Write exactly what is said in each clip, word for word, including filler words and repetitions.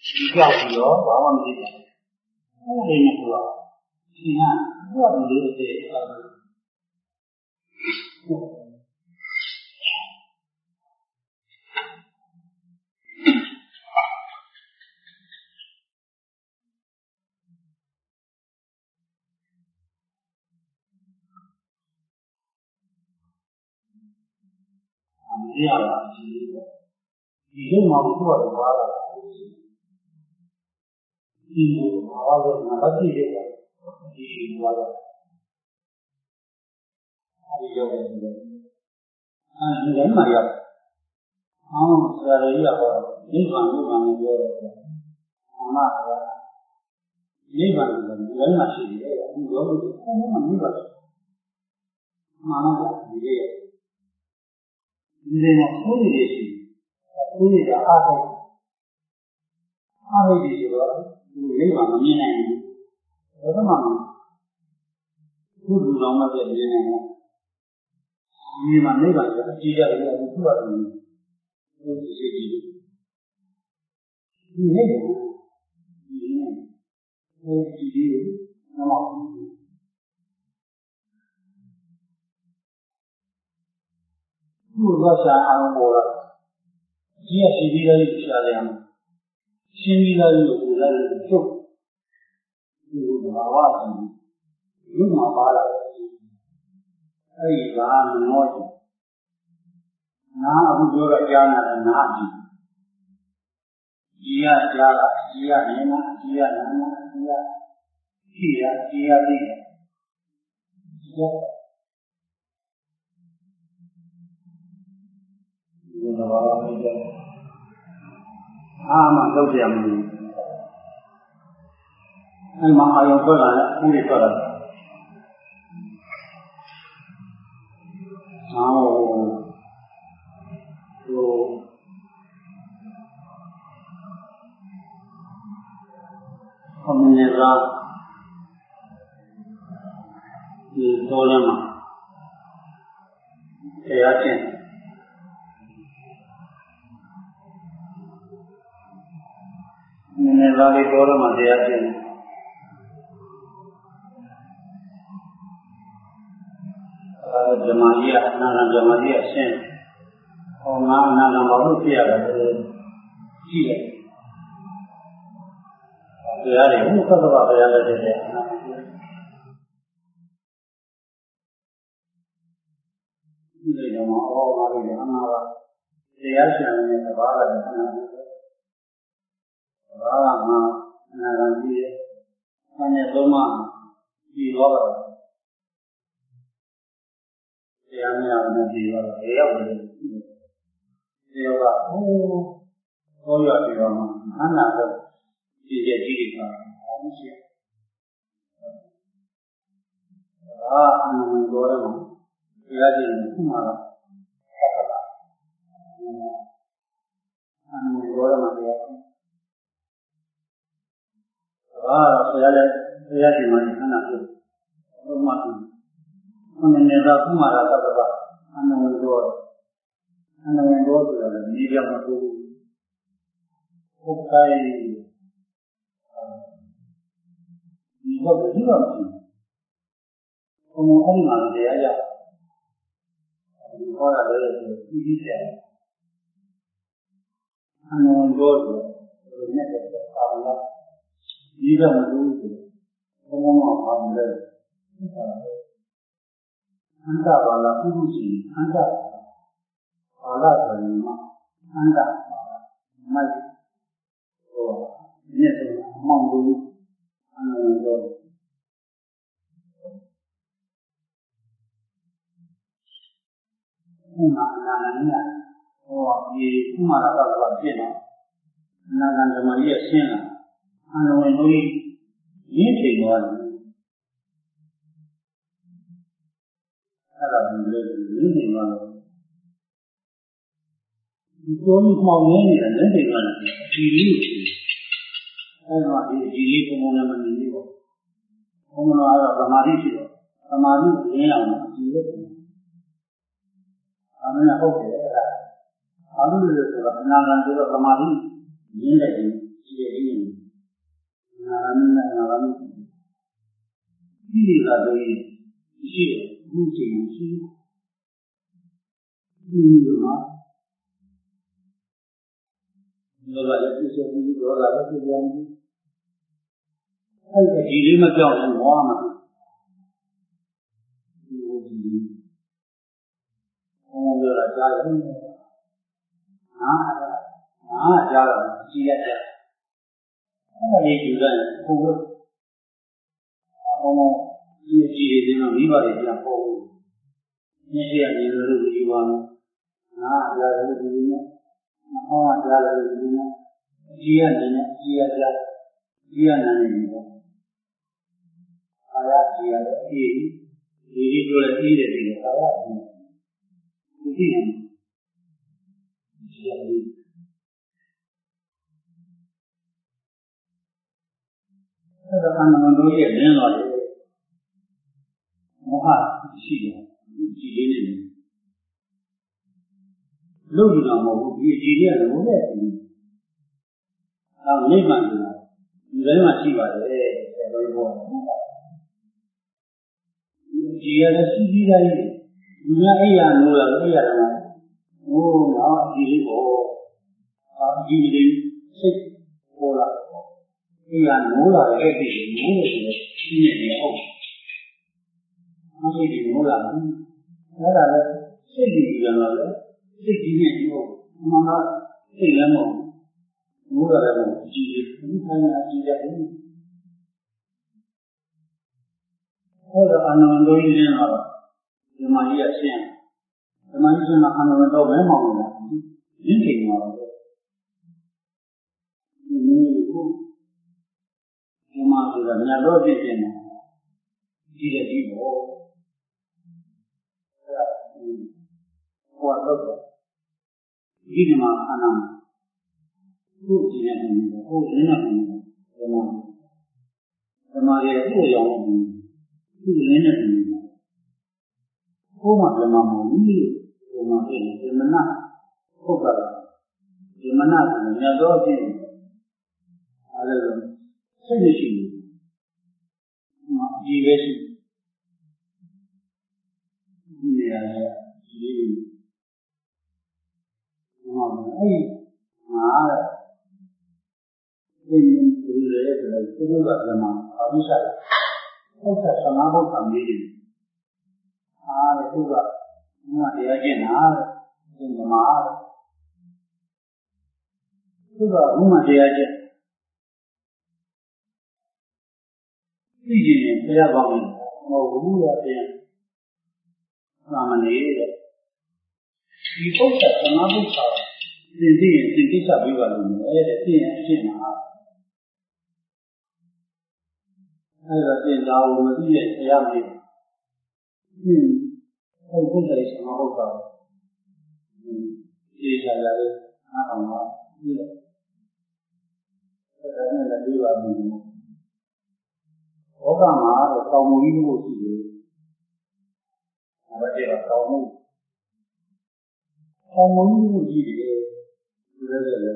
ကြောက်ပြီးတော့ဘာမှမဖြစ်ဘူးအဲ့ဒီနဲ့ပြောဒီကဘုရားဒီလိုတဲ့ဒီရတာဒီလိုမှဘုရားတော်ပါတာဒီလိုဘာလို့မတတ်ကြည့်ရလဲဒီဘာလို့အဲဒီရောက်တယ်အဲဒီလည်းမရအောင်ဆရာတော်ကြီးကတော့နိဗ္ဗာန်နိဗ္ဗာန်ကိုပြောတယ်အမှန်ကနိဗ္ဗာန်ကိုလည်းမရှိတယ်အခုရောဘုရားကနိဗ္ဗာန်မှန်တော့ဒီလေဒီလေမှာဘုရားရှိဘုရားကအားထုတ်အားထုတ်ပြီးဆိုတော့ဒီနိဗ္ဗာန်မမြင်နိုင်ဘူးဘယ်တော့မှဘုရားတော်မှတည်းမြင်နိုင်တယ်ဒီမှာနိဗ္ဗာန်ကအကြည့်ရတယ်အခုဘုရားတော်ကိုသိစေကြည့်ဒီနိဗ္ဗာန်ဒီနိဗ္ဗာန်ဒီဒီကိုနမောဘုရားဆရာအောင်ပေါ်လာဒီရရှိပြီးလည်းရှားတယ်ရှင်းပြီးလည်းကိုယ်လည်းချုပ်ဒီဘာဝကြီးဒီမှာပါလာတယ်အဲ့ဒီဘာမနောကြီးနာအခုပြောတော့ကြားနာတယ်နာကြည့်ကြီးရကြားတာကြီးရနေနာကြီးရနာနာကြီးရကြီးရကြီးရပြီးတယ်ဒီလိုပါပဲအားမလုပ်ကြမလို့အဲ့မှာအာယုံထွက်လာတယ်ဥရိထွက်လာတယ်အာဟိုဟိုအမင်းသားဒီတော်လည်းမှာတရားချင်းနည်းနည်းသားလေးတော်လည်းမှာတရားချင်းအဲဓမ္မကြီးကအနာဂတ်ဓမ္မကြီးအရှင်းဟောငါအနာဂတ်ဘာလို့ဖြစ်ရတယ်ကြည့်တယ်တရားတွေဘုသတ္တဗဗျာလည်းတဲ့တယ်ဒီလိုတော့ဟောပါလို့အနာကတရားရှင်နဲ့သဘာဝနဲ့အနာသဘာဝမှာအနာဂတ်ကြီးရဲ့အနည်းဆုံးမှပြီးတော့တရားများနဲ့ပြီးတော့ရေရောက်တယ်ဒီယောကဟိုဟောရပြီးတော့မှအနာတော့ဒီရဲ့ကြီးတွေပါအမရှိအာအနုဘောရမှာတရားကြီးခုမှတော့အနုဘောရမှာတရားအာဆရာလည်းတရားကြီးမှအနာဖြစ်ဘုမှဘုနဲ့နေတာခုမှတော့သဘောအနုဘောအနုဘောဆိုတော့ဒီပြမှာကိုဟုတ်ကဲ့ဒီတော့ဒီတော့ဘုံအဲ့ဒီမှာတရားရဒီဟောရတယ်ဒီဒီကျအနုဘောဆိုတဲ့နဲ့အာမလားဒီကမလို့ဆိုဘုံမှာအာမလဲအန္တဘာလာပုဂ္ဂိုလ်ရှိအန္တဘာလာဆိုရင်မှာအန္တမိုက်ဟိုဒီနေ့ဆိုမောင်ဘူးအနုဘောခုနအနာနဲ့ဟောဒီခုမှတော့တော့ဖြစ်နေအနာဂံဓမ္မကြီးရှင်းလာအနုဝင်တို့ကြီးရင်းချိန်သွားတယ်အဲ့ဒါဒီလိုရင်းချိန်သွားတယ်ဒီတော်ကြီးမှောင်နေနေတယ်လက်ချိန်သွားတယ်ဒီလေးအဲ့တော့ဒီဒီလေးပုံမှန်မှမနေဘူးဘုံမလားတော့သမာဓိရှိတော့သမာဓိရင်းအောင်ဒီလိုအမှန်ဟုတ်တယ်အဲ့ဒါဘာလို့လဲဆိုတော့အနာဂံဆိုတော့သမာဓိရင်းတဲ့ရှိတယ်ဒီနာမည်နဲ့နာမည်ဒီလာတော့ရှိတယ်ဘုရားရှိဒီမှာလောဘလည်းပြည့်စုံပြီးဒေါသလည်းပြည့်စုံပြီးအဲ့ဒါဒီလေးမကြောက်ဘူးမောမှာဒီလိုဒီဟောရတာကြားရင်ဟာဟာကြားတော့ကြည့်ရတယ်အဲ့ဒါလေးကြည့်လိုက်ဘုရားအမောဒီကြည့်နေတော့မိဘတွေပြန်ပေါ်ဘူးညစ်ရနေလို့ဒီပါငါကြားတယ်ဒီလိုနဲ့ဟောကြားတယ်ဒီလိုနဲ့ကြည့်ရနေနဲ့ကြည့်ရကြကြည့်ရနေနေပေါ့အာရကြည့်ရတယ်အေးဒီဒီပြောလဲအေးတယ်ဒီအာရကြည့်ဒီကြည့်ရတယ်အဲ့ဒါကမှန်လို့ရဲ့လင်းသွားတယ်မောဟရှိတယ်ကြည့်လေးနေလို့ဒီတော့မဟုတ်ဘူးဒီကြည့်ရတယ်ဘုရားကြည့်အော်နိဗ္ဗာန်ဆိုတာဒီထဲမှာရှိပါတယ်ဆက်လို့ပြောတာဒီရတဲ့ရှိပြီးတိုင်းဒီများအိယာနိုးလာအိယာတော့ဟိုးတော့ဒီလေးပေါ့အာဒီလေးစိတ်ပေါ်လာအိယာနိုးလာတဲ့အဲ့ဒီနိုးနေတယ်ရှိနေတယ်ဟုတ်အဲ့ဒီနိုးလာအဲ့ဒါလည်းစိတ်ကြီးကြတော့လေစိတ်ကြီးနေပြီဟုတ်မှန်တော့စိတ်လည်းမဟုတ်မိုးရတယ်မို့ကြည့်တယ်ဒီခိုင်းတာကြည့်ရတယ်ဟောတော့အနန္တကြီးနေတော့ဒီမှာကြီးရရှင်းဒီမှာကြီးကအနန္တတော့မဲမောင်းနေတာရင်းချိန်မှာတော့ဒီနေ့ကိုဒီမှာဆိုတာညတော့ပြည့်ပြည့်နေကြည့်တယ်ဒီဘောဟောတော့ဒီဒီမှာအနန္တကိုကြည့်နေတယ်ကိုရင်းနေတယ်ဒီမှာဒီမှာရဲ့ကိုရောင်းဒီရင်းနေတယ်ကိုမှဒီမှာမဟုတ်ဘူးဒီမှာပြည့်ဒီမနာဟုတ်ကဲ့ဒီမနာကညတော့ပြည့်အဲ့ဒါစိတ်ရှိတယ်ဒီပဲရှိဒီနေရာဒီဒီမှာအဲ့ဟာဒီဒီလေဆိုတော့သူတို့ကဓမ္မအဝိဇ္ဇာဟုတ်ကဲ့သမာဘုတ်ကံကြီးတယ်အားလေသူကငါတရားကျင့်တာဒီဓမ္မသူကဘုမတရားကျင့်သိကြည့်ရင်တရားပေါင်းတယ်မဟုတ်ဘူးလားပြန်သာမဏေတဲ့ဒီပုဒ်ကသမာဘုတ်ကသင်သိရင်သင်ကိစ္စပြီးပါလို့လေတဲ့သိရင်အရှင်းမှာအဲ့ဒါသင်သားကိုမသိရဲ့တရားမင်းဟင်းအဲ့ဘုရားရှင်မဟုတ်ပါဘူးဒီကြရတဲ့အားအောင်ပါဒီအဲ့ဒါနဲ့လည်းပြီးပါမယ်ဘောကမှာတော့တောင်မူကြီးလို့ရှိတယ်အဲ့ဒါကတောင်မူတောင်မူကြီးလို့ရှိတယ်ဒီလိုလေ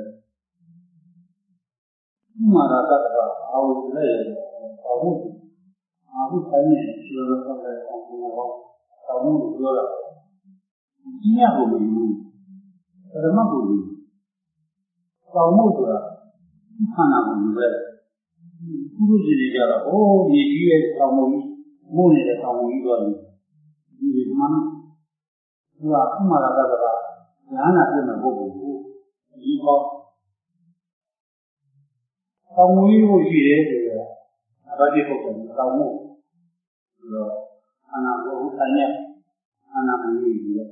မှာတာကတော့အာဟုလည်းအာဟုအာဟုတိုင်းနဲ့ဒီလိုလုပ်တယ်အောင်တော့တောင်းလို့ပြောတာကြီးရဖို့မယူဘူးပရမတ်ကိုယူတောင်းလို့ဆိုတာခန္ဓာကိုယူပဲကုသိုလ်ကြီးတွေကြတော့အိုးဒီကြီးရဲ့တောင်းလို့မို့နေတဲ့တောင်းလို့ယူတော့ဒီဒီမှန်သူကဥမာရကကညာနာပြမဲ့ပုဂ္ဂိုလ်ကိုဒီပေါ့တောင်းလို့ယူရှိတယ်ဆိုတော့အဘတိပုဂ္ဂိုလ်တောင်းလို့ဆိုတော့အနာကိုဥဆိုင်နဲ့အနာမင်းကြီးရဲ့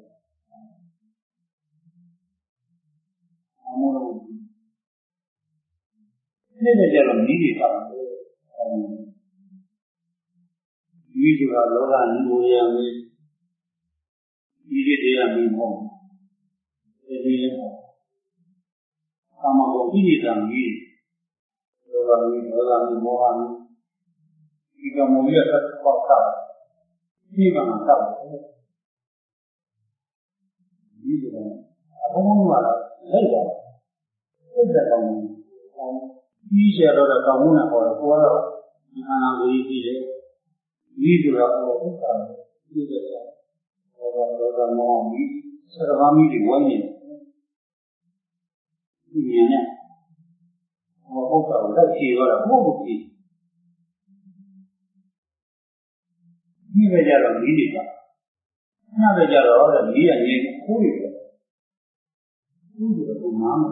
အမောလို့ဒီနေ့ကျတော့မိတွေတောင်းတယ်ဒီဆိုတာလောကညီကိုရမယ်ဒီတွေတရားမင်းမဟုတ်ဒီဒီအမဘောဣတိတံကြီးလောကမင်းလောကမင်းမောဟမင်းဒီကမောရတ်ပေါ့တာဒီကမှာတောက်ဒီကအဘုံဘုံကတော့လိုက်ပါစိတ်သက်ကောင်းကြီးကျယ်တော့တဲ့ကောင်းမှုနဲ့ဟောတော့ကိုကတော့ဒီခန္ဓာကိုယ်ကြီးကြည့်တယ်ဒီလိုတော့ဥစ္စာကြည့်တယ်ဟောတော့တော့မောင်းပြီးစရဘာမီတွေဝိုင်းနေဒီဉာဏ်နဲ့ဟောဥစ္စာကိုလက်ချေတော့တာဘုဟုတ်ကြီးဒီပဲကြတော့ဒီတွေကညပဲကြတော့တဲ့ဒီရငင်းခိုးတွေပဲခိုးတွေကတော့နားမှာ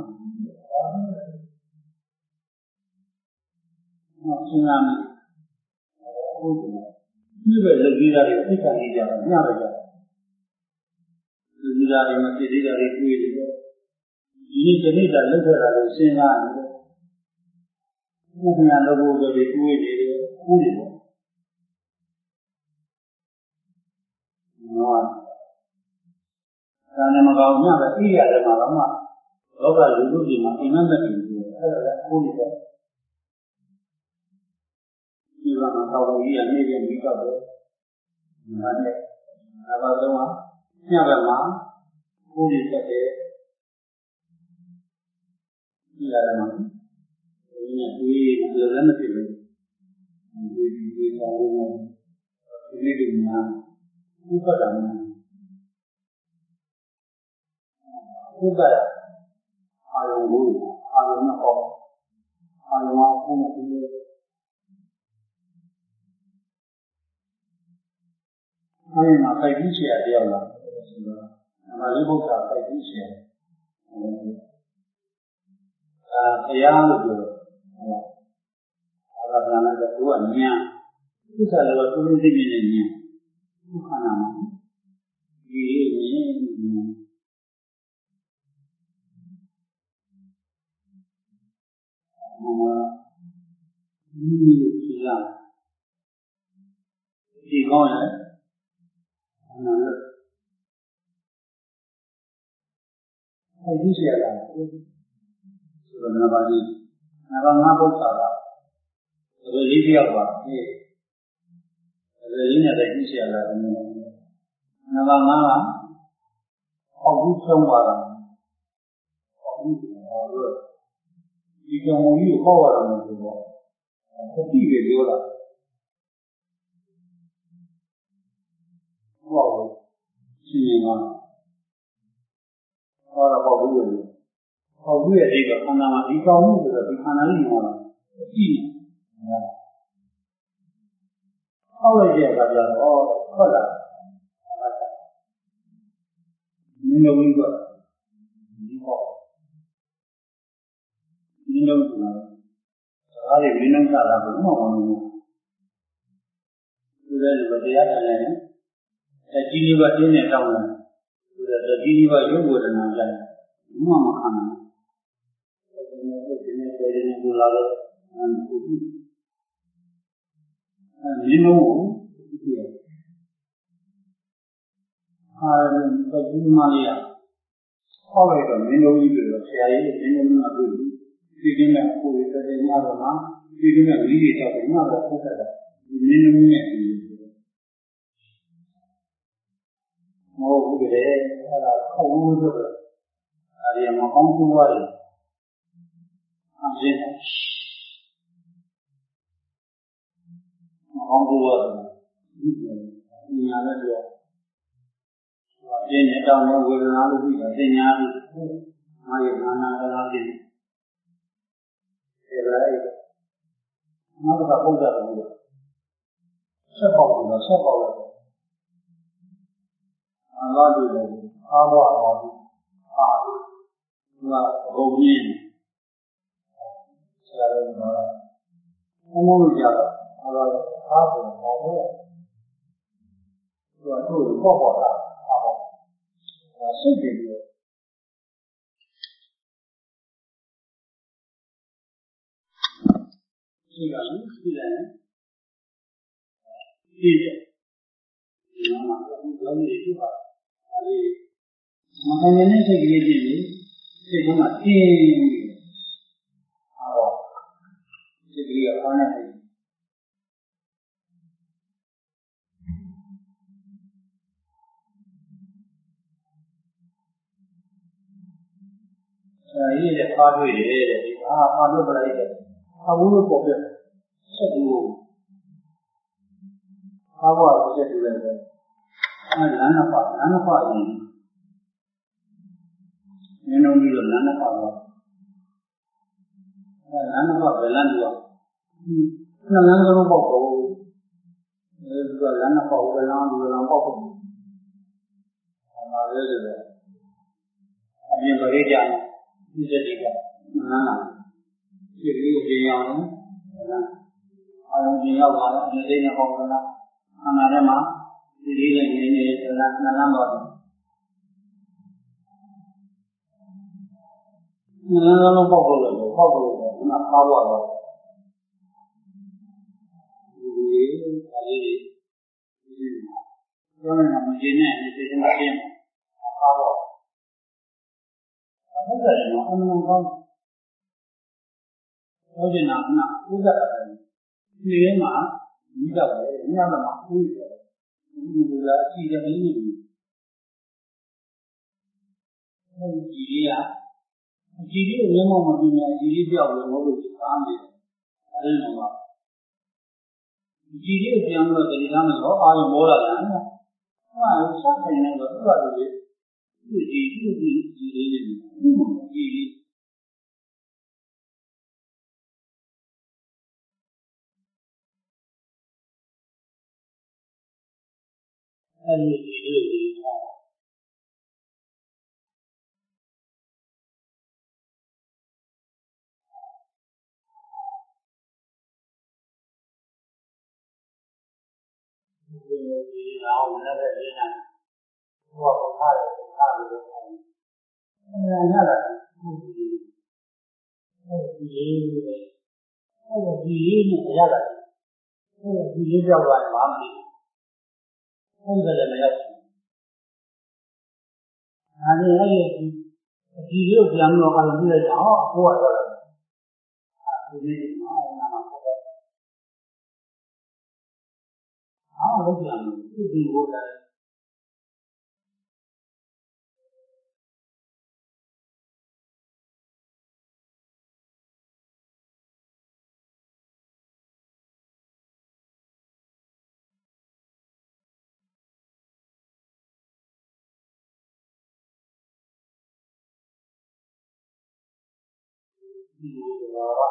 နော်စဉ်းစားနေဟုတ်တယ်ဒီပဲလက်ကြီးသားတွေသိက္ခာကြီးကြတော့ညပဲကြလူကြီးသားတွေမသိသေးတာတွေတွေ့တယ်ဒီနေ့တနေ့တာလက်ထက်တာတွေစဉ်းစားနေတယ်ဘုရားလောဘတွေတွေ့နေတယ်ခိုးတွေပေါ့နော်ဒါနဲ့မကောင်းညပဲအိရတယ်မှာတော့မှလောကလူလူတွေမှာအိမ်မက်တဲ့လူတွေအဲ့ဒါလည်းခိုးနေတယ်ဒီကမှာတော်တော်ကြီးကနေပြီးမိတော့တယ်ဒါနဲ့အဘဆုံးကညဘက်မှာခိုးနေတတ်တယ်ဒီရတယ်မှာဒီနေ့ဒီလိုလည်းမဖြစ်ဘူးဒီဒီဒီကောင်းလို့ဒီနေ့ဒီမှာဥပဒနာဥပဒအာယုံကိုအာယုံနဲ့ဟောအာယုံမှာဘုရားဒီလိုအာယုံမှာပိုက်ပြီးเสียတရားလားဆိုတော့အမှန်လေးဘုရားပိုက်ပြီးเสียအာဘုရားလို့ပြောဟုတ်အာရဏနဲ့သူကဉာဏ်ဥစ္စာလည်းသူသိသိနေဉာဏ်ဒီခန္ဓာမှာဒီဉာဏ်ဒီဒီရဒီကောင်းရဲ့အနာနဲ့အဲဒီเสียတာဆိုတော့နဘာကြီးနဘာငါဘုရားကဒီလေးပြောက်ပါဒီလေးနဲ့လည်းဒီเสียတာနဘာငါကအောက်ဘူးဆုံးပါလားအောက်ဘူးဟောလို့ဒီကြောင့်ကြီးကိုဟောရတာမဟုတ်ဘူးပေါ့အတိပဲပြောတာဟောလို့ရှင်းနေတာဟောတော့ဟောဘူးလေဟောဘူးရဲ့အိကခန္ဓာမှာဒီကောင်းမှုဆိုတော့ဒီခန္ဓာကြီးမှာအတိနေတာဟောလိုက်တဲ့အခါကျတော့ဟုတ်လားမင်းတို့ကဒီဟောမင်းတို့ကအားရမင်းတို့ကလာဘုမအောင်လို့ဒီလိုလိုတရားတယ်လည်းအကြီးကြီးပါတင်းနေတောင်းတယ်ဒီလိုအကြီးကြီးပါရုပ်ဝေဒနာကြတယ်ဘုမမခံနိုင်ဒီနေ့ဒီနေ့ဒီနေ့ကိုလာတော့အခုအဲမင်းတို့ကိုအားရပကြီးမလေးရဟောလိုက်တော့မင်းတို့ကြီးတွေဆရာကြီးမင်းတို့ကတွေ့ဒီကိနဲ့ကိုယ်တည်းညတော့မှဒီကိနဲ့လေးတွေတော့ညတော့ဖုတ်တယ်ဒီမင်းတို့နဲ့မဟုတ်ဘူးလေအဲ့ဒါခေါင်းလို့ဆိုတော့အဲဒီမကောင်းဆိုးရတယ်အရှင်းမကောင်းဆိုးရတယ်ဒီညာလည်းပြောအင်းနဲ့တောင်းလို့ဝေဒနာလို့ပြီးတော့သိညာပြီးငါရဲ့နာနာလာပြီးဒီလိုက်နောက်တစ်ခါပုဒ်တယ်လို့ဆက်ပေါက်လို့ဆက်ပေါက်လိုက်အလားတူတယ်အားဘောအားဘောအားဒီကဘုံကြီးဆရာတော်ကဘုံဘုံကြတော့အားဘောအားဘောဟောတယ်သူကသူ့ကိုပေါ့ပေါ့တာအားဘောစိတ်တယ်လို့ဒီကလည်းဒီလည်းဒီတယ်ဒီမှာအခုလုံးနေပြီပါအဲဒီမခံရတဲ့စိတ်ကလေးကြီးလေစိတ်ကမှတင်းအားတော့စိတ်ကလေးကအားနေတယ်အဲဒီလည်းဖားတွေ့တယ်တဲ့ဒီအားဖားလို့ပြလိုက်တယ်ဖအဝိုးပေါ်ပြဆက်ပြီးဘာဘောဆက်ပြီးလည်းအဲလမ်းနှစ်ပါးလမ်းနှစ်ပါးရင်နင်းလုံးပြီးတော့လမ်းနှစ်ပါးတော့အဲလမ်းနှစ်ပါးပဲလမ်းတူတော့နှစ်လမ်းလုံးပေါက်တော့အဲဒီကလမ်းနှစ်ပါးပဲလမ်းတူလမ်းပေါက်တော့ဒါလည်းလေအပြင်ပရိကြဒီစတိကနားလာဒီလိုကြည့်ရအောင်အာရုံကြည့်ရောက်လာတော့ဒီလေးနဲ့ပေါ့ကလားအနာထဲမှာဒီလေးနဲ့နေနေနားနားတော့နားလုံးပေါက်လို့လည်းပေါက်လို့လည်းခုနကားပေါ်တော့ဒီလေးဒါလေးဒီပြောနေတာမကျင်းနဲ့ဒီစိတ်မှာကျင်းကားပေါ်ဟုတ်တယ်နော်အမှန်ကောင်းဟုတ်တယ်နော်နားဥစ္စာတယ်ဒီထဲမှာမိတော့တယ်ညမှာဥစ္စာဒီလိုလားအကြည့်တယ်မင်းကြီးဟုတ်ကြည့်ရအကြည့်လေးကိုမျက်မှောက်မပြင်းအကြည့်လေးပြောက်လို့မဟုတ်လို့စားနေတယ်အဲဒီတော့အကြည့်လေးကိုပြန်လို့တတိထားမယ်တော့အာရုံမောလာတယ်နော်ဟာဆက်နေတယ်တော့သူ့ဟာသူဒီဒီဒီဒီဒီလေးတွေဒီဒီအဲဒီဒီလေးတွေဒီဒီတော့မနေ့ကလေးနာဘောကထားတယ်ထားလို့အဲရလာဒီအဲဒီလေးအဲဒီလေးနဲ့ရလာအဲဒီလေးပြောက်သွားရင်ဘာမှမဖြစ်ဘူးဟုတ်တယ်လည်းမရောက်ဘူးအဲဒီအဲ့ဒီဒီလေးကိုပြန်လို့အားလုံးပြလိုက်တော့ဟိုကတော့ဒီလေးနာမှာပေါ့အားလုံးပြန်လို့ဒီဟိုတယ်ဒီလိုပါ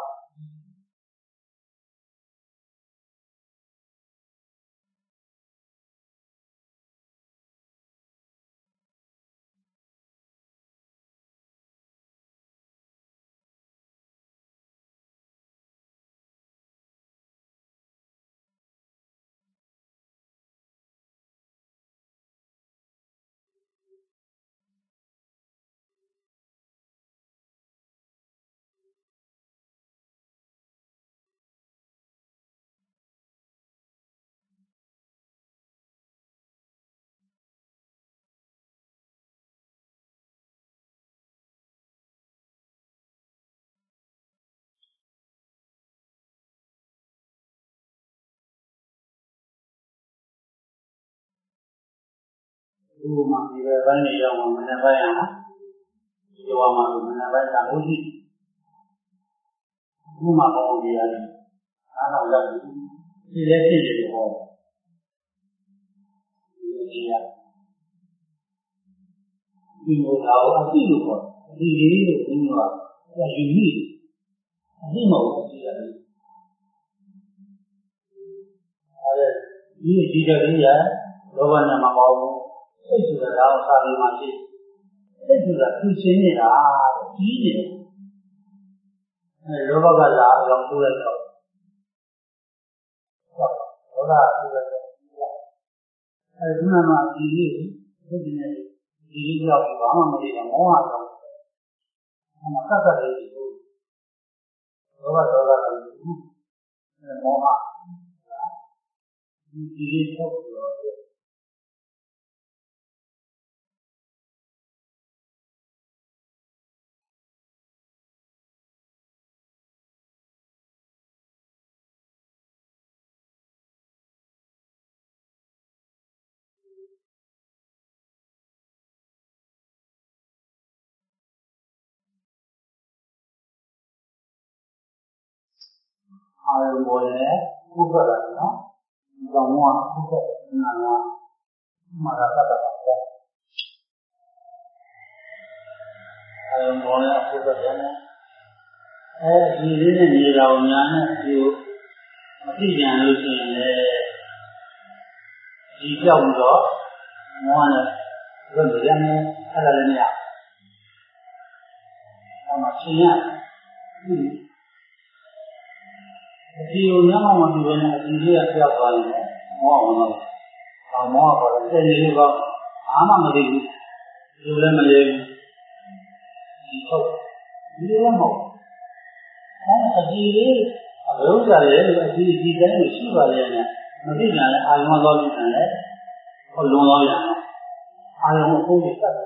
ဒီမှာဒီဘက်ပိုင်းနေရောက်မှမနေ့ပိုင်းอ่ะဒီလိုမှမနေ့ပိုင်းကဟုတ်ရှိဒီမှာပေါ့ဒီရတယ်အားလုံးရောက်ပြီဒီလည်းဖြစ်တယ်ပေါ့ဒီရဒီလိုတော့အကြည့်လို့ပေါ့ဒီလေးကိုဒီမှာယူမိအကြည့်မဟုတ်ဘူးရတယ်အဲဒီဒီတဲ့ကြီးရလောဘနဲ့မပေါ့ဘူးစိတ်ဆိုတာတော့စာပေမှာရှိစိတ်ဆိုတာသူရှင်းနေတာကြီးနေတယ်အဲလောဘကလာအောင်ဆိုလိုက်တော့ဟုတ်လားဆိုလိုက်တော့အဲဒီမှာဒီလေးဒီနေ့ဒီလေးကြောက်ဘာမှမသိဘူးမောဟကြောင့်အမှကတ်ကတ်လေးကိုလောဘဒေါသတွေအဲမောဟဒီလေးထုတ်ပြီးတော့အာယုံပေါ်နဲ့ဥပ္ပဒါနော်ဒီကောင်ကဥပ္ပနာနာမှာရတတ်တာပဲအာယုံပေါ်နဲ့ဥပ္ပဒါနဲ့အဲဒီလေးနဲ့နေတော်ညာနဲ့ဒီမသိကြလို့ရှိရင်လေဒီကြောက်တော့မောနဲ့ဘယ်လိုရမလဲအဲ့ဒါလည်းမရအဲ့မှာရှင်းရဒီလိုညမမပြောနဲ့ဒီလေးကကြောက်သွားရင်မောအောင်လို့အာမောကတော့တဲ့နေလို့ကအာမမသိဘူးဒီလိုလည်းမလဲဘူးဒီဟုတ်ဒီလိုမဟုတ်အဲ့အဒီလေးအဘုရားရဲ့အဒီဒီတိုင်းကိုရှိပါရဲ့နဲ့မသိကြလဲအာယုံတော်လို့တယ်လေဟောလုံးတော်ရအောင်အာယုံကိုပုံပြီးတတ်တယ်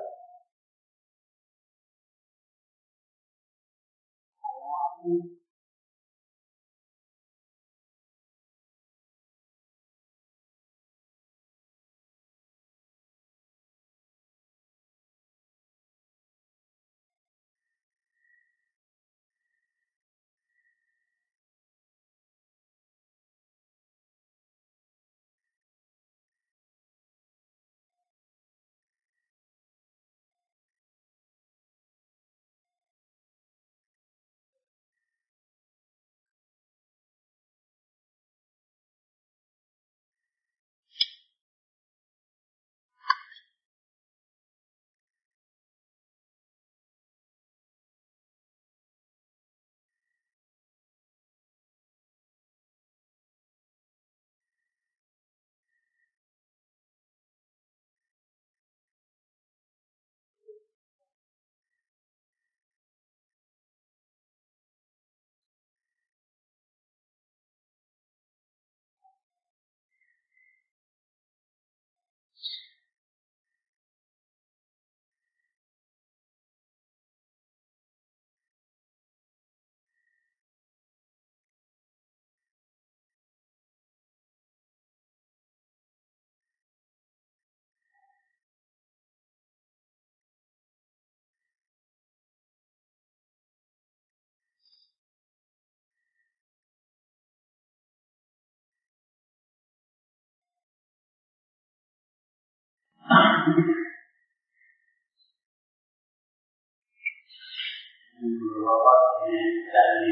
ဒီလိုပါဒီတိုင်ဒီ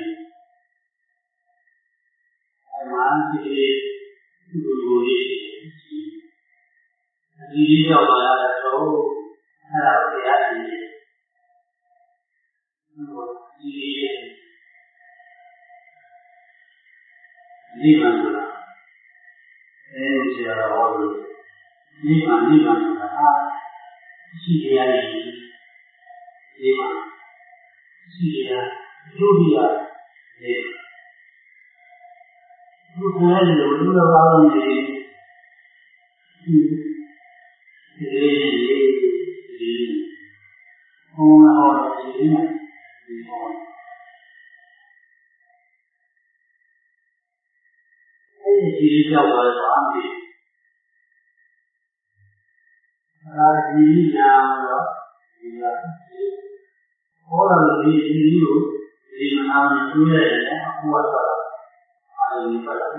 အမှန်တည်းဒီလိုလေးဒီလေးရောက်လာတဲ့တော့အဲ့ဒါတရားကြီးဒီဒီမှန်လားအဲဒီဆရာတော်ဟောလို့ဒီမှန်ဒီမှန်ဆိုတာရှိတရားကြီးဒီမှန်ရှိတရားဒုတိယဒီဘုရားရဲ့လူတော်ကောင်းတွေဒီဒီဒီဟောဟောဒီမှာဒီဟောအဲဒီဒီကြောက်ပါတော့အမေအာဒီညာတော့ဒီရဟောလာလို့ဒီဒီကိုဒီမနာမကျိုးရတယ်အခုကတော့အာဒီပါလား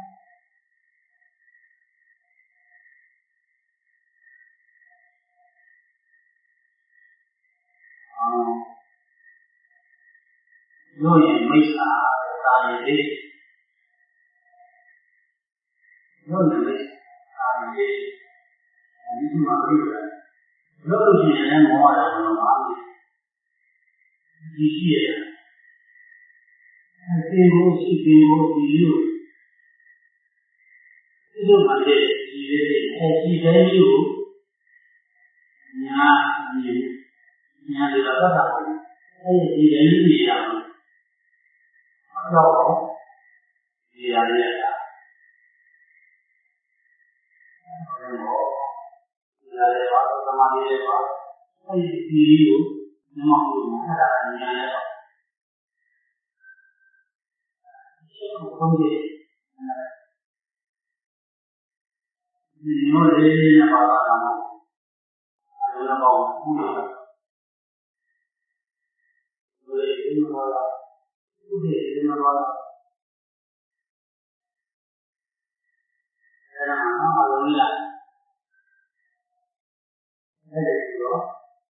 တို့ရဲ့မိစ္ဆာတာရည်လေးတို့ရဲ့မိစ္ဆာတာရည်လေးဒီမှာပြရတယ်တို့လို့ရှိရင်လည်းမောရတယ်လို့ပါဒီရှိရအတေကိုရှိပေကိုဒီလိုဒီလိုမှလည်းဒီလေးအဲဒီတိုင်းကိုညာဒီညာတွေတော့တာအဲဒီတိုင်းနေရအောင်တော့ဒီရရတာဒီရရပါသမာဓိရပါအဲဒီဒီကိုနမဟုတ်ဘူးအဲ့ဒါညာရပါဒီကိုဘုန်းကြီးဒီလိုလေးနဲ့ပါတာတော့အဲ့ဒါတော့ဘူးလို့ဒီလိုလေးနဲ့ပါတာဒီလိုလေးနဲ့ပါတာနော်အလုံးလားအဲ့ဒါဆိုတော့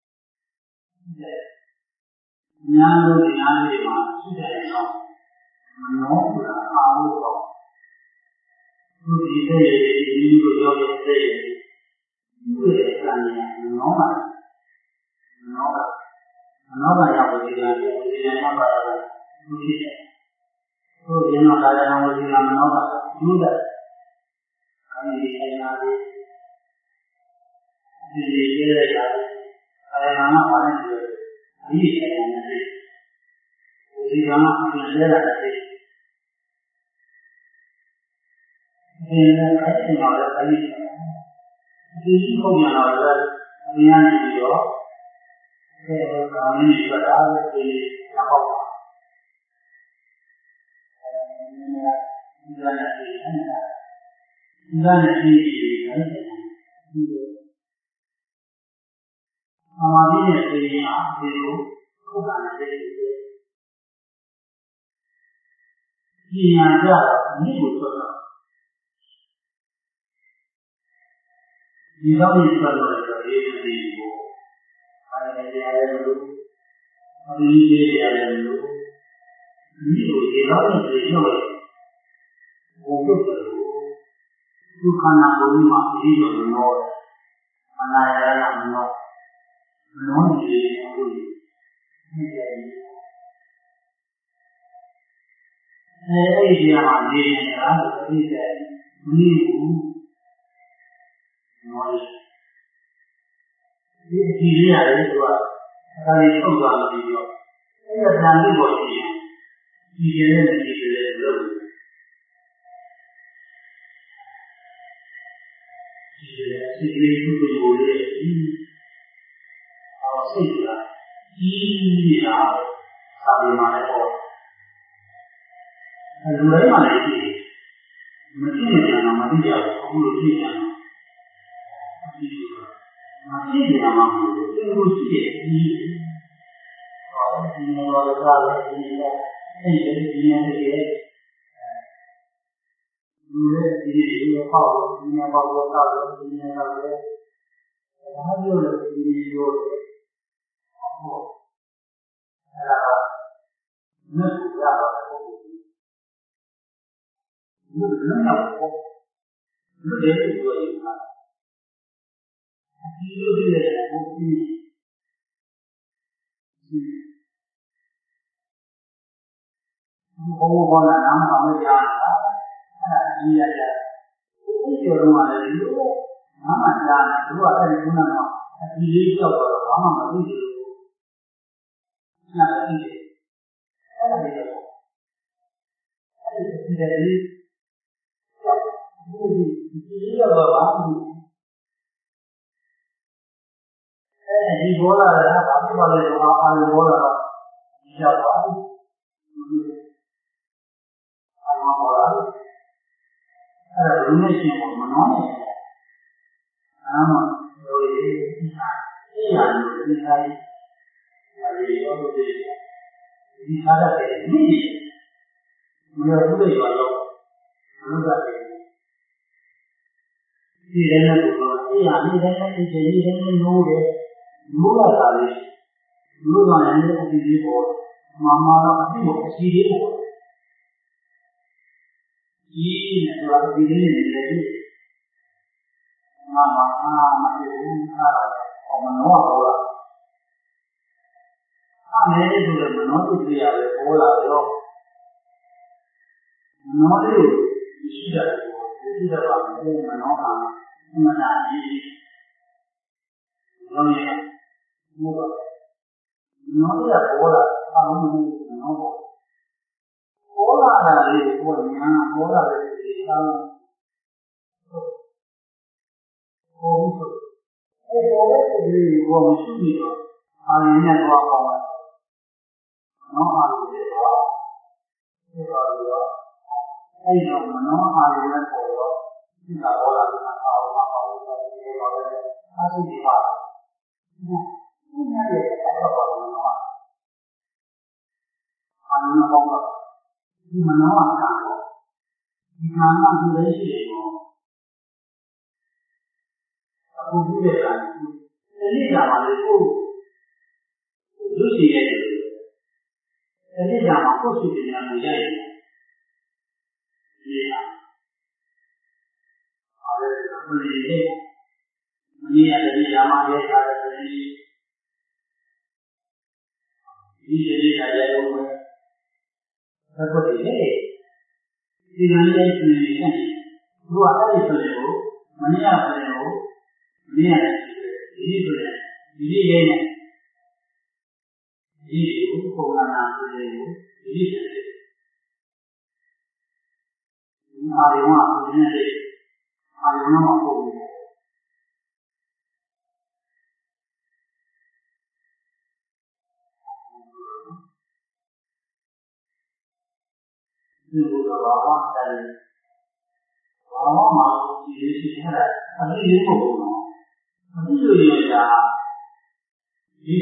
ညာလို့ဒီနားလေးမှာရှိတယ်နော်မနောကအာလို့တော့သူဒီတဲ့ဒီလိုရောက်တဲ့ဒီလိုတဲ့ကံညာမနောကမနောကမနောကရောက်တဲ့ဒီကံဒီကံမှာပါတော့သူရှိတယ်သူဒီမှာကာယနာဝစီကမနောကယူတဲ့အဲဒီအနာလေးဒီလေးရတဲ့ကာယနာမှာပါနေတယ်ဒီအနာလေးဒီကံအပြင်ရတဲ့ဒီနဲ့အဲ့ဒီမှာလည်းအဲ့ဒီဒီပုံမှန်တော့လည်းဉာဏ်ကြီးရောအဲဒါမင်းတို့အားလည်းဒီနောက်ပါအဲဒီနဲ့ဒီနဲ့ဒီနဲ့ဒီအမှားကြီးနဲ့ပြင်ရဒီလိုခုနကတည်းကဒီညာကြမြစ်ကိုထွက်တော့ဒီတော့ဒီထွက်တော့ဒီဒီကိုအဲဒီရတယ်လို့ဒီဒီရတယ်လို့ဒီလိုဒီတော့ဒီတော့ဘုံတို့သူခန္ဓာကိုယ်မှာဒီလိုမျိုးအနာရရမနောမနောဒီကိုဒီတယ်အဲဒီနေရာမှာနေနေတာဒီတဲ့ဒီကိုမော်ဒီဒီရရတယ်သူကဒါလေးထုတ်သွားပြီးတော့အဲ့ဒါတန်ပြီးပေါ်ရှိရင်ဒီရတဲ့ဒီရတဲ့လို့ဒီရစိတ်လေးသူ့ကိုယ်လေးဒီအော်စိတ်ကဒီရာသာမန်လည်းပေါ့လူတိုင်းမှာလည်းရှိမသိကြတော့မသိကြဘူးအခုလိုသိကြတော့ဒီမသိကြမှာမဟုတ်ဘူးဒီလိုရှိတယ်ဒီဟောဒီလိုကားလည်းဒီလိုအဲ့ဒီဒီနေရာတွေလူလည်းဒီလိုပေါ့ဒီနေရာပေါ့တော့ဒီနေရာတော့လည်းဒါမျိုးလည်းဒီလိုလေဟောအဲ့ဒါမသိကြတော့လူလည်းတော့လူလည်းဒီလိုနေတာဒီလိုဒီလိုပုံပြီးဒီဘုံဘောနာနာမမရတာအဲ့ဒါဒီရရဒီကျော်တော့လည်းဒီလိုနာမကြားတယ်သူကအဲ့ဒီကုနာမှာအဒီလေးကြောက်တော့ဘာမှမသိဘူးနားသိတယ်အဲ့ဒါလေးတော့အဲ့ဒီဒီလေးဒီဒီလေးတော့ဘာမှအဲဒီဘောလာကဘာဖြစ်ပါလဲဆိုတော့အာရုံဘောလာတော့ရောက်ပါဘူးအာရုံဘောလာအဲဒါလူနဲ့ရှင်ကိုမနှောနဲ့အာမတို့ဒီဒီဟာဒီဟာဒီဟာဒီရောဒီဒီဟာတဲ့ဒီမျိုးတွေပါတော့ဘုရားတဲ့ဒီရဲနဲ့ကတော့ဒီဟာဒီတဲ့ဒီဒီတဲ့နိုးတယ်လူလာတာလေလူကလည်းအဒီလေးပေါ်မမတော့အဒီကိုအစီလေးပေါ်ဒီနဲ့တော့ဒီလေးနဲ့လည်းမမအာမဒီအားရမနောပေါ်လာအနေနဲ့ဆိုလည်းမနောတိပြရတယ်ပေါ်လာတော့မနောလေးကိုရှိတယ်ရှိတယ်ပါမနောကမနာကြီးတော့ရဘုရားနောရပေါ်လာအာမနောနောပေါ်လာတာလေးကိုညာပေါ်လာတဲ့ဒီသာဟောဆိုအဲပေါ်တဲ့ဒီကိုမရှိနေတော့အာရင်းနဲ့တော့ပေါ်လာနောအာရင်းတွေတော့ဒီပါတော့အဲ့တော့မနောအာရင်းနဲ့ပေါ်တော့ဒီကပေါ်လာတာအာဝမပေါ်လို့ဒီလိုလည်းအားရှိနေပါဒီနေ့ရဲ့အပေါ်ပေါ်တော့အာရင်းပေါ်တော့ဒီမနောအာရင်းဒီနာမဒီလေးရှိတယ်အခုပြည့်တာဒီနေ့ကမှလေကိုလူစီရဲ့ဒီနေ့ကမှကိုရှိတယ်များရရတယ်ဒီဟာအဲ့ဒါကိုလေမင်းရတယ်ဒီရာမရဲ့စားတယ်ဒီဒီလေးကလည်းတော့ဘယ်ကိုတည်းလဲဒီကနေ့ရှင်နေတယ်သူကအဲ့ဒီဆိုရင်ကိုမင်းရဆိုရင်ကိုမင်းရတယ်ဒီဆိုရင်ဒီလေးရဲ့ဒီကိုပုံမှန်နာဆိုရင်ကိုဒီဆိုရင်ဒီအာရုံကဒီနေ့အာရုံကပုံပုံဒီလိုတော့ဘာမှတယ်ဘာမှမကြည့်ရရှိတယ်အဲ့ဒီလိုပုံတော့အဲ့ဒီလိုရတာဒီ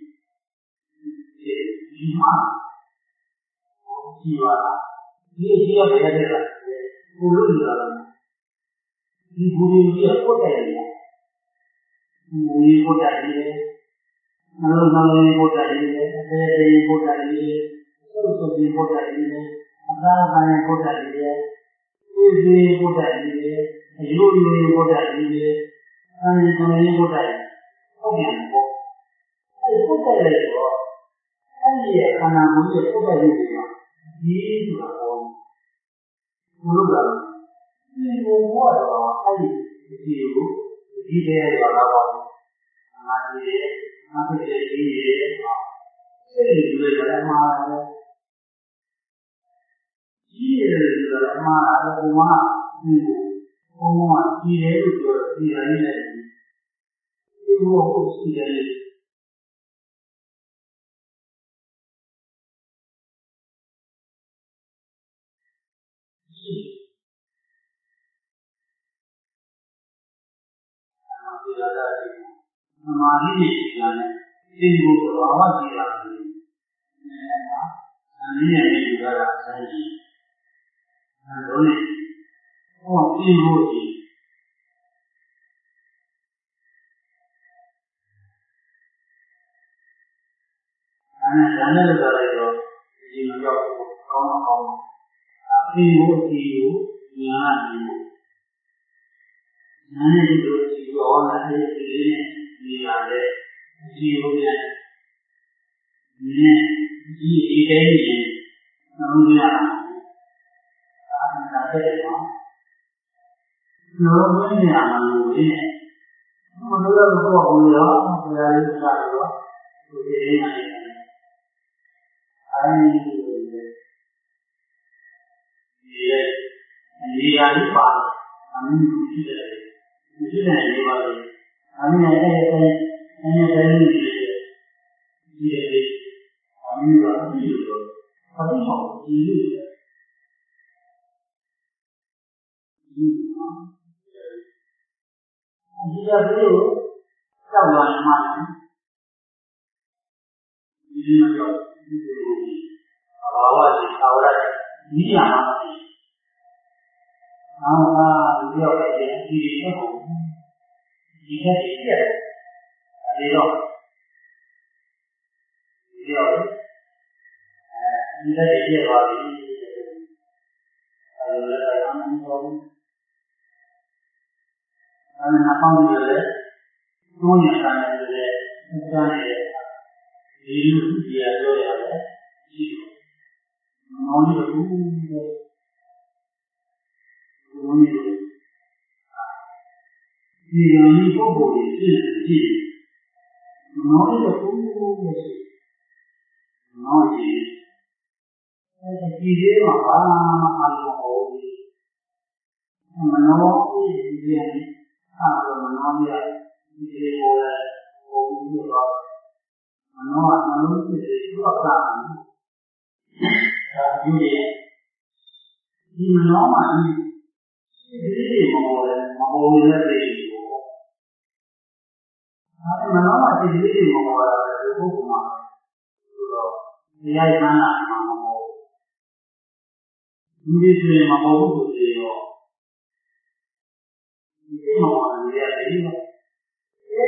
ဒီမှာဒီပါဒီဒီရတဲ့တဲ့ကိုလို့ရတာဒီဘူရီကြီးကိုတက်ရတယ်ဘူရီကိုတက်ရတယ်နလုံးနလုံးကိုတက်ရတယ်အဲအဲကိုတက်ရတယ်သုတ်သုတ်ကိုတက်ရတယ်အသာခံကိုတက်ရတယ်ဒီဒီကိုတက်ရတယ်အယုယုကိုတက်ရတယ်အဲဒီကိုလည်းကိုတက်ရတယ်ဟုတ်တယ်ပေါ့အဲဒီကိုတက်ရတယ်ဆိုတော့အဲဒီရဲ့ခန္ဓာကိုယ်ရဲ့ကိုတက်ရည်ကဒီဆိုတာပေါ့ဘုလို့ကဒီကိုဘောတော့အဲ့ဒီဒီကိုဒီတဲ့ရတာတော့ငါဒီရဲ့ငါဒီရဲ့ဒီရဲ့စိတ်တွေလည်းမှားတယ်ကြီးတယ်ဆိုတာမှားတယ်ဘုမဒီဘုံကကြီးတယ်လို့ပြောဒီရည်နဲ့ဒီဘောကိုစီတယ်ရတာဒီသမာဓိနဲ့ဉာဏ်နဲ့ဒီကိုသဘာဝကြည့်တာဒီအဲဒါအနည်းနဲ့ယူရတာအစမ်းကြီးအဲတော့လေဟောဒီကိုကြည့်အဲဒါနဲ့လည်းဆိုတော့ဒီမပြောကောင်းတော့ကောင်းဒီကိုဒီကိုဉာဏ်နဲ့ဒီကိုဉာဏ်နဲ့ဒီလိုဒီရောနဲ့ဒီလေးနဲ့ဒီရတယ်ဒီလိုနဲ့ဒီဒီဒီတိုင်းကြီးနောက်ရတာအဲဒါတဲ့တော့လောဘနဲ့အမှန်ကိုလေမလို့တော့ဘောဘူးရောဘယ်လိုလဲဆိုတော့ဒီလေးနဲ့အဲဒီဒီရဲ့ဒီရာလေးပါအမှန်ကိုကြည့်တယ်ဒီနဲ့ဒီပါလေအမှန်နဲ့အဲအဲအဲဒီဒီရဲ့အမှန်ကဒီလိုဘာလို့မဒီလိုဒီဒီကဘယ်လိုကြောက်လာမှန်းဒီလိုကြောက်ဒီလိုဘာဝကြီးထောက်လိုက်ဒီရမှာအာဟာဒီရောက်တဲ့ဒီချက်ကိုဒီချက်ကြီးပြတယ်ဒီတော့ဒီရောက်အဲဒီချက်ကြီးပြသွားပြီအဲလိုလည်းအမှန်ဆုံးအမှန်အပေါင်းတွေလည်းတွန်းနေတာလည်းအကျမ်းရဲ့ဒီလိုဒီရပြောရတယ်ရှိတယ်မောင်ကြီးတို့ဘုန်းကြီးတို့ဒီကနေ့ပုဂ္ဂိုလ်ကြီးပြည့်ကြည့်မောင်ကြီးတို့ဘုန်းကြီးတို့ရှိမောင်ကြီးအဲဒီဒီလေးမှာဘာမှမဟုတ်ဘူးမနောကြီးဒီအားလုံးမနောကြီးဒီလေးကိုလည်းဘုန်းကြီးတို့မနောကနှလုံးသွင်းပြီးတော့တာဒါဒီဒီမနောမှာဒီဒီလေးမဟုတ်လည်းမဟုတ်လည်းဒီကိုအဲဒီမနောမှာဒီဒီလေးမဟုတ်တာလည်းဘုရားမှာဆိုတော့ဒီရိုက်မှန်းတာမှမဟုတ်ဘူးဒီလိုမဟုတ်ဘူးဆိုတော့ဒီမဟုတ်ဘူးလေဒီက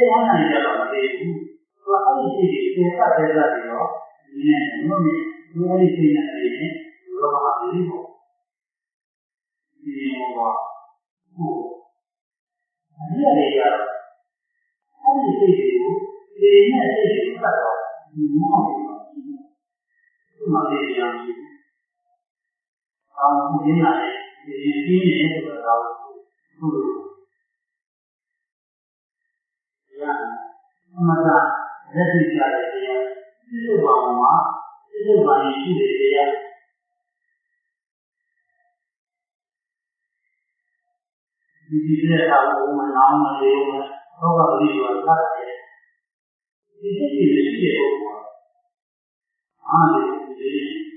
တရားနိုင်ကြတော့မသိဘူးသူကအဲ့ဒီစိတ်ကိုသတ်တဲ့သတ်ပြီးတော့ဒီနဲ့ဘုံနဲ့ဒီအဲ့ဒီစိတ်နဲ့နေနေလောကမှာပြီးပေါ့ဒီဘောဟုတ်အဒီအလေးကတော့အဲ့ဒီစိတ်ကိုဒီနဲ့စိတ်ကိုသတ်တော့ဒီမောင်းပြီးတော့ဒီမှာလေးတရားရှိအောင်ဒီနေ့ဒီဒီနေဆိုတော့ဟုတ်ရအမှန်တရားလက်ရှိကြတဲ့တရားဒီလိုပါမှာဒီလိုပါရင်ရှိတဲ့တရားဒီဒီတဲ့အခါဘုံမနောင်းမလေးဘောကပရိယောသတ်တယ်ဒီစိတ်ကြီးရှိတဲ့ဘုရားအားဒီဒီ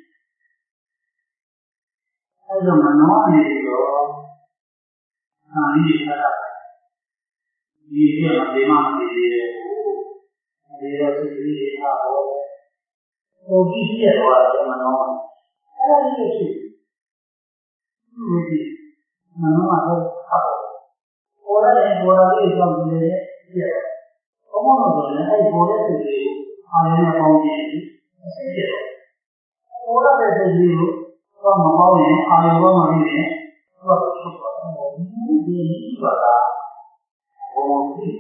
အဲ့တော့မနောနေပြီးတော့အာဒီခါဒီကဒီမှာနေတယ်ဒီတော့ဒီဒီဟာဟောဟိုကြည့်ရတော့မနောအဲ့ဒါကြီးရှိဒီမနောကတော့ပေါ်ရတယ်ပေါ်ရတယ်ကြောင့်ဒီလေပြည့်ဘုံမလို့ဆိုရင်အဲ့ပေါ်တဲ့စိတ်ကိုအာရုံနဲ့ပေါင်းကြည့်အစိတ်ပြည့်ပေါ်ရတဲ့စိတ်ကိုတော့မပေါင်းရင်အာရုံကမှမဖြစ်ရင်သူကဖြစ်သွားတယ်ဒီဒီဆိုတာဘုံကြီး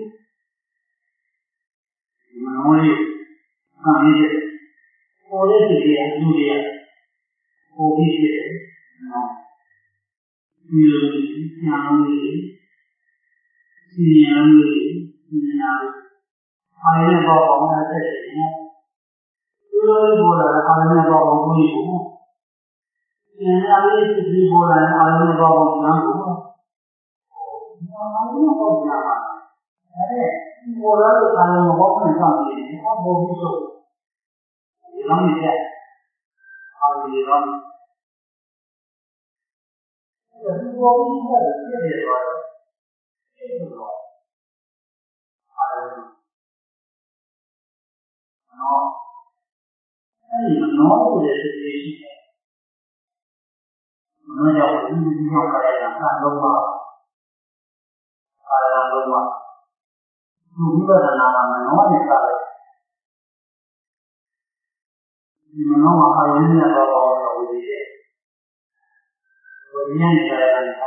မနောလေးအာရုံနဲ့ပေါ်တဲ့စိတ်ရဲ့အကျိုးတွေကပေါ်ပြီးဖြစ်တယ်နော်ဒီလိုညာလို့စီယံလေးညာအာရုံပေါ်ပေါင်းတဲ့စိတ်နဲ့ဒီလိုပေါ်လာအာရုံပေါ်ပေါင်းမှုကိုဉာဏ်လေးဖြစ်ပြီးပေါ်လာအာရုံပေါ်ပေါင်းတာကိုအာရုံပေါ်လာတယ်အဲဒီပေါ်လာတဲ့အာရုံပေါ်ပေါင်းတာကိုဘာပေါ်ပြီးဆိုဒီလိုမျိုးတဲ့အာရုံရောဒီပေါ်ပြီးတဲ့ပြည့်တယ်တော့အဲ့ဒီတော့အာရုံနော်အဲ့ဒီနော်ဆိုတဲ့စိတ်ရှိတယ်မနောကြောင့်ဒီဒီရောက်ကြတဲ့အခါလုံးပါအာရုံလုံးပါဒီဝိပဿနာမှာမနောနဲ့စားတယ်ဒီမနောမှာအာရုံနဲ့တော့တော့ဝိသေရဲ့ဝိညာဉ်နဲ့ကြတဲ့အခါ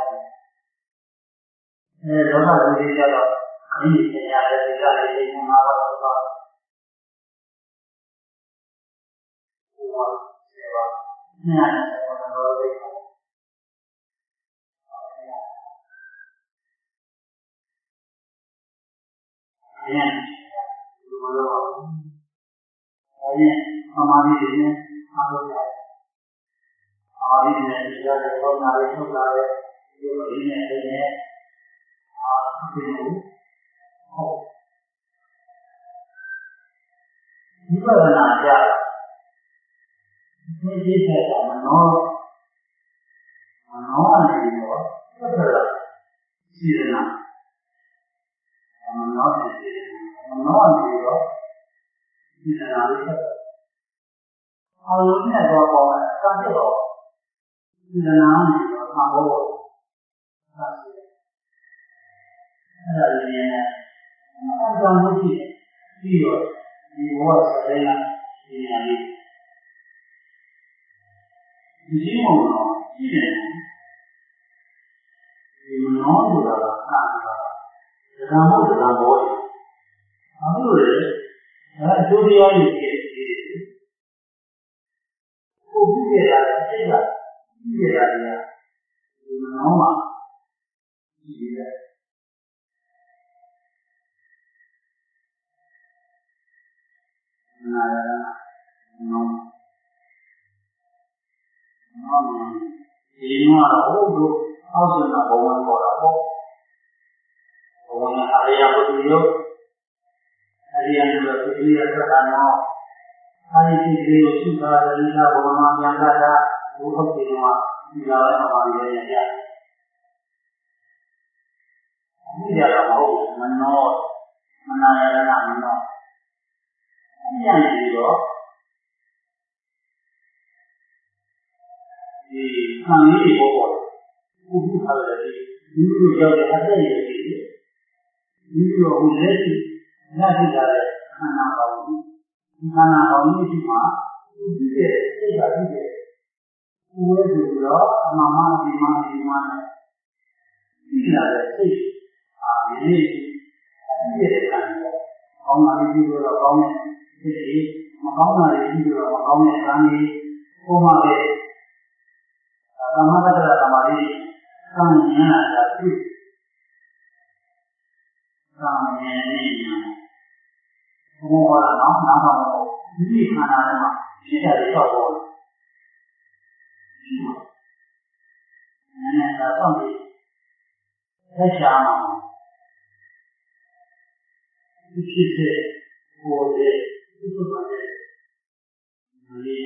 အဲလောကဝိသေကြတော့အမိပညာရဲ့ဒီကလေးတွေမှာတော့တော့ဘာစေဝညာနဲ့တော့ဒီအဲ့ဒီလိုလိုအဲဒီသမာဓိနဲ့အားလုံးရတယ်။အာရိနဲ့ဒီကနေ့တော့နာရီထုတ်လာတဲ့ဒီလိုရင်းနဲ့လည်းအာဒီလိုဟုတ်ဒီပဒနာကြဒီဒီတဲ့မနောမနောအနေနဲ့တော့သက်သက်စီရနာမနောစီရနာမနောအနေနဲ့တော့ဒီနာလေးသက်အာရုံနဲ့တော့ပေါ်တာစတဲ့တော့ဒီနာနဲ့တော့အဘောဆက်စီအဲ့ဒါလေးနဲ့အကြောင်းမရှိပြီးတော့ဒီဘောစတဲ့နာဒီနာလေးဒီမောင်တော့ကြည့်တယ်ဒီမနောဆိုတာကအာရုံဒါမှမဟုတ်ဒါဘောအခုလေအဲအကျိုးတရားကြီးဖြစ်ဖြစ်ကိုပြည့်ရတာစိတ်ကပြည့်ရတာဒီမနောမှာကြည့်ရတယ်နာရနောနောဒီမှာတော့ဘုအောက်ဆုံးကဘဝပေါ်တာပေါ့ဘဝနဲ့အရိယပုတ္တိယောအရိယနဲ့ပုတ္တိယဆိုတာတော့အဲဒီဒီကိုရှိတာလည်းဒီကဘဝမှာပြန်လာတာဘုဟုတ်တယ်မှာဒီလာတဲ့မှာရရရဒီကြတော့မဟုတ်မနောမနာရဏမနောအញ្ញပြီးတော့ဒီခံလေးပေါ်ပေါ်ဘုဟုထားတယ်ဒီလိုကြောင့်အသက်ရည်ကြီးဒီလိုဟိုလက်ရှိညတိကြတဲ့ခန္ဓာပေါင်းဒီခန္ဓာပေါင်းကြီးဒီမှာသူကြည့်တဲ့စိတ်ကကြည့်တဲ့ကိုယ်ရဲ့ဆိုတော့အမှန်မှန်ဒီမှန်ဒီမှန်နဲ့ကြည့်လာတဲ့စိတ်အာဒီကြည့်တဲ့ခန္ဓာကောင်းတာလေးကြည့်လို့တော့ကောင်းတဲ့စိတ်ကြီးမကောင်းတာလေးကြည့်လို့တော့မကောင်းတဲ့ခန္ဓာကြီးပုံမှန်ပဲသမထကသမာဓိသံဉာဏ်လာတာပြုသံဉာဏ်နဲ့ဘောရနောနာမမောဒီခန္ဓာထဲမှာဖြစ်တယ်တော့ဘောနည်းနည်းတော့ပြီးသက်ချာမှာဒီဖြစ်တဲ့ဘောရဲ့ဒီလိုပါလေဒီ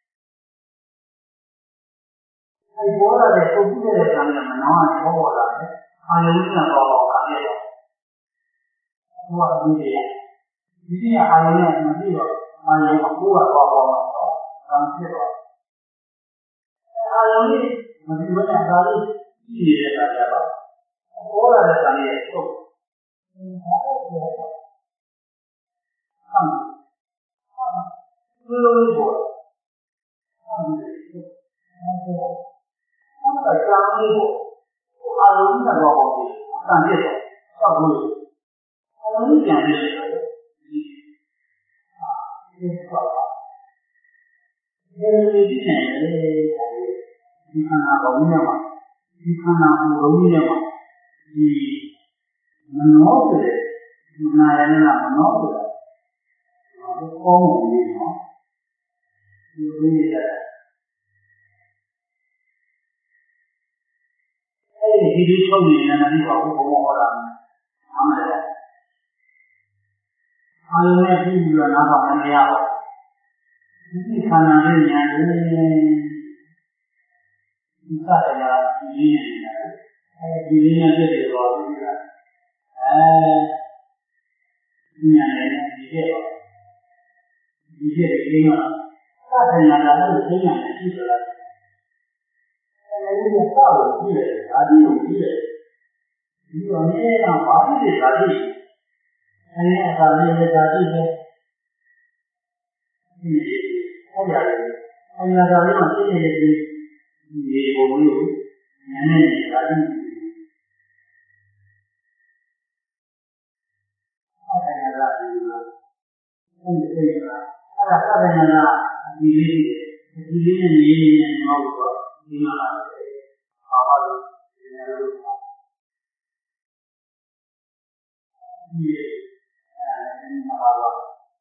အဲဘောရတဲ့ပုဂ္ဂိုလ်ရဲ့ကံနဲ့မနောနဲ့ဘောပေါ်လာတယ်အာယုန်နဲ့ဘောပေါ်ကံနဲ့တော့ဘုရားဒီရဲ့ဒီကအာယုန်နဲ့မပြီးတော့အာယုန်ကကိုယ်ကတော့ပေါ်တော့ကံဖြစ်တော့အာယုန်လေးမပြီးဘဲနဲ့ဒါလေးကြည့်ရတဲ့အခါကျတော့ဘောရတဲ့ကံရဲ့သုတ်ဒါတော့ပြောတော့ဟမ်ဘယ်လိုလဲဘောဟမ်အဲ့ဒါကြောင့်လို့အာရုံနဲ့တော့ပေါ့တန်ပြည့်တော့စောက်လို့အာရုံပြန်နေတယ်ဒီဒီတော့ဒီလိုဒီနေလေဒီခန္ဓာဘုံနဲ့မှာဒီခန္ဓာဘုံလုံးနဲ့မှာဒီမနောဆိုတဲ့ဒီနာယနာမနောဆိုတာကောင်းတယ်နော်ဒီလိုနေတဲ့အဲ့ဒီဒီချုပ်နေတဲ့နာမည်ကဘုံဟောတာအမှန်တယ်အာယုနဲ့ပြီးပြီးတော့နားတော့မရဘူးဒီခန္ဓာလေးညာလေးဒီစတဲ့ရာဒီနေတာအဲဒီလေးနဲ့ပြည့်တယ်တော့ဒီကအဲဒီညာလေးဒီတဲ့ဒီတဲ့ဒီမှာစတဲ့ရာလည်းသိညာနဲ့ရှိသလားအဲဒီကစောက်ကြည့်တယ်ဒါဒီကိုကြည့်တယ်ဒီတော့နည်းကဘာဖြစ်လဲဒါဒီအဲဒီအသာလေးလည်းဒါဒီပဲဒီဟုတ်ရတယ်အဲဒီအသာလေးမှာသိနေတဲ့ဒီဒီဘုံလို့နည်းနည်းဒါဒီအဲ့ဒါကဒီလိုအဲဒီအဲ့ဒါအဲ့ဒါစတဲ့နာဒီလေးဒီလေးနဲ့နေနေနဲ့မဟုတ်တော့ဒီမှာအာဘာလို့ဒီလိုဒီအဲဒီမှာပါတော့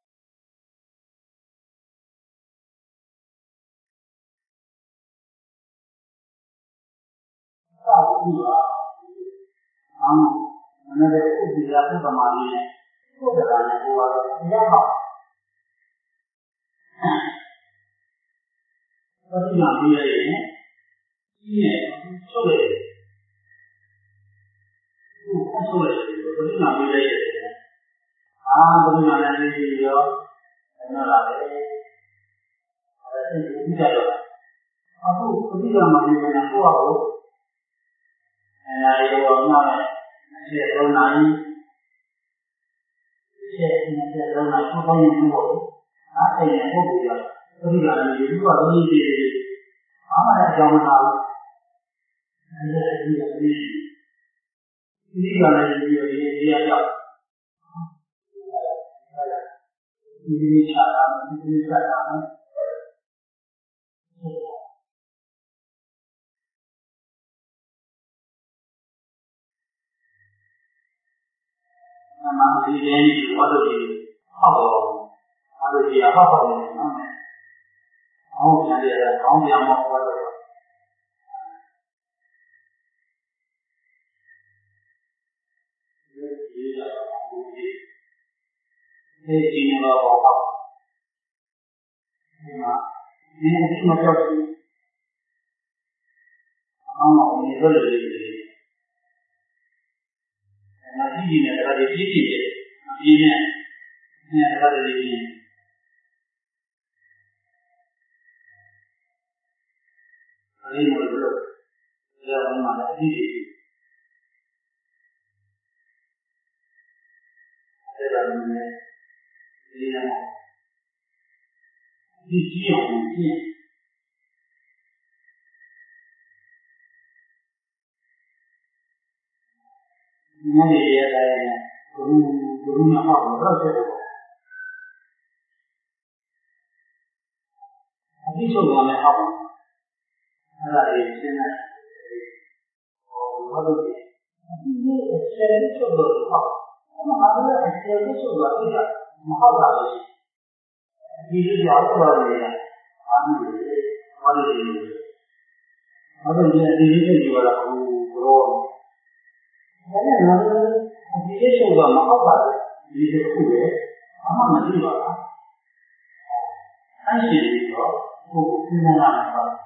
သာဒီပါအာမနတဲ့ဥပ္ပဒါသုတ္တမလေးနဲ့သုတ္တရာနဲ့ဟိုကတော့တရားပါပဋိညာပြီးရရင်ကြီးနဲ့ချုပ်ရတယ်။ဟုတ်အဆိုးရတယ်ပဋိညာပြီးရရင်အာပဋိညာနဲ့ပြီးရောအဲ့ဒါလည်းအဲ့ဒီကြည့်ကြတော့အခုပဋိညာမှာနေနေတာကိုယ့်ဟာကိုအဲ့ဒါရောငါ့ရဲ့အခြေသုံးနိုင်အခြေအနေသုံးနိုင်ကိုယ်ပိုင်မှုပေါ့အဲ့ဒီနဲ့ပုဂ္ဂိုလ်ကပဋိညာနဲ့ဒီလိုအရေးကြီးတယ်အာမနဲ့ကြောင်းမထားဘူးအဲ့ဒီအရေးကြီးဒီကလည်းဒီလိုဒီနေရာရောက်ဒီဒီချာတာဒီဒီချာတာအမှန်ဒီရင်ဘာလို့ဒီဟောတော့ဘာလို့ဒီဟောတော့လဲနော်အောင်းပြန်ရတာအောင်းပြန်မောတော့ဒီဒီရဘူးဒီဒီဒီတော့ဟောဒီမှာဒီဒီမပြောဘူးအောင်းအောင်နေလို့လေအဲ့ဒီဒီနဲ့ဒါတွေပြည့်ပြည့်တယ်အပြည့်နဲ့နဲ့ဒါတွေပြည့်အဲ့ဒီလိုလို့ရောမှာအပြည့်အဲ့ဒါမျိုးနဲ့ဒီကြီးအောင်ကျင့်ညနေရတဲ့ဘုရုဘုရုနာဟောတော့ဆက်တယ်အတိချုပ်ကလည်းဟောအဲ့ဒါလေးရှင်းလိုက်ဟောဘာလို့ဒီဒီအစဲချုပ်တော့ဟောအဲ့မှာလည်းအစဲချုပ်တော့သိတာမဟုတ်တာလေဒီလိုရောက်တော့လေအာမီဘာလို့ဒီဘာလို့ဒီဒီလိုပြောတာဟိုဘောဒါနဲ့ငါတို့ဒီလိုချုပ်တော့မဟုတ်ပါဘူးဒီလိုခုပဲအမှမသိပါလားအဲ့ဒီတော့ဟိုစဉ်းစားရမှာပါ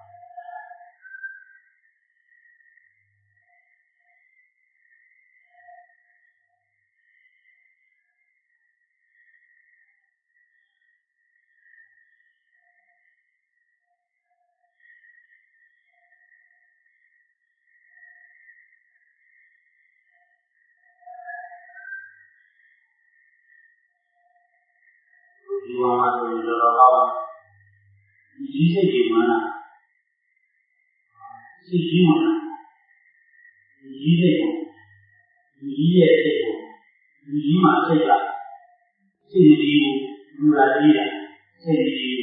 ဒီမှာဆိုရင်တော့ဟောဒီစိတ်ကြီးမှန်းစိတ်ကြီးမှန်းဒီစိတ်ကိုဒီရဲ့စိတ်ကိုဒီကြီးမှစိတ်ကစိတ်ကြီးကိုလူလာကြီးတာစိတ်ကြီး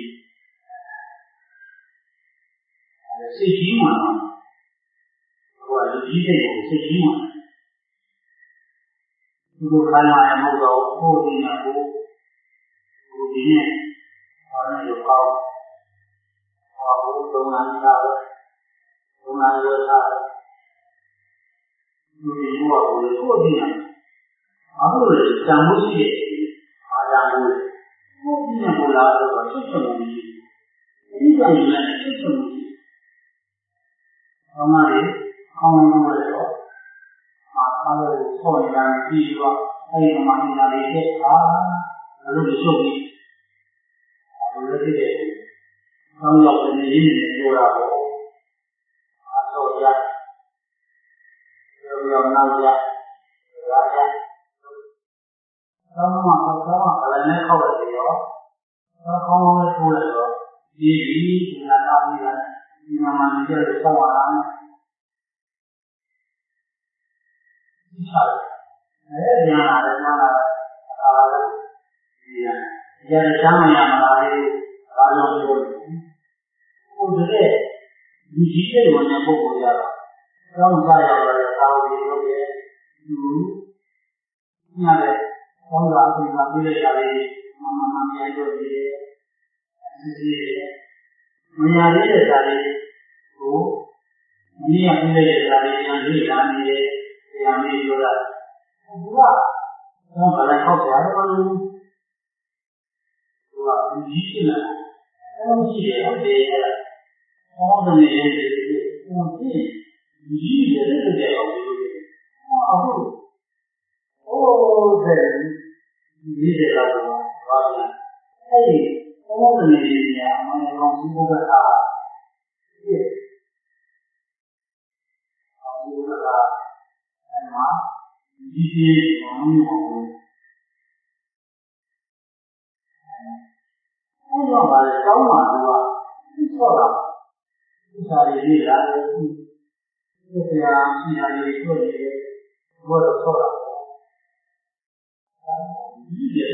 စိတ်ကြီးမှန်းဟိုဒီစိတ်ကိုစိတ်ကြီးမှန်းဒီလိုခိုင်းမှမဟုတ်တော့ဟိုဒီနာကိုဟိုဒီနဲ့ဘာလို့ရောဟောဘုသုံးနာထားတယ်သုံးနာရထားတယ်ဒီလိုကဘုလို့ကိုဒီနာအခုလေတန်ဖို့ရှိတယ်အားကြောင့်ကိုဒီနဲ့ဘုလားဆိုတော့ဆွတ်ချုံနေတယ်ဒီကံနဲ့ဆွတ်ချုံနေတယ်ဘာမှလေအောင်းအောင်လို့တော့အာအားလို့ဆောင်းနေတာပြီးတော့အဲ့ဒီမှာနေတာလေးတဲ့အာလို့ရှုပ်ပြီးဘုလို့တည်းဆောင်းရောက်နေရင်းနဲ့ပြောတာပေါ့အားတော့ရပြောပြောနောက်ရရာရဆောင်းမှာဆောင်းမှာလည်းနဲ့ခောက်ရတယ်ရောဆောင်းကောင်းလေးထိုးလိုက်တော့ဒီဒီဒီနာသားကြီးကဒီမှာမှနေကြလို့ဆောင်းလာတယ်ဒီချာအဲဒီညာလာတယ်ညာလာတယ်အားလည်းဒီရရချမ်းမရမလားလေအားလုံးပြောတယ်ဟိုတည်းဒီကြီးတဲ့ဝင်တဲ့ပုဂ္ဂိုလ်ရတာကျောင်းသားရောက်လာတဲ့သာဝတိတို့ရဲ့သူညတဲ့ဘောင်းသာအပြင်မှာပြည့်လိုက်တာလေးမမမပြန်လို့ဒီစီစီမရသေးတဲ့စာလေးကိုမင်းရပြည့်လိုက်တဲ့စာလေးပြန်လေ့လာနေတယ်ပြန်ပြီးပြောတာသူကတော့ဘာလဲခောက်ကြရတယ်မလို့သူကဒီကြီးဖြစ်လာတယ်အဲ့လိုရှိတယ်အသေးရဲ့ဘောင်းကနေရေးတယ်ဟိုကြည့်ကြီးတယ်တဲ့တဲ့အောင်လို့အခုဟိုတဲ့ဒီတဲ့လာတော့ဘာလဲအဲ့ဒီဘောင်းကနေရေးတယ်အမှန်ကောင်ဒီဘုရားအားဒီအောင်လို့ကအဲ့မှာဒီကြီးဘောင်းမျိုးပေါ့အဲ့တော့ဘာလဲတောင်းမှသူကသိဆော့တာဒီစာရည်လေးရတယ်ဒီဆရာရှိတာလေးတွေ့တယ်ဘောတော့ဆော့တာဒီရဲ့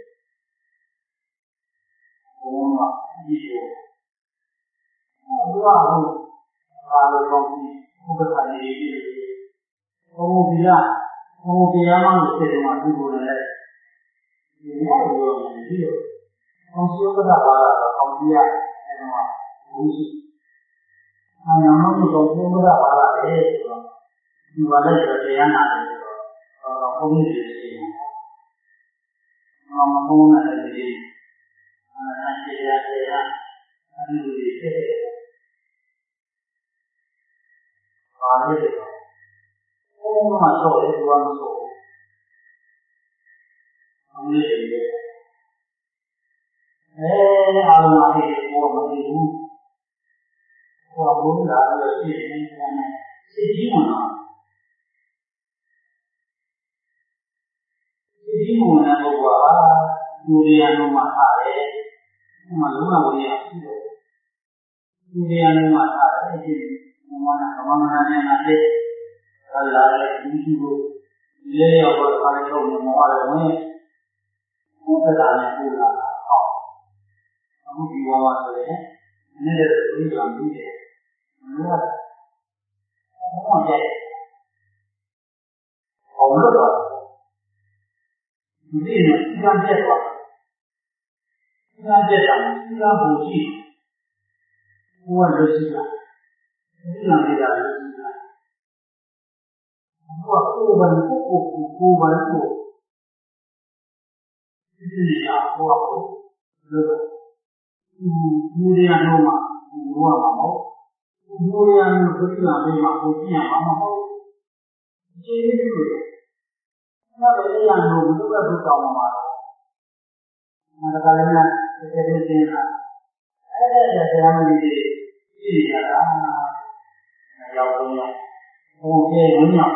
ဘုံကဒီကိုဘုရားဟုတ်ဘာလို့ကောင်းကြီးဘုရားလေးကြီးဘုံဘုရားဘုံဘုရားမှလို့ဖြစ်တယ်မှာဒီကိုလည်းဒီမှာလို့ဒီလိုအောင်စုကတာပါတော့အောင်ကြီးရအဲ့တော့ဘူးရှိအာနာမလို့တော့ဘုရားပါလာတယ်ဆိုတော့ဒီဝါလည်းတရားနာတယ်ဆိုတော့ဘုံကြီးရှိတယ်မမုန်းတဲ့ဒီအာရှိရတရားအမှုတွေဖြစ်တယ်။ဘာလဲဆိုတော့ဘုံမှာတော့ဒီဝါမဆိုအမှုတွေလေအဲအားလုံးအဖြစ်ဘောမသိဘူး။ဘောဘုရားလည်းရှိနေတယ်စိတ်ကြီးမှာစိတ်ကြီးမှာဘုရားဒုရိယနုမှာထားတယ် mà lúc nào cũng vậy như thế anh mà ta thấy gì mà nó mà nó này là thế là là cái gì cũng lấy ở bên cái chỗ mà nó ở đâu này không phải là này cũng là họ không bị qua mà thế nên là cái gì làm gì thế nó là không có gì không được rồi vì nó chỉ làm chết rồi chỉ làm chết rồi chỉ làm vô chi vô là gì là chỉ làm gì là gì là vô cố vấn cố cố cố vấn cố cái gì là vô cố được vô đi ăn đâu mà vô mà không vô đi ăn cái gì làm gì mà vô chi mà mà không chỉ cái gì nó bây giờ ăn đâu cũng là vô cầu mà mà cái này là cái gì thế nào cái này là cái nào đi đi ra là giàu hơn nhau không kê với nhau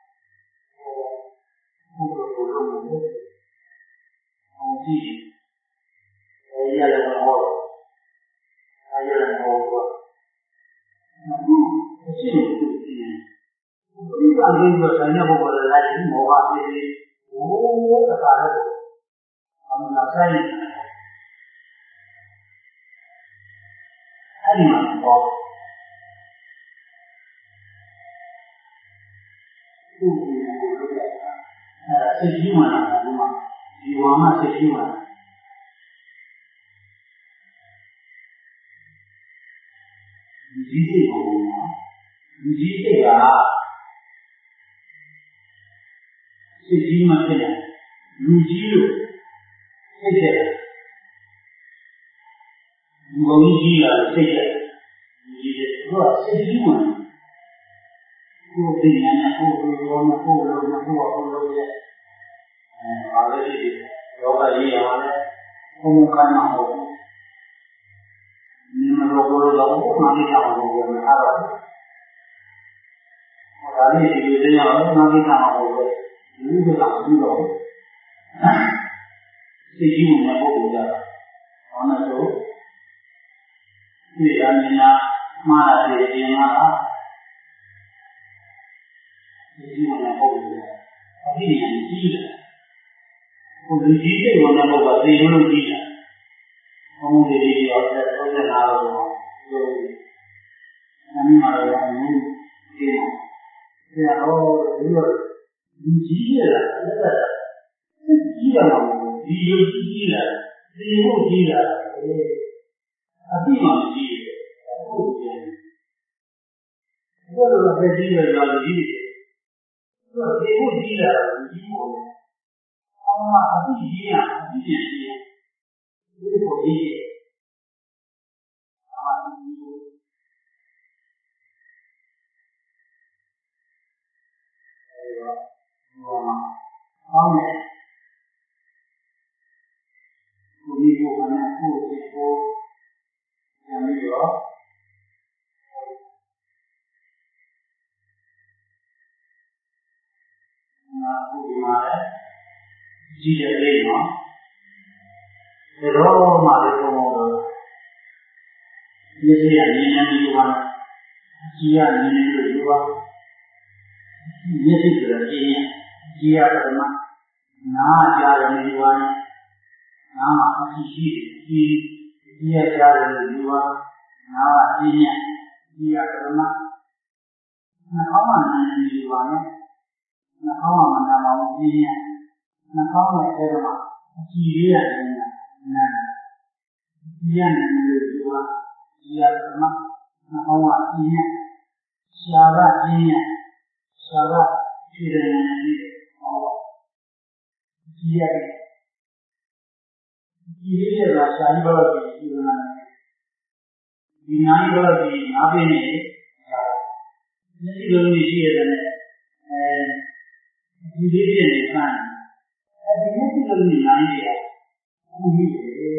không được đủ luôn nữa không gì bây giờ là một hồi bây giờ là một hồi cái gì cũng được gì cái gì ăn đi rồi cái nào cũng được lại những món ăn gì ố tất cả là ông là cái cái gì mà có cái gì mà có cái gì mà là đúng khôngဒီဝါမစိတ်ကြီးမှာဒီစိတ်ကိုဒီစိတ်ကစိတ်ကြီးမှဖြစ်တယ်လူကြီးလို့စိတ်တယ်လူကောင်းကြီးကစိတ်တယ်ဒီတော့စိတ်ကြီးမှကိုယ်သိဉာဏ်နဲ့ကိုယ်ကိုယ်ရောနဲ့ကိုယ်လုံးနဲ့ကိုယ်ကိုယ်လုံးရဲ့အဲပါလေယောဂရေးရပါတယ်ဘုံခန္ဓာဟုတ်ဒီမလိုကိုယ်လုံးကိုနားကြအောင်လို့ပြောနေတာတော့ဟောဒါလေးဒီလိုတရားကိုနားကြအောင်လို့ဒီလိုကပြီးတော့စိတ်ကြီးမှပုဂ္ဂိုလ်ကြတာဟောနေဆိုဒီအမြင်နာမှားတယ်ပြင်မှာဒီလိုနဲ့ပုဂ္ဂိုလ်ကြအပြည့်နဲ့ကြီးတယ်ဘုရားကြီးတဲ့ဝန်တော်ကသိလို့ကြီးတယ်ဘုံဒီဒီရောတဲ့သုံးတဲ့နာတော့ပြောအမှန်မှာတော့ဘူးဒီမှာဆရာတော်ဒီလိုလူကြီးရတာအဲ့ဒါကြီးရမှာဒီလိုကြီးကြီးလာသိဖို့ကြီးလာအပြည့်မှကြီးတယ်ဟုတ်တယ်ဘယ်လိုလဲကြီးရတာကြီးတယ်ဆိုတော့ဒီဖို့ကြီးလာကြီးဖို့အောင်မှာအပြည့်ကြီးရအပြည့်ကြီးရဒီလိုကြီးတယ်အာဒီလိုအဲတော့ဘောမှာအောင်းတယ်ကိုဒီကိုအနေကိုဒီကိုညနေရောနာကိုဒီမှာကြည့်တဲ့လေးနော်ဒါတော့မှလည်းပုံပေါ်ဒီစီရနေနေဒီမှာကြည်ရနေနေလို့ဒီပါမျက်စိဆိုတဲ့ကြည်ရကြည်ရတော့မှနားကြားတယ်ဒီပါနားမှာအကြည့်ရှိကြည်ကြည်ရကြားတယ်ဒီပါနားကကြည်ရကြည်ရတော့မှနှာခေါင်းမှာနေဒီပါနဲ့နှာခေါင်းမှာနားမှာကြည်ရနှာခေါင်းရဲ့အဲဒါအကြည့်ရရတယ်နာကြည်ရနေလို့ဒီပါကြည်ရတော့မှနှာခေါင်းကကြည်ရရှားကကြည်ရရှားကကြည်တယ်နေဟောကြည်ရတယ်ကြည်ရတာရှားပြီးတော့ကြည်နေတာဒီနားရောဒီနားပင်နဲ့မျက်စိလုံးကြီးရှိရတယ်အဲဒီလေးပြည့်နေခံအဲဒီမျက်စိလုံးကြီးနားကြီးရအခုကြီးတယ်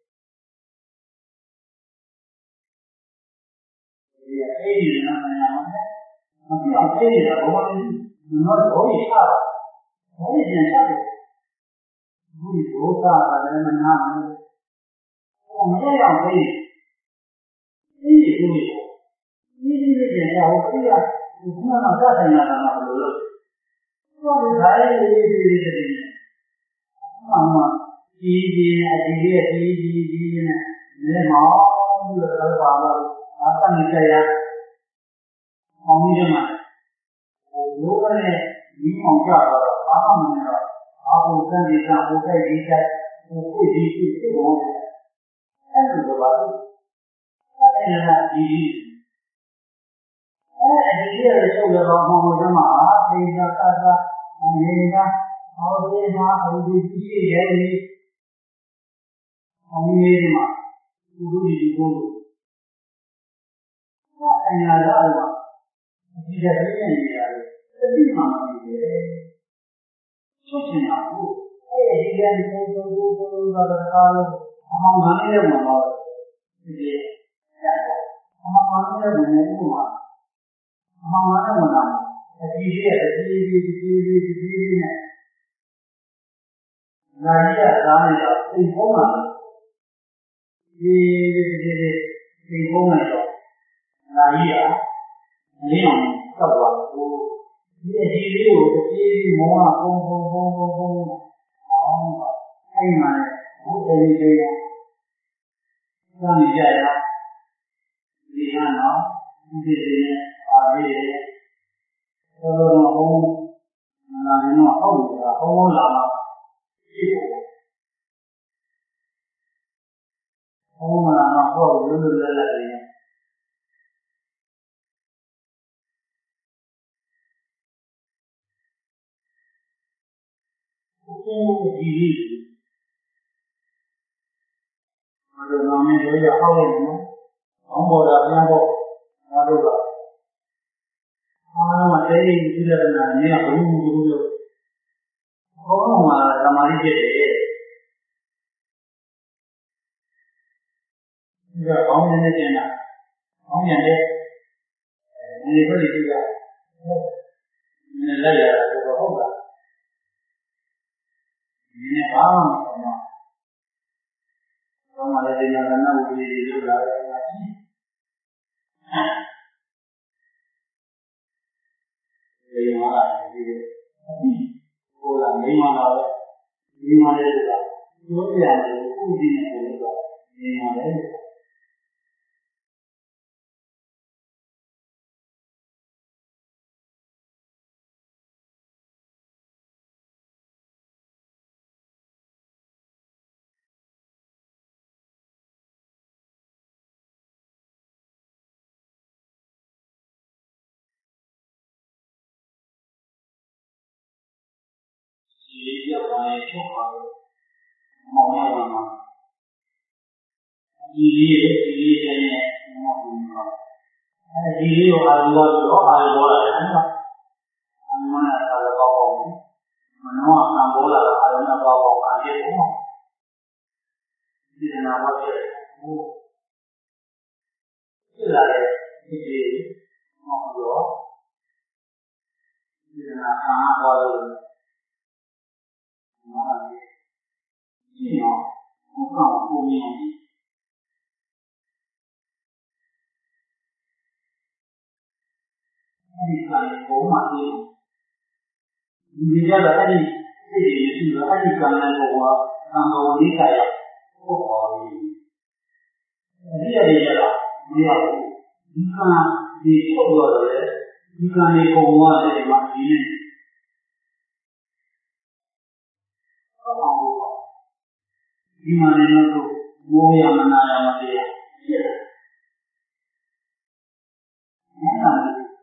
ဒီအဲ့ဒီနားမနာမပြောအဲ့ဒီတော့ဘာလို့ဒီတော့ဘောကြီးချတာဘောကြီးပြန်ချတယ်ဘူးဒီဘောကလည်းမနာဘူး我们这样可以，可以注意。你这个点呀，我可以啊，我看到这才能让他留了。说的太有意思了，那么第一季呢，第一第一季第一呢，没毛这个头发了，啊，上面这样，黄明嘛，我有个呢，银行家的，他们那个，啊，我身体上我在以前，我会去去这种的，但是我吧，他这个呢，第一。哎，你这个受得了吗？我什么啊？这个看看，你看，好这嘛，我就继续给你，我们这嘛，不如你不如，那哎呀，这个嘛，你这是愿意的，这地方嘛，你出去哪路？哎，今天走走走走到这个路，他们哪里来问我？对不对？这样，他们哪里来问我嘛？他们哪里问我？他弟弟，他弟弟，弟弟，弟弟呢？那你啊，咱们叫对风啊，你这这这对风来说，那你啊，你用这个我，你这弟弟有弟弟忙啊，风风风风风，哦，哎呀妈呀，我跟你这样，让你这样，你看啊，你这些啊这些，这个风，那你弄好的，好好làm啊。không mà làm nó có được được là gì cái gì mà được nó mới được là không được nữa không bao giờ nha bộ nó được rồi à mà thế thì là là như là cũng cũng được không mà làm gì vậy giờ không nhận được tiền à không nhận được người có gì chưa nên đây là được không cả nên báo mà không mà đây là nó cũng đi được là đây mà là cái gì cô làm mấy mà nào đấy mấy mà đây là đối với là cái gì này cũng được mấy mà đấy chỉ là cái chỗ họ mong muốn mà chỉ là chỉ là này mong muốn mà chỉ là ai lo cho ai lo lại anh mà anh mà là là bao bọc mà nó làm bố là ai nó bao bọc anh biết đúng không thì là nó có thể tức là cái gì mong muốn thì là khá qua rồi nó là gì nó không còn cùng nhau thì phải cố mà đi vì ra là cái gì cái gì thì là cái gì cần là của làm đồ lý giải không có gì lý giải gì là lý giải đi ra đi không được rồi đi ra đi cùng qua để mà đi không có đi mà nên nó mua nhà mà nhà mà đi nhớ là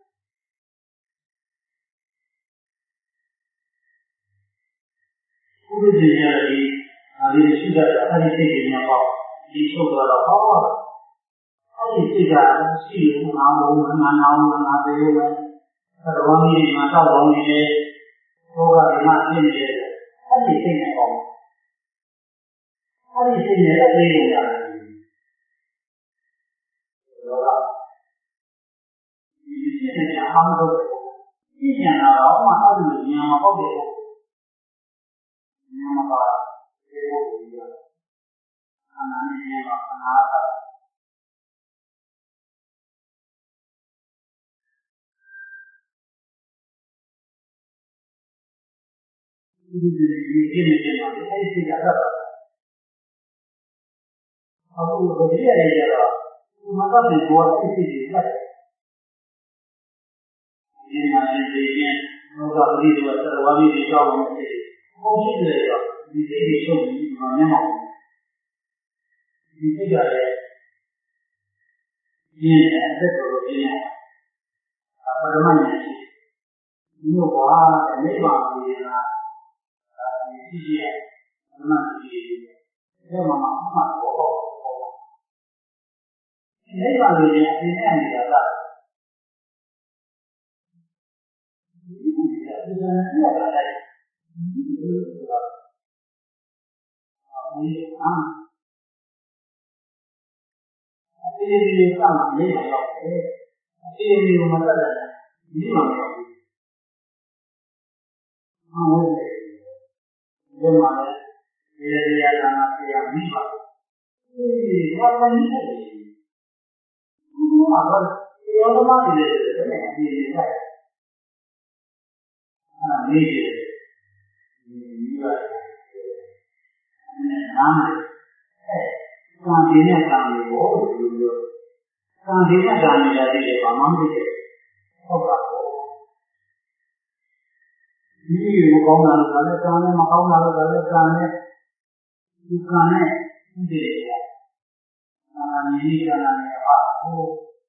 cái gì là đi à đi suy ra cái gì cái gì mà có đi sâu vào đó có cái gì suy ra suy luận nào luận nào nào luận nào về luận cái đó gì mà sao đó gì có cái mà cái gì cái gì cái này có cái gì cái này là cái gì đó đó thì cái này là không được cái nhà nào đó mà có được nhà mà có được nhà mà có cái gì နာနဲ့ကျင်းတော့ခနာတာဒီဒီဒီဒီဒီဒီမှာအဲ့ဒီကတာအခုဘယ်ရည်ရကြတော့ဒီမှာတော့ဒီဘောအစ်စ်တွေတက်တယ်ဒီမှာဒီရင်ဘောကပရိသေဝသရဝါဒီတွေကြောက်နေတယ်ဘုံရှိတယ်တော့ဒီစိတ်တွေချုပ်ပြီးဒီမှာမျက်မှောက်ဒီစိတ်ကလည်းဒီအသက်ကိုပြင်းနေတာပရမတ်ရှိဒီလိုကွာနိဗ္ဗာန်ကိုရတာဒီရှိရဲ့ပရမတ်ရှိတယ်ဒါမှမဟုတ်ဘောနိဗ္ဗာန်ကိုရအင်းနဲ့နေတာကဒီလိုပြတာဒီလိုပြတာလည်းဒီလိုဆိုတာအဲဒီအာဒီဒီကမှနေရတော့တယ်ဒီဒီကိုမတတ်တယ်ဒီမှာမဟုတ်ဘူးဟုတ်တယ်ဒီမှာလည်းဒီရရလာတာပြရမိပါဒီဘာမှမဖြစ်ဘူးဒီမှာတော့ဒီရောမတည်တယ်တဲ့ဒီဒီကအာနေတယ်ဒီဒီကနားတယ်ကံဒီနဲ့ကံကိုဒီလိုကံဒီနဲ့ကံနဲ့ရတယ်ဘာမှမဖြစ်ဘူးဟုတ်ပါဘူးဒီလိုကောင်းတာလို့လည်းကံနဲ့မကောင်းတာလို့လည်းကံနဲ့ဒီကံနဲ့ဒီတယ်အာနိကံနဲ့ပါဟို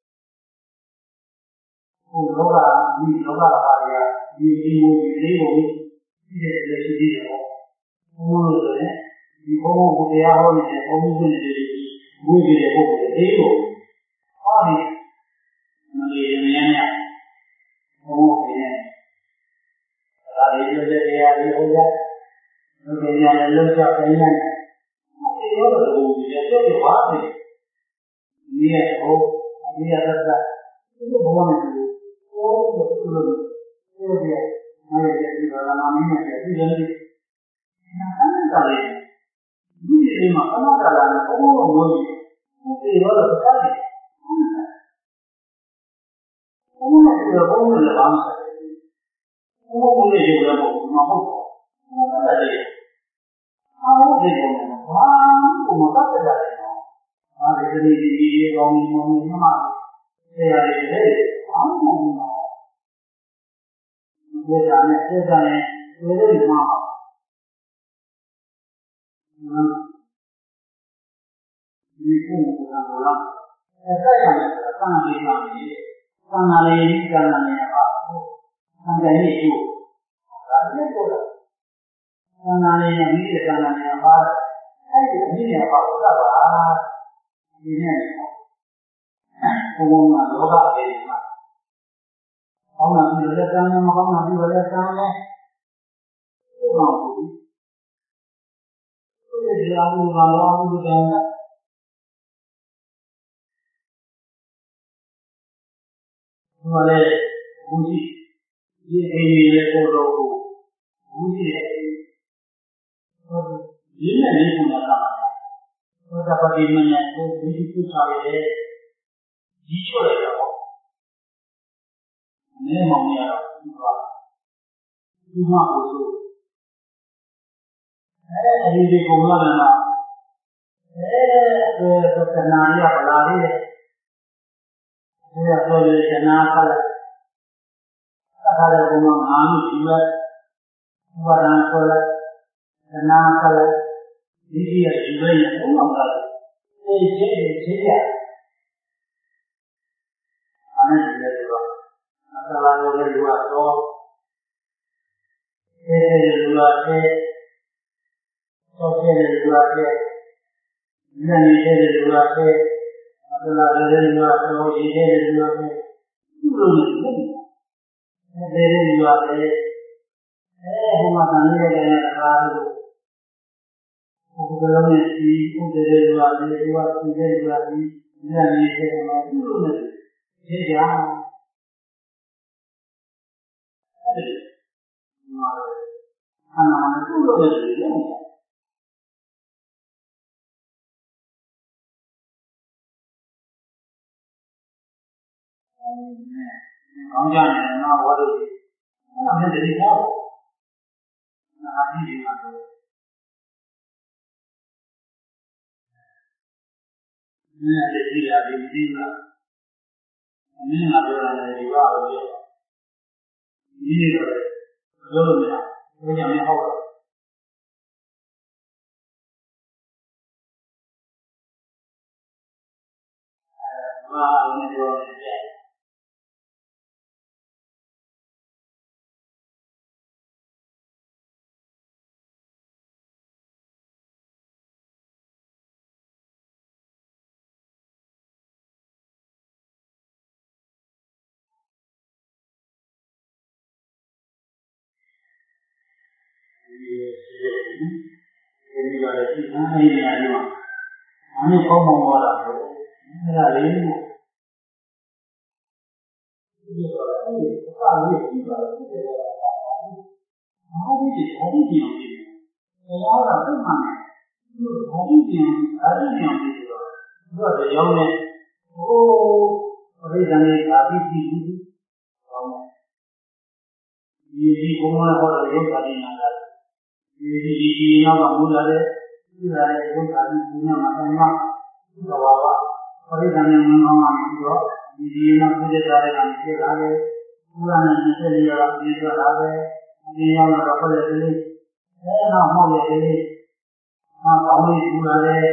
ဟိုလောကဒီလောကဘာတွေကဒီဒီကိုဒီလေးကိုဒီတဲ့လက်ရှိတယ်ပေါ့ဘုန်းလို့ဆိုရင်ဒီဘုန်းကိုတရားဟောနေတဲ့ဘုန်းကြီးတွေဘုရားတွေပုဂ္ဂိုလ်တွေအေးကိုဟောဒီမလေးမင်းများဘုန်းကြီးနဲ့ဒါလေးတွေတရားတွေဟောရဘုရားလည်းလုံးချပိုင်းလိုက်ဒီလိုလိုဒီတော့ဒီဘာလဲဒီရဲ့ဟောဒီရတဲ့ဒီဘုရားနဲ့ဟောလို့ဒီလိုပြောပြမှာရတဲ့ဒီဘာနာမင်းနဲ့ပြည်တယ်ဒီနာမ်းတာလေဒီဒီမှာအမှန်တရားနဲ့ဘုရားကိုဒီရောတော့ဆက်တယ်ဘုရားကဘုရားကိုလည်းဘာမှမဆက်ဘူးဘုရားကိုလည်းရုပ်လည်းမဟုတ်ဘူးမဟုတ်ဘူးဘုရားကလည်းအားလုံးဒီကောင်ကဘာမှမတတ်တဲ့တယ်နော်အားဒီဒီဒီဒီကောင်းနေနေမှာဆရာတွေလည်းအားမဟုတ်ဘူးနော်ဒီကနေ့ဒီကနေ့ဒီလိုမှဒီကုန်းကလာလာအဲ့ဒါရတယ်ကံလေးပါလေကံနာလေးကံနာနေပါဘူးကံတယ်ရေးကိုဒါလည်းပြောတာကံနာလေးနဲ့မိတဲ့ကံနာနေပါအဲ့ဒီအနည်းငယ်ပါဥဒ္ဒပါဒီနဲ့ဘုံဘုံကလောကအေးမှာကောင်းတာပြီးတော့ကံနဲ့မကောင်းတာပြီးတော့ကံနဲ့ဟုတ်ပါဘူးဒီအမှုကလောအမှုကံဟောလေဘူးကြီးဒီအိမ်လေးပေါ်တော့ဘူးကြီးရဲ့ဟုတ်ဒီနဲ့လေးပုံကတာဟောတာပါဒီမနဲ့ကိုဒီခုစားရတဲ့ကြီးချော်ရတော့အနေမောင်ရတော့ဒီကဒီမှာကိုဆိုအဲဒီဒီကုမ္လနာအဲကနာရပါလားလေဒီတော့လေကနာခါလာအခါလည်းဘုံမှာငါးမိဒီမဲ့ဝရံဆိုလဲကနာခါလာဒီကြီးရဲ့ဒီလိုရဲ့ဘုံမှာကလေဒီကြီးကြီးရအဲ့ဒီလေတော့အခါလာလို့လူကတော့အဲဒီလူကတဲ့ဆောက်တဲ့လူကတဲ့ဉာဏ်နေတဲ့လူကတဲ့အခါလာတဲ့လူကတော့ရည်တဲ့လူကတဲ့သူ့လိုနေတယ်အဲဒီလူကတဲ့အဲဟိုမှာတန်နေတဲ့အခါလို့ဘုရားနဲ့ဒီဥဒရေလူကတဲ့ဒီဝစီတဲ့လူကဒီဉာဏ်နေတဲ့မှာသူ့လိုနေတယ်ဒီကြောင့်အဲဒီမှာအနာမသူ့လိုနေတယ်ကောင်းကြတယ်ငါဘောလို့အဲ့ဒါနဲ့တည်းပေါ့နာကြည့်ဒီမှာတော့နည်းတည်းကြည့်ရဒီဒီလားအင်းငါပြောရတယ်ဒီပါလို့ပြောဒီလိုပြောလို့မရဘူးကြောင့်မဟုတ်ဘူးအဲမာလည်းပြောတယ်ဒီဒီကလည်းဒီအားနေရာမှာအနည်းကောင်းမောင်းသွားတာလို့အဲ့ဒါလေးကိုဒီကလည်းစာရေးကြည့်ပါလို့ပြောတာအားဒီဒီအားဒီဒီအောင်ဒီတော့တော့မှန်တယ်ဒီအားဒီဒီအားဒီဒီအောင်ဒီတော့သူကကြောင်းနဲ့ဟိုပရိသတ်ရဲ့အာပိတိဟောဒီဒီဘုံမှာဟောတဲ့ရုပ်ဓာတ်ဉာဏ်ကဒီဒီဒီနောက်ကမူလာတဲ့ဒီလာတဲ့ရုပ်ဓာတ်ဉာဏ်မှာအမှန်ဒီဘဝကပရိသတ်ဉာဏ်မှန်မှန်ပြီးတော့ဒီဒီနောက်ပြည့်တဲ့တဲ့ကဖြစ်လာတယ်ပူရနဲ့ပြည့်တဲ့ရောပြည့်သွားတာပဲဒီရောက်တော့ဖက်တဲ့လေးအဲနောက်ဟောတဲ့လေးဟာကောင်းလေးပူလာတဲ့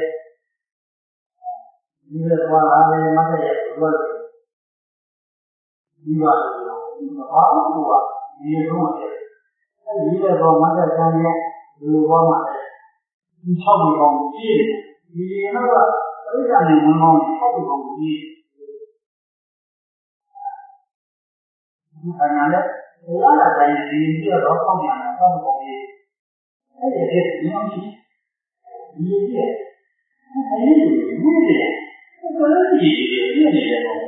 ဒီလိုသွားလာတယ်မတ်ရဲ့ဘဝဒီပါလို့ဘာလို့ကဒီလိုတော့အဲဒီတော့မတ်တဲ့ဆန်းရဲ့ဒီလိုဘောမှာဒီ၆ပေအောင်ကြည့်ဒီနောက်ကပြိဿနဲ့မင်းကောင်း၆ပေအောင်ကြည့်ဒီခဏနဲ့ဘုရားတိုင်းဒီပြတော့ပေါက်ရတာတော့ပေါ့လေအဲ့ဒီဒီညောင်းကြည့်ဒီကြည့်အဲ့ဒီဒီမြင်တယ်ဘယ်လိုကြည့်ကြည့်နေလဲပေါ့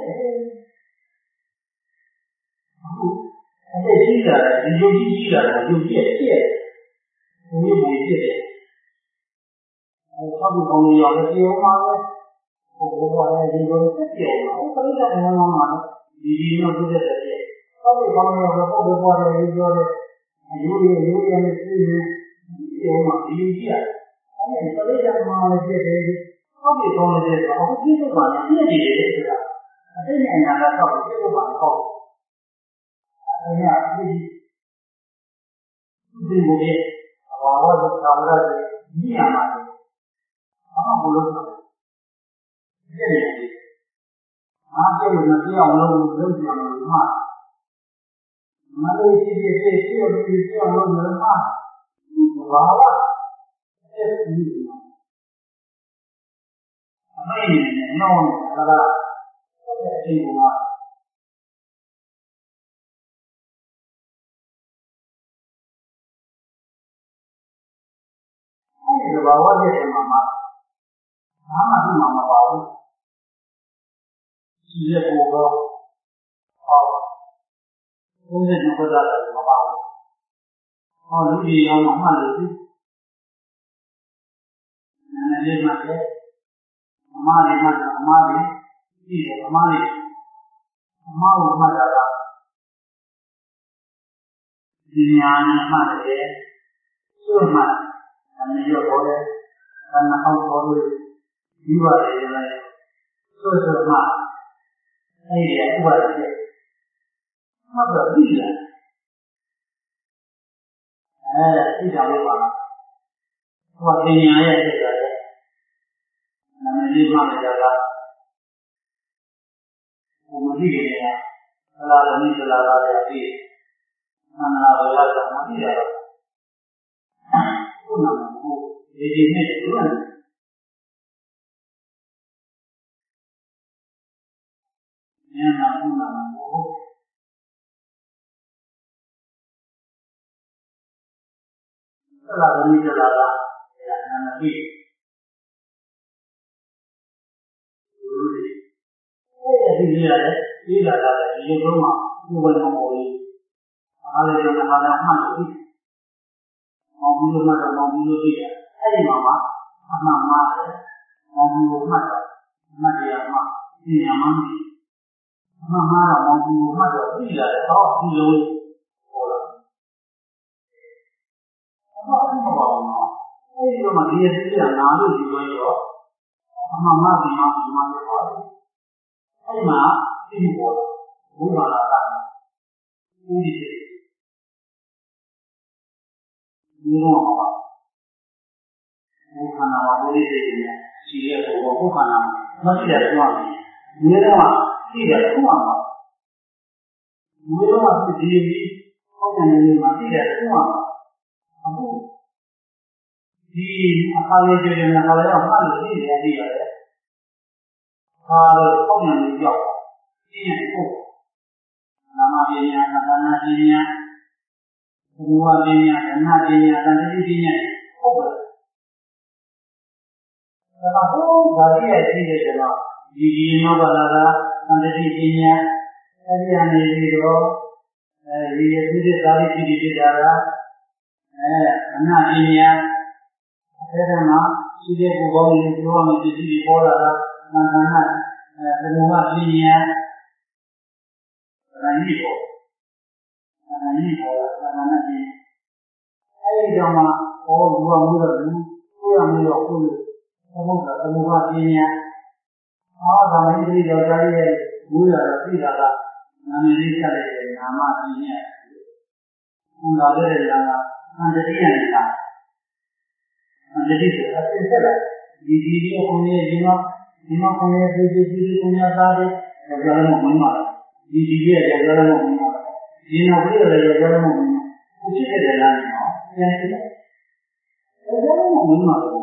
အဲ့ဒီကြည့်တာဒီယုတ်ကြည့်တာယုတ်ကြည့်ရဲ့ဘယ်လိုကြည့်တယ်အဲဆောက်ပြီးကောင်းရအောင်ပြောမှာပဲဟိုဘောလည်းဒီလိုဆက်ပြောအောင်ပရိသတ်နိုင်ငံမှာဒီဒီတော့ပြည့်တဲ့တည်းဆောက်ပြီးကောင်းရအောင်ပေါ့ဘောလည်းဒီပြောတယ်အယူရယူရနဲ့ပြည့်နေပြောမှာဒီကြည့်ရအဲဒီပရိသတ်မှာလည်းပြည့်တယ်ဆောက်ပြီးကောင်းတဲ့အခုပြည့်စုံပါပြည့်နေတယ်ဆိုတာအတိတ်နိုင်ငံကဆောက်ပြီးပြည့်စုံပါပေါ့အဲဒီကဒီဒီဘုရားဘာဝကသာမရတဲ့ဒီရမှာဘာမှမလုပ်ဘူး။ဒီလိုအားပြည့်လို့မပြောင်းလို့လုပ်ကြမှာမှာမလေးရှိတဲ့ရှိရှိကိုပြောင်းလို့မမှာဘာဝအဲ့ဒီအမေနဲ့နောင်းလာတာအဲ့ဒီကအဲ့ဒီဘာဝရဲ့မှာမှာဘာမှဒီမှာမပါဘူးရှိရပေါ်တော့ဟောဘုန်းကြီးတို့ကလည်းမပါဘူးဟောလူကြီးအောင်မှတ်လို့နာမည်မှတ်တယ်အမားတွေမှတ်တာအမားတွေကြည့်တယ်အမားတွေအမားကိုမှတ်တာကဒီညာနဲ့မှတ်တယ်စွတ်မှတ်အမေရောပေါ်တယ်ခန္ဓာအောက်ပေါ်လို့ဒီပါလေလည်းစွတ်စွတ်မှအဲ့ဒီဥပါဒ်ရဲ့မှတ်တော့ပြီးတယ်အဲသိကြလို့ပါဟောပညာရဲ့သိကြတယ်နာမည်မှတ်ကြတာဘုမတိကေကသလာသမီးသလာသားရဲ့အပြီးသန္နာဘဝကမသိရတော့ခုနကဒီဒီနဲ့တွန်းဉာဏ်နာခုနကသလာသမီးသလာသားရဲ့နာမည်အဲ့ဒီကြီးရတယ်ကြီးလာတာလည်းဒီလိုမှဘုရားတော်ကိုအားလည်းတော့ဟာလာမှတ်ပြီးမောင်ဘူးလို့မှတော့မောင်ဘူးလို့သိတယ်အဲ့ဒီမှာမှအမှန်မှားတယ်မောင်ဘူးလို့မှတ်တော့မှတ်ရမှာသိရမှာအ妈妈让我妈妈叫回来，到几楼好了。我很好玩嘛，哎呦嘛，这些这样哪里去玩哟？妈妈给妈给妈就好了。哎妈，辛苦了，不管了干，努力去。你说好吧？我看到我努力这一年，企业生活不看到，那这点重要的，你的话这点重要吗？你的话是第一，后面的你嘛这点重要吗？啊不，第一，他也觉得呢，他要看的这点厉害的，他的后面的叫经验够，那么经验，那那经验，文化经验，人那经验，但这些经验够了。那么都我这也记得什么？以及那个那个，那这些经验，这样的这个，呃，也是这啥的记忆这啥的，哎，那经验，这什么？世界不公平，希望你自己过来了，那那那，呃，文化经验，那一个，那一个，那那那经验，还有一种嘛，我如果没有人，不要没有护理。我们的文化经验，啊，他们这里有这里为了最大的，那么留下来的南马经验，我们这里人啊，按照这样的，按照这个，他现在了，你你这个工业什么，什么工业这这这这工业啥的，要叫他们文化了，你这些要叫他们文化了，你那为了要叫他们文化，不是这个样子啊，这样子的，要叫他们文化的。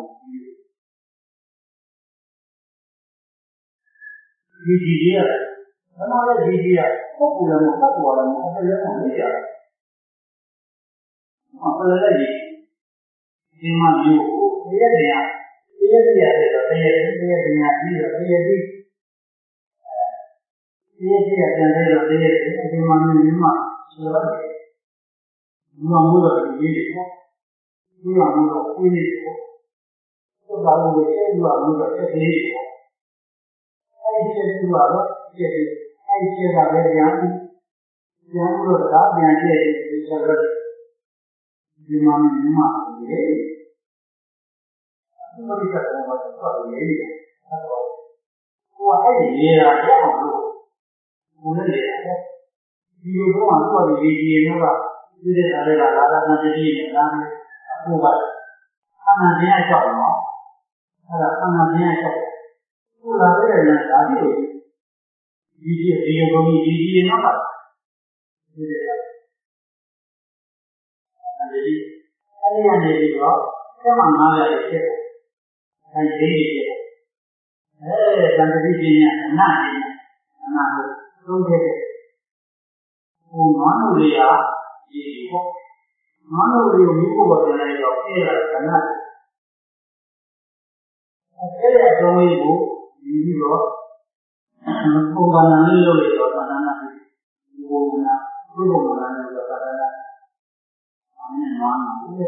你几级啊？他妈的几级啊？不过人我不过人，我这人我没讲。我不是这里，起码有这些这样，这些这样这个，这些这些这样，这个这些这，哎，这些这样这样这个这些这些嘛，你嘛是吧？你要没有这个理解，你要没有规律，这个我们先要没有这个理解。一些是吧？这些，一些那个两两个大两些这个，你妈你妈也，我这个我做的也有，他说我还也啊，这样做，我那也，比如说我做的这些那个，这些那个哪个那这些那个，不管，看看人家效果，看看看看人家效果。不然这个人哪里有？一些只有说你一些那个，对不对？那这里，他这样的这个，这么拿来的结果，很容易结果。哎，咱这里经验很难经验，很难的，都这个。我忙碌的呀，也有，忙碌的有一个我原来要配了很难。配了中一步。比如说，不管哪里有一个啥啥那里，我们呢，不用我们那个啥啥那，他们忙的，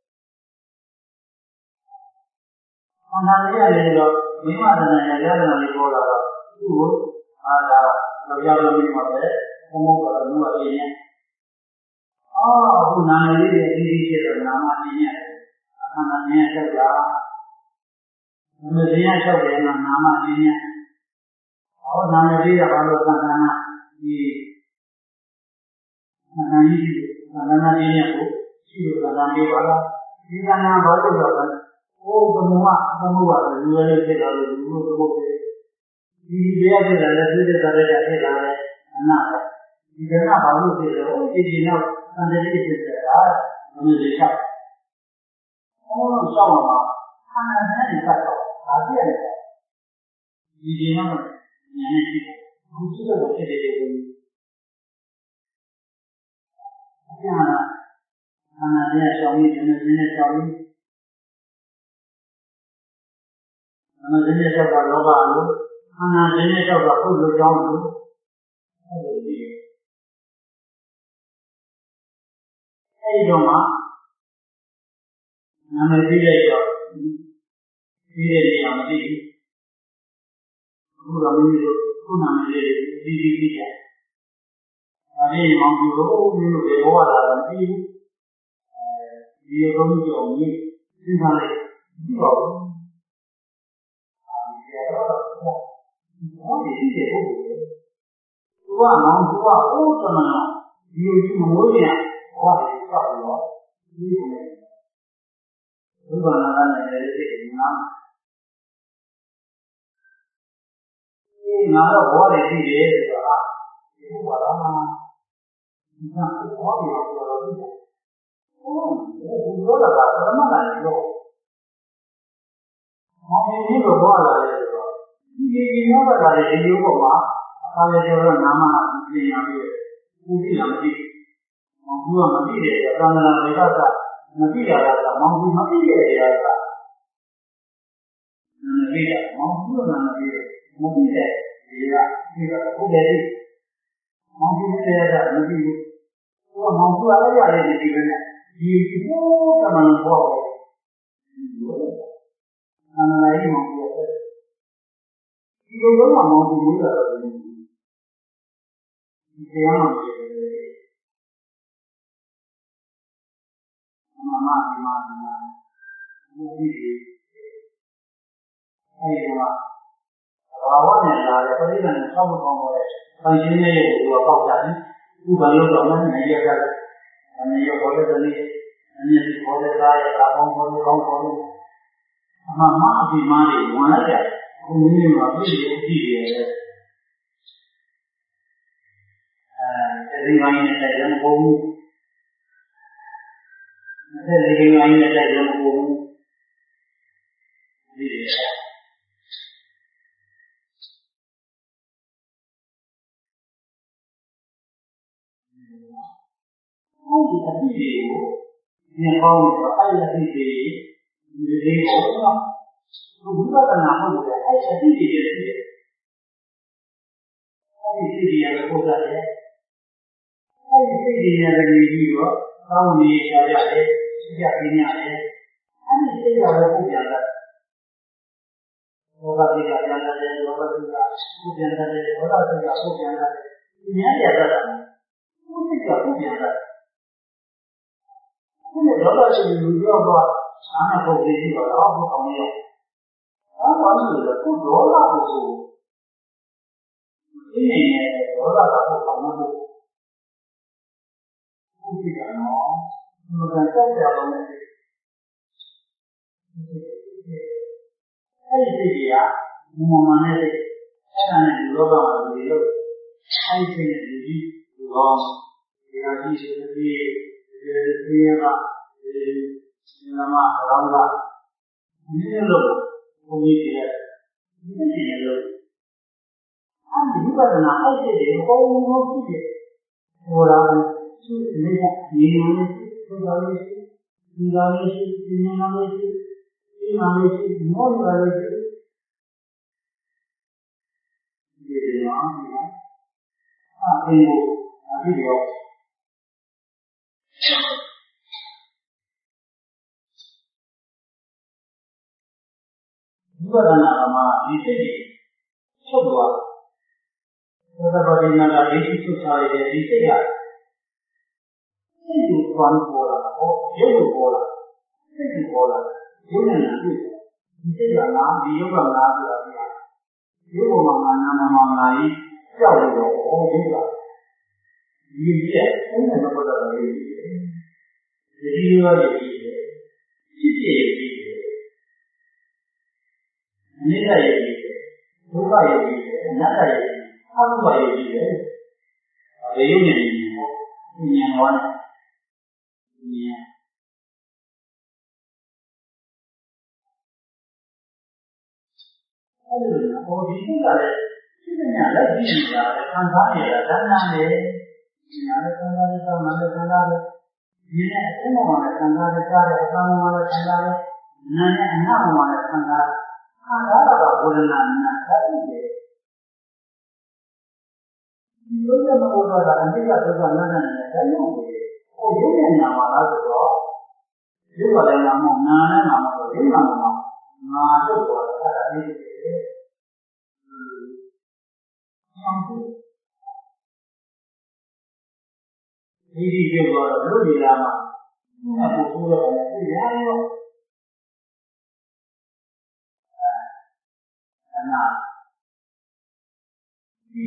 刚才这样的一个文化的呢，也在那里说了，如啊，这要要文化的，我们说的文化经验，哦，不难的一点一点些的文化经验，看看人家小家。我们人家小孩呢，哪嘛经验？好，那么这个把它看看呢，你看看你，看看那经验不？去看看没完了，你看看老这个人，我怎么话怎么话的，如果有这个如果怎么的，你不要去来来，直接在这家去来来，那个，你跟那好处就是我最近要看这意思是啊，我们就上，我们上网嘛，看看哪里快手。打电的，以前那么年龄低，不知道我这些东西。这样呢，看看人家小米，人家人家小米，那么人家叫个老板路，看看人家叫个后头小路，还有一个，还有一种嘛，那么这个叫，这个这样的地。如果没有ခုနကလေးဒီဒီဒီရဲ့အဲဒီမောင်ကြီးတို့မျိုးတွေဘောလာတာပြီးအဲဒီရုံးကြောင့်မြည်ဒီမှာလေဒီတော့အဲဒီကတော့ဘာဒီဒီရဲ့ဟုတ်တယ်သူကမောင်သူကအိုးတမန်ဒီလိုကြီးမလို့ရဟောတယ်ကြောက်တော့ဒီလိုလေဘုရားနာနဲ့လည်းသိတယ်နော်ဒီငါတော့ဘောတယ်သိတယ်ဆိုတာဒီဘုရားနာဒီကဘောတယ်ဆိုတော့ဒီโอ้ဒီလိုလာတာသမဏနဲ့လို့မောင်ကြီးတို့ဘောလာတယ်ဆိုတော့ဒီဒီမျိုးကလည်းဒီလိုပေါ့မှာအခါလေကျော်တော့နာမပြင်ရပြီးဘူးပြီးလာမသိမောင်ကြီးကမသိတယ်အတန္တရာတွေကမသိရတာမောင်ကြီးမသိတဲ့နေရာကမသိတာမောင်ကြီးကမသိတယ်မသိတဲ့နေရာဒီကဟုတ်တယ်မောင်ကြီးတဲ့ကမသိဘူးဟိုမောင်ကြီးကလည်းရတယ်ဒီပဲနဲ့ဒီဘုရားကမှန်တော့အနလိုက်မောင်ကြီးရဲ့ဒီလိုတော့မောင်ကြီးလို့ရတယ်ဒီတရားမှဖြစ်တယ်မမဒီမှာဘုရားကြီးအဲဒီမှာဘာဝနဲ့လာတဲ့ပရိသတ်နဲ့ဆောက်ပေါင်းတော့တဲ့ဆန်ရှင်းရဲ့ကိုသူကပေါက်ကြတယ်သူ့ဘာလို့တော့မနေရကြလဲအနေရဘောလည်းတည်းအနေနဲ့ဘောလည်းသားရဲ့အပေါင်းဘောလည်းကောင်းကောင်းအမှန်မှအဒီမားတွေဝင်လိုက်ကြဘုံကြီးမှာပြည့်စုံကြည့်ရတယ်အဲဒီပိုင်းနဲ့တည်းကဘုံအဲဒီပိုင်းနဲ့တည်းကဘုံဒီအဲဒီအတိတွေကိုဉာဏ်ကောင်းတော့အဲ့အတိတွေဒီလေးကိုတော့ဘုရားကနာဟုတ်တယ်အဲ့အတိတွေရဲ့အဲ့ဒီစိတ်တွေရဲ့ပုဒ်တယ်အဲ့ဒီစိတ်တွေရဲ့နေပြီးတော့ကောင်းနေကြရတယ်ကြည့်ရပြင်းရတယ်အဲ့ဒီစိတ်ကလည်းပုဒ်တယ်ဘောဂတိကပြန်လာတယ်ဘောဂတိကပုဒ်ပြန်လာတယ်ဘောဂတိကပုဒ်ပြန်လာတယ်ဉာဏ်ရတာပုဒ်ကပုဒ်ပြန်လာဒီတော့တော့ရှိလူပြောတော့ဆန်းတဲ့ပုံလေးကြီးတော့တော့ဘုအောင်ရဲ့အဲဘာလို့လဲကိုဒေါသကိုဆိုဒီနေနဲ့ဒေါသကကိုအောင်လို့ဒီကနော်ဘုရားကြောက်ကြအောင်အဲဒီဒီကမမနဲ့အဲ့ဒါနဲ့ဒီလောကမှာလူတွေလို့အဲဒီဒီလူကြီးလူကောင်းဒီအကြီးရှိတဲ့ဒီဒီကဒီနမရောင်းတာဒီလိုဘုန်းကြီးရဲ့ဒီနေ့လိုအဲဒီဝိပဿနာအဲ့ဒီတွေဘုံဘုံဖြစ်တယ်ဟောတာသူနေနေနေဆိုတာလေးဒီလိုလေးဒီနေနာလေးဒီနာလေးမောရလေးဒီလိုအားဖြင့်အဲဒီတော့ဝိပဿနာမှာဒီစိတ်ကြီးချုပ်သွားသောတာပတိနာကဒီစိတ်ချုပ်ထားတဲ့ဒီစိတ်ကစိတ်ကိုဘာလို့ပေါ်လာဟောရုပ်ကိုပေါ်လာစိတ်ကိုပေါ်လာရုပ်နဲ့နာတွေ့ဒီစိတ်ကနာဒီရုပ်ကနာဆိုတာဒီဟာရုပ်ပေါ်မှာနာနာမှာနာကြီးကြောက်လို့ဟောဒီကဒီရဲ့အဲ့ဒါတော့ပေါ်လာတယ်ဒီလိုရတယ်ဒီဖြစ်ဖြစ်အနိစ္စရဲ့ဒုက္ခရဲ့အနတ္တရဲ့အဘုရားရဲ့ဒီလေရေရုံနဲ့ဒီပေါ့ဉာဏ်တော်နဲ့ဉာဏ်အဲ့လိုနော်ဟောဒီကိစ္စလည်းသိတဲ့လက်ကြည့်နေတာခံစားနေတာတဏှာနဲ့ဒီနာနဲ့ခံစားနေတာမှလည်းခံစားတယ်ဒီနဲ့အဆုံးမှာလည်းခံစားရတာအဆောင်မှာလည်းခံစားရတယ်နာနဲ့အနာမှာလည်းခံစားရတယ်ခံစားတာကဝေဒနာနာသတိတယ်ဒီလိုရမလို့တော့အနိစ္စဒုက္ခနာနာနဲ့ဒါကြောင့်ဟိုရုပ်နဲ့နာမှာလားဆိုတော့ရုပ်ကလည်းနာမနာနဲ့နာမှာဆိုရုပ်နာမှာငါတို့ကတော့အဲ့ဒါလေးတွေဒီဒီပြောတော့လူတွေလာမှာအခုဆိုတော့ဒီရရောအနာဒီ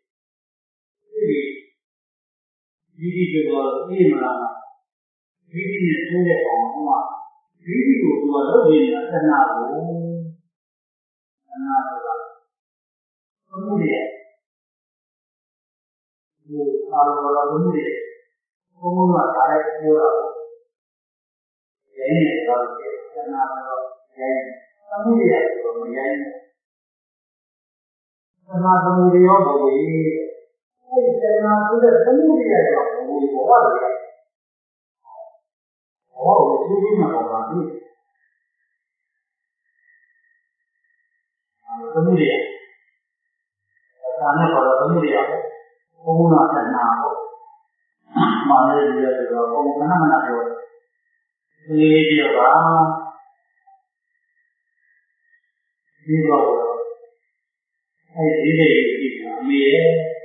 ဒီဒီဒီပြောတော့ဒီမှာဒီဒီနဲ့ဆိုတဲ့အောင်ဟောမှာဒီဒီကိုပြောတော့ဒီအနာကိုအနာဆိုတာဘုမှုတွေဒီအာရောဘုမှုတွေဘုမှုကဒါလည်းပြောတာရဲနေတော့အနာတော့ရဲဘုမှုတွေဆိုတော့ရဲအနာဘုမှုတွေရောဘုံကြီးအဲ့ဒီအနာဆိုတဲ့ဘုမှုတွေရောဘုံကြီးဘောရတယ်ဟောဒီဒီမှာပါပြီဘုမှုတွေဒါနဲ့တော့ဘုမှုတွေရောဘုံနာတဏှာပေါ့မာနရည်တွေတော့ဘုံကနမနာပြောဒီပြောပါဒီတော့အဲဒီလေးတွေကြည့်တာအမေရဲ့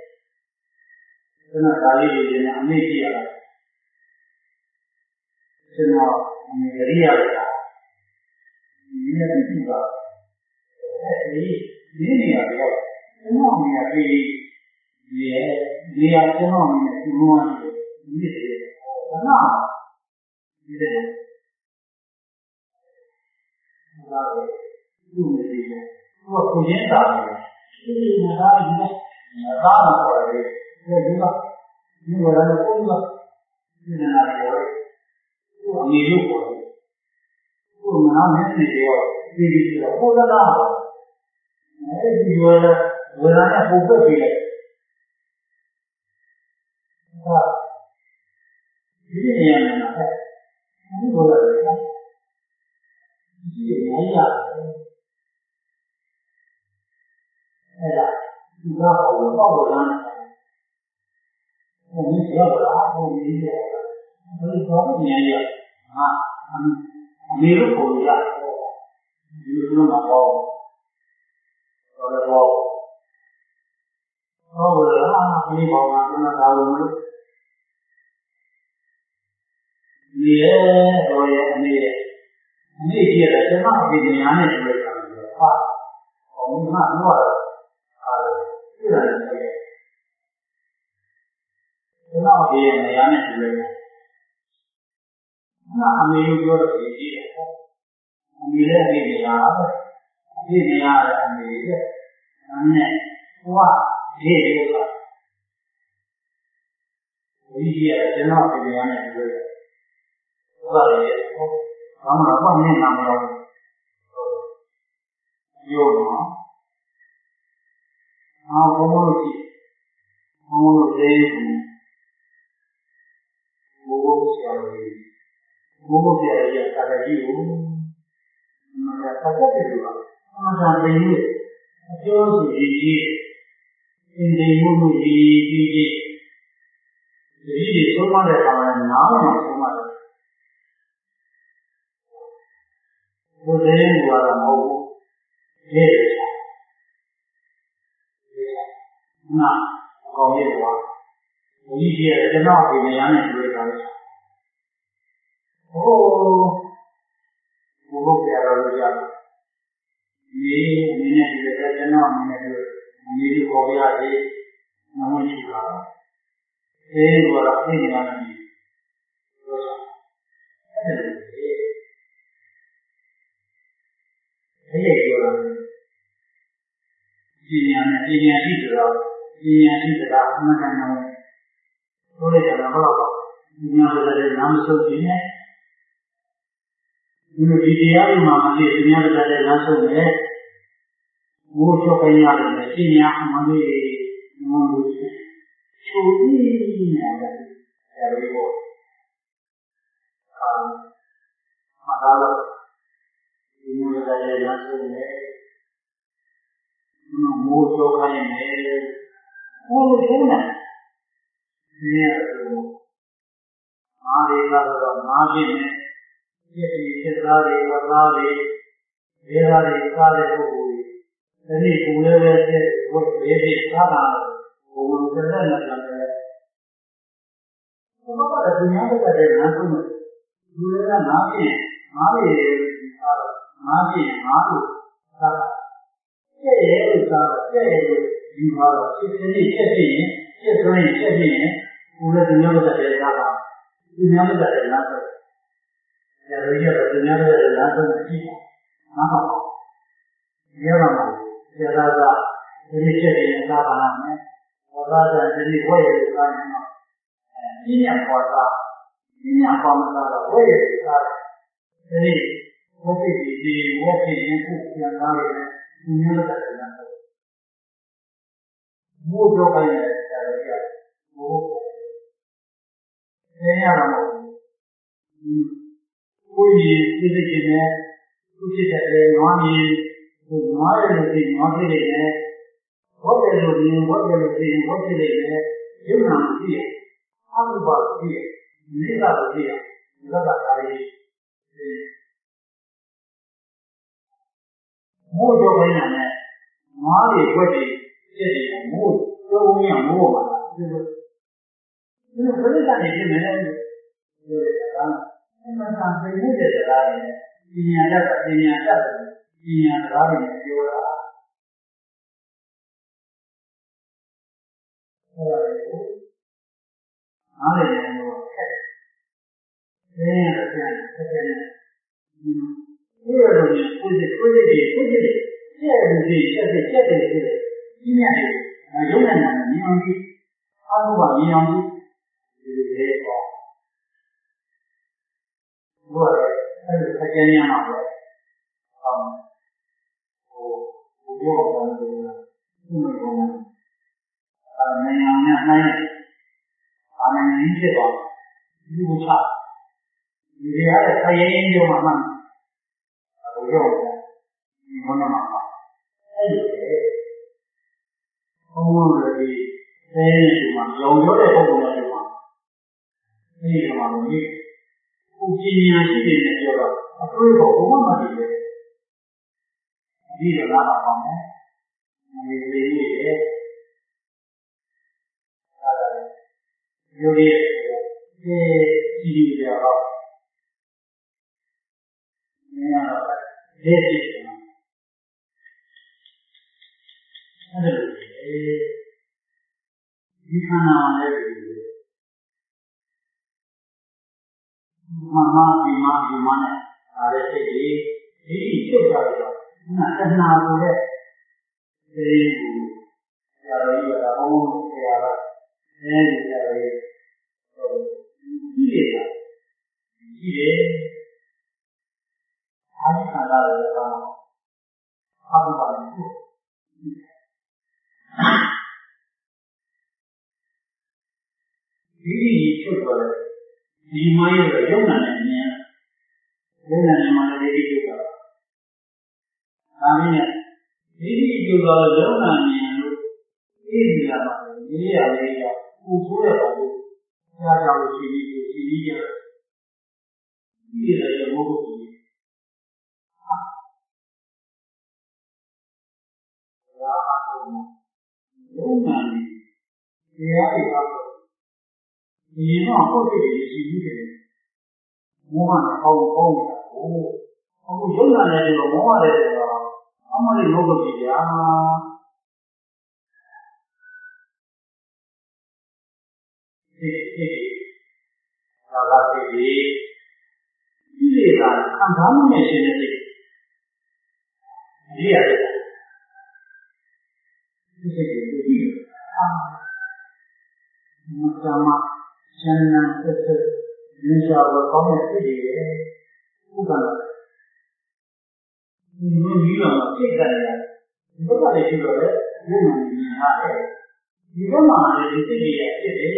ကျွန်တော်ဒါလေးတွေနဲ့အမေကြည့်ရတာကျွန်တော်အမေရိယာတာဒီနေ့ကြည့်ပါအဲဒီဒီနေရာတော့ကျွန်တော်အမေကပြေးဒီနေရာကျွန်တော်အမေကဒီလိုမှဒီနေ့ဘာနာဒီနေ့ဒါလည်းသူ့နေတယ်သူကကိုရင်းတာတယ်ဒီနေရာကြီးနဲ့ဒါတော့ပေါ်တယ်ဒီကဒီဝရနဲ့ပုံကဒီနေရာရောသူ့အမေလို့ပေါ်တယ်သူ့နာမည်နဲ့ပြောပြီးပြီးတော့ပေါ်လာတာအဲဒီဝရဝရနဲ့ပုံပဲပြီးတယ်ဟာဒီနေရာမှာအဲဒီဝရလည်းဒီနေရာအဲ့ဒါဒီကပေါ်တော့ပေါ်လာတယ်ဒီကြောက်လာဟိုဒီကြောက်ဒီတော့ညရဟာအမေတို့ပေါ်ရဒီလိုမှပေါ့တော်တယ်ပေါ့ဟောလာဒီပေါ်မှာကျွန်တော်ဒါလို့မလို့ဒီရဲ့တော်ရဲ့အမေရဲ့အမေကြီးရကျွန်တော်အပြင်ညာနဲ့တွေ့တာဟာဟောမမတော့အားပြရတယ်ကျွန်တော်ဒီနေရာနဲ့တွေ့တယ်။ငါအမေကိုပြောတော့ဒီကြည့်တယ်။အမေလည်းဒီနေရာပဲ။ဒီနေရာလည်းအမေရဲ့။ဒါနဲ့ဟိုကဒီလိုကဒီကြီးရကျွန်တော်ဒီနေရာနဲ့တွေ့တယ်။ဟုတ်ပါရဲ့။ဘာမှတော့မင်းနာမလို့ပြောတော့အာဘုံလို့ကြည့်ဘုံလို့လေးဘုံဆရာကြီးဘုံဆရာကြီးကတာကြီးကိုမကပတ်သက်တယ်လို့အမှန်တရားကြီးအကျိုးစီကြီးအင်းဒီမှုမှုကြီးကြီးကြီးဒီဒီသုံးပါးတဲ့ဆောင်ရနားမှာသုံးပါးတယ်ဘုရားကလည်းမဟုတ်ဘူးဒီနာအကောင်လေးတော့ဘုရားကြီးရဲ့ကျွန်တော်ဒီနေရာနဲ့တွေ့တာလေဟိုဘုရားပြတော်လို့ရတယ်ဒီအနေနဲ့ဒီတဲ့ကျွန်တော်အနေနဲ့ဒီဒီကိုပြရတယ်နမရှိတာအဲလိုလားသိနေတာလေအဲ့ဒါလေအဲ့ဒီပြောတာဒီညာနဲ့ဒီညာရှိဆိုတော့ဒီညာရှိတာအမှန်တန်တော့ဆိုလိုက်တာတော့ဒီညာလည်းနာမဆုပ်ခြင်းနဲ့ဒီလိုဒီတရားတွေမှာမရှိဒီညာလည်းနာဆုပ်တယ်ဘိုးချုပ်ခိုင်းရတယ်ဒီညာအမှန်လေးမလို့ချိုးပြီးနေတာအဲဒီဘောအာမဟာလာဒီညာလည်းနာဆုပ်တယ်မိုးချုပ်ခိုင်းတယ်ဘိုးချုပ်နေဒီလိုအားရကတော့မာပြင်းနဲ့ပြည့်ပြည့်သားတွေဝသားတွေဒေဟာတွေစားတဲ့ပုဂ္ဂိုလ်တွေဒီကိုလည်းပဲဘုရားရဲ့သာသာဘုံစတဲ့နဲ့လည်းဘုရားကဒီများတဲ့နာဆုံးတယ်ဒီလည်းကနားပြင်းနားရည်သာနားပြင်းနားလို့သာကျဲ့ရဲ့လို့သာကျဲ့ရဲ့လို့ဒီမှာတော့စိတ်စိတ်ကျက်ပြင်းကျက်သွင်းကျက်ပြင်းဘုရားဒီများတဲ့သာသာဒီများတဲ့နားဆုံးတယ်ရရတဲ့ဒီများတဲ့နားဆုံးကြည့်နားတော့ရရမှာဆရာကဒီချက်ရင်သာပါမယ်ဘောဓာတန်ဒီဝဲရည်သားနေတော့ပြင်းရပေါ်တာပြင်းရပေါ်မှာတော့ဝဲရည်သားတယ်ဒီဘုရားဒီဒီဝဲဖြစ်ရင်ခုပြန်လာတယ်ဒီမျိုးတဲ့နာတော့မိုးပြောခိုင်းတယ်ဆရာကြီးကမိုးဆင်းရတော့ကိုကြီးသိသိချင်းနဲ့သူဖြစ်တဲ့နွားကြီးသူနွားရလို့ဒီနွားဖြစ်နေတယ်ဘောတယ်လို့ဒီဘောတယ်လို့ဒီဘောဖြစ်နေတယ်ရုပ်နာမရှိရအဘိဘာရှိရနိစ္စရှိရဒီကတာရီမိုးကြောင်းနေတယ်နွားတွေွက်တွေဖြစ်နေတယ်မိုးကြောင်းရမိုးပါဒီလိုဒီလိုပြိတ္တာနေနေတယ်ဒီလိုအမှန်တန်ပြည့်တဲ့တရားတွေပညာတတ်ပညာတတ်ပညာတရားတွေပြောတာအဲ့ဒါကိုအားလည်းတော့ခက်တယ်။ဒါရပြန်ဆက်တယ်။ဒီလိုလိုကိုယ်ကိုယ်ကိုယ်ကိုယ်ကိုယ်ကျဲလို့ဒီချက်ချက်ချက်တယ်ဒီပညာတွေရုံးနေတာမြင်အောင်ကြည့်အားလုံးကမြင်အောင်ကြည့်ဒီလိုလေပေါ့ဘုရားအဲ့ဒီအကျဉ်းရမှာပဲ။ဟောဟိုဘုရားကလည်းဒီလိုမျိုးအဲနိုင်ငံနဲ့နိုင်အာဏာနည်းဖြစ်သွားဒီလိုချဒီရတဲ့ခရင်င်းပြောမှမှဘုရားကဒီဘုန်းမှာအဲ့ဒီဘုန်းတော်တွေအဲဒီမှာရောင်ရောတဲ့ပုံပေါ်တွေမှာအဲဒီမှာမြေကိုပညာရှိတွေနဲ့ပြောတော့အတွေးပေါ်ဘုံမှမတည်ဘူးဒီလိုလားပါအောင်မယ်ဒီလေးလေးရဲ့ရိုးရဲဒီဒီရတော့ဉာဏ်တော့ဒီဒီအဲ့ဒါဒီခန္ဓာနဲ့မမဒီမဒီမနဲ့အားရတဲ့ဒီဒီချုပ်တာတော့နာတဏှာဆိုတဲ့ဒီကိုဆရာတော်ကြီးကဘုန်းဆရာကအဲဒီဆရာကြီးကြီးတယ်ကြီးတယ်အာခန္ဓာလည်းကောင်းအာဘပါလည်းကိုဒီချုပ်သွားတယ်ဒီမိုင်းရဲ့ရုပ်နာနဲ့မြင်ရုပ်နာနဲ့မှလည်းဒီချုပ်သွားဒါမင်းနဲ့ဒီဒီချုပ်သွားတဲ့ရုပ်နာမြင်လို့အေးဒီလာပါဒီရလေးကပူဆိုးတဲ့ပုံကိုကြားကြလို့ရှိပြီးရှိပြီးရတယ်ဒီလည်းဘုရားကြီးရာဟုရုပ်နာနဲ့တရားတွေပါဒီတော့ပုတ်တိတွေရှိပြီးတယ်မောဟနဲ့ပေါင်းပေါင်းတာဟိုအခုရုပ်နာနဲ့ဆိုတော့မောဟတယ်ဆိုတော့အမှန်လေးဟုတ်လို့ပြရာဒီဒီသာသာတိဒီလေသာခံစားမှုနဲ့ရှင်တဲ့ဒီရတယ်ဒီစိတ်ကိုဒီအာမတမဉာဏ်နဲ့သက်သက်ဉာဏ်ကြောင့်ကောင်းတဲ့စိတ်တွေဥပ္ပန္နဒီလိုကြီးတော့စိတ်ကလည်းဒီဘက်ကလည်းရှိတော့လေဘုရားမြင်ရတယ်ဒီဘက်မှာလည်းဒီစိတ်တွေဖြစ်တယ်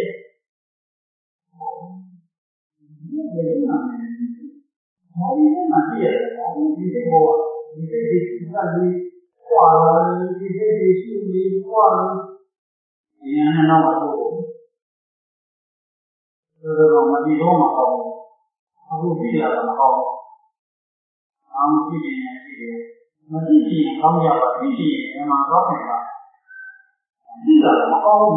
ဒီလိုမှဘာလို့မှမသိရလဲဒီစိတ်ဘောဒီစိတ်တွေစကားလေးကွာလာဒီစိတ်တွေရှိနေကွာဉာဏ်နဲ့တော့ဆိုတော့မဒီတော့မပေါ့အခုကြည့်ရတာမပေါ့အောင်ကြည့်နေရှိတယ် mà cái gì không giờ và cái gì mà có này là bây giờ là nó có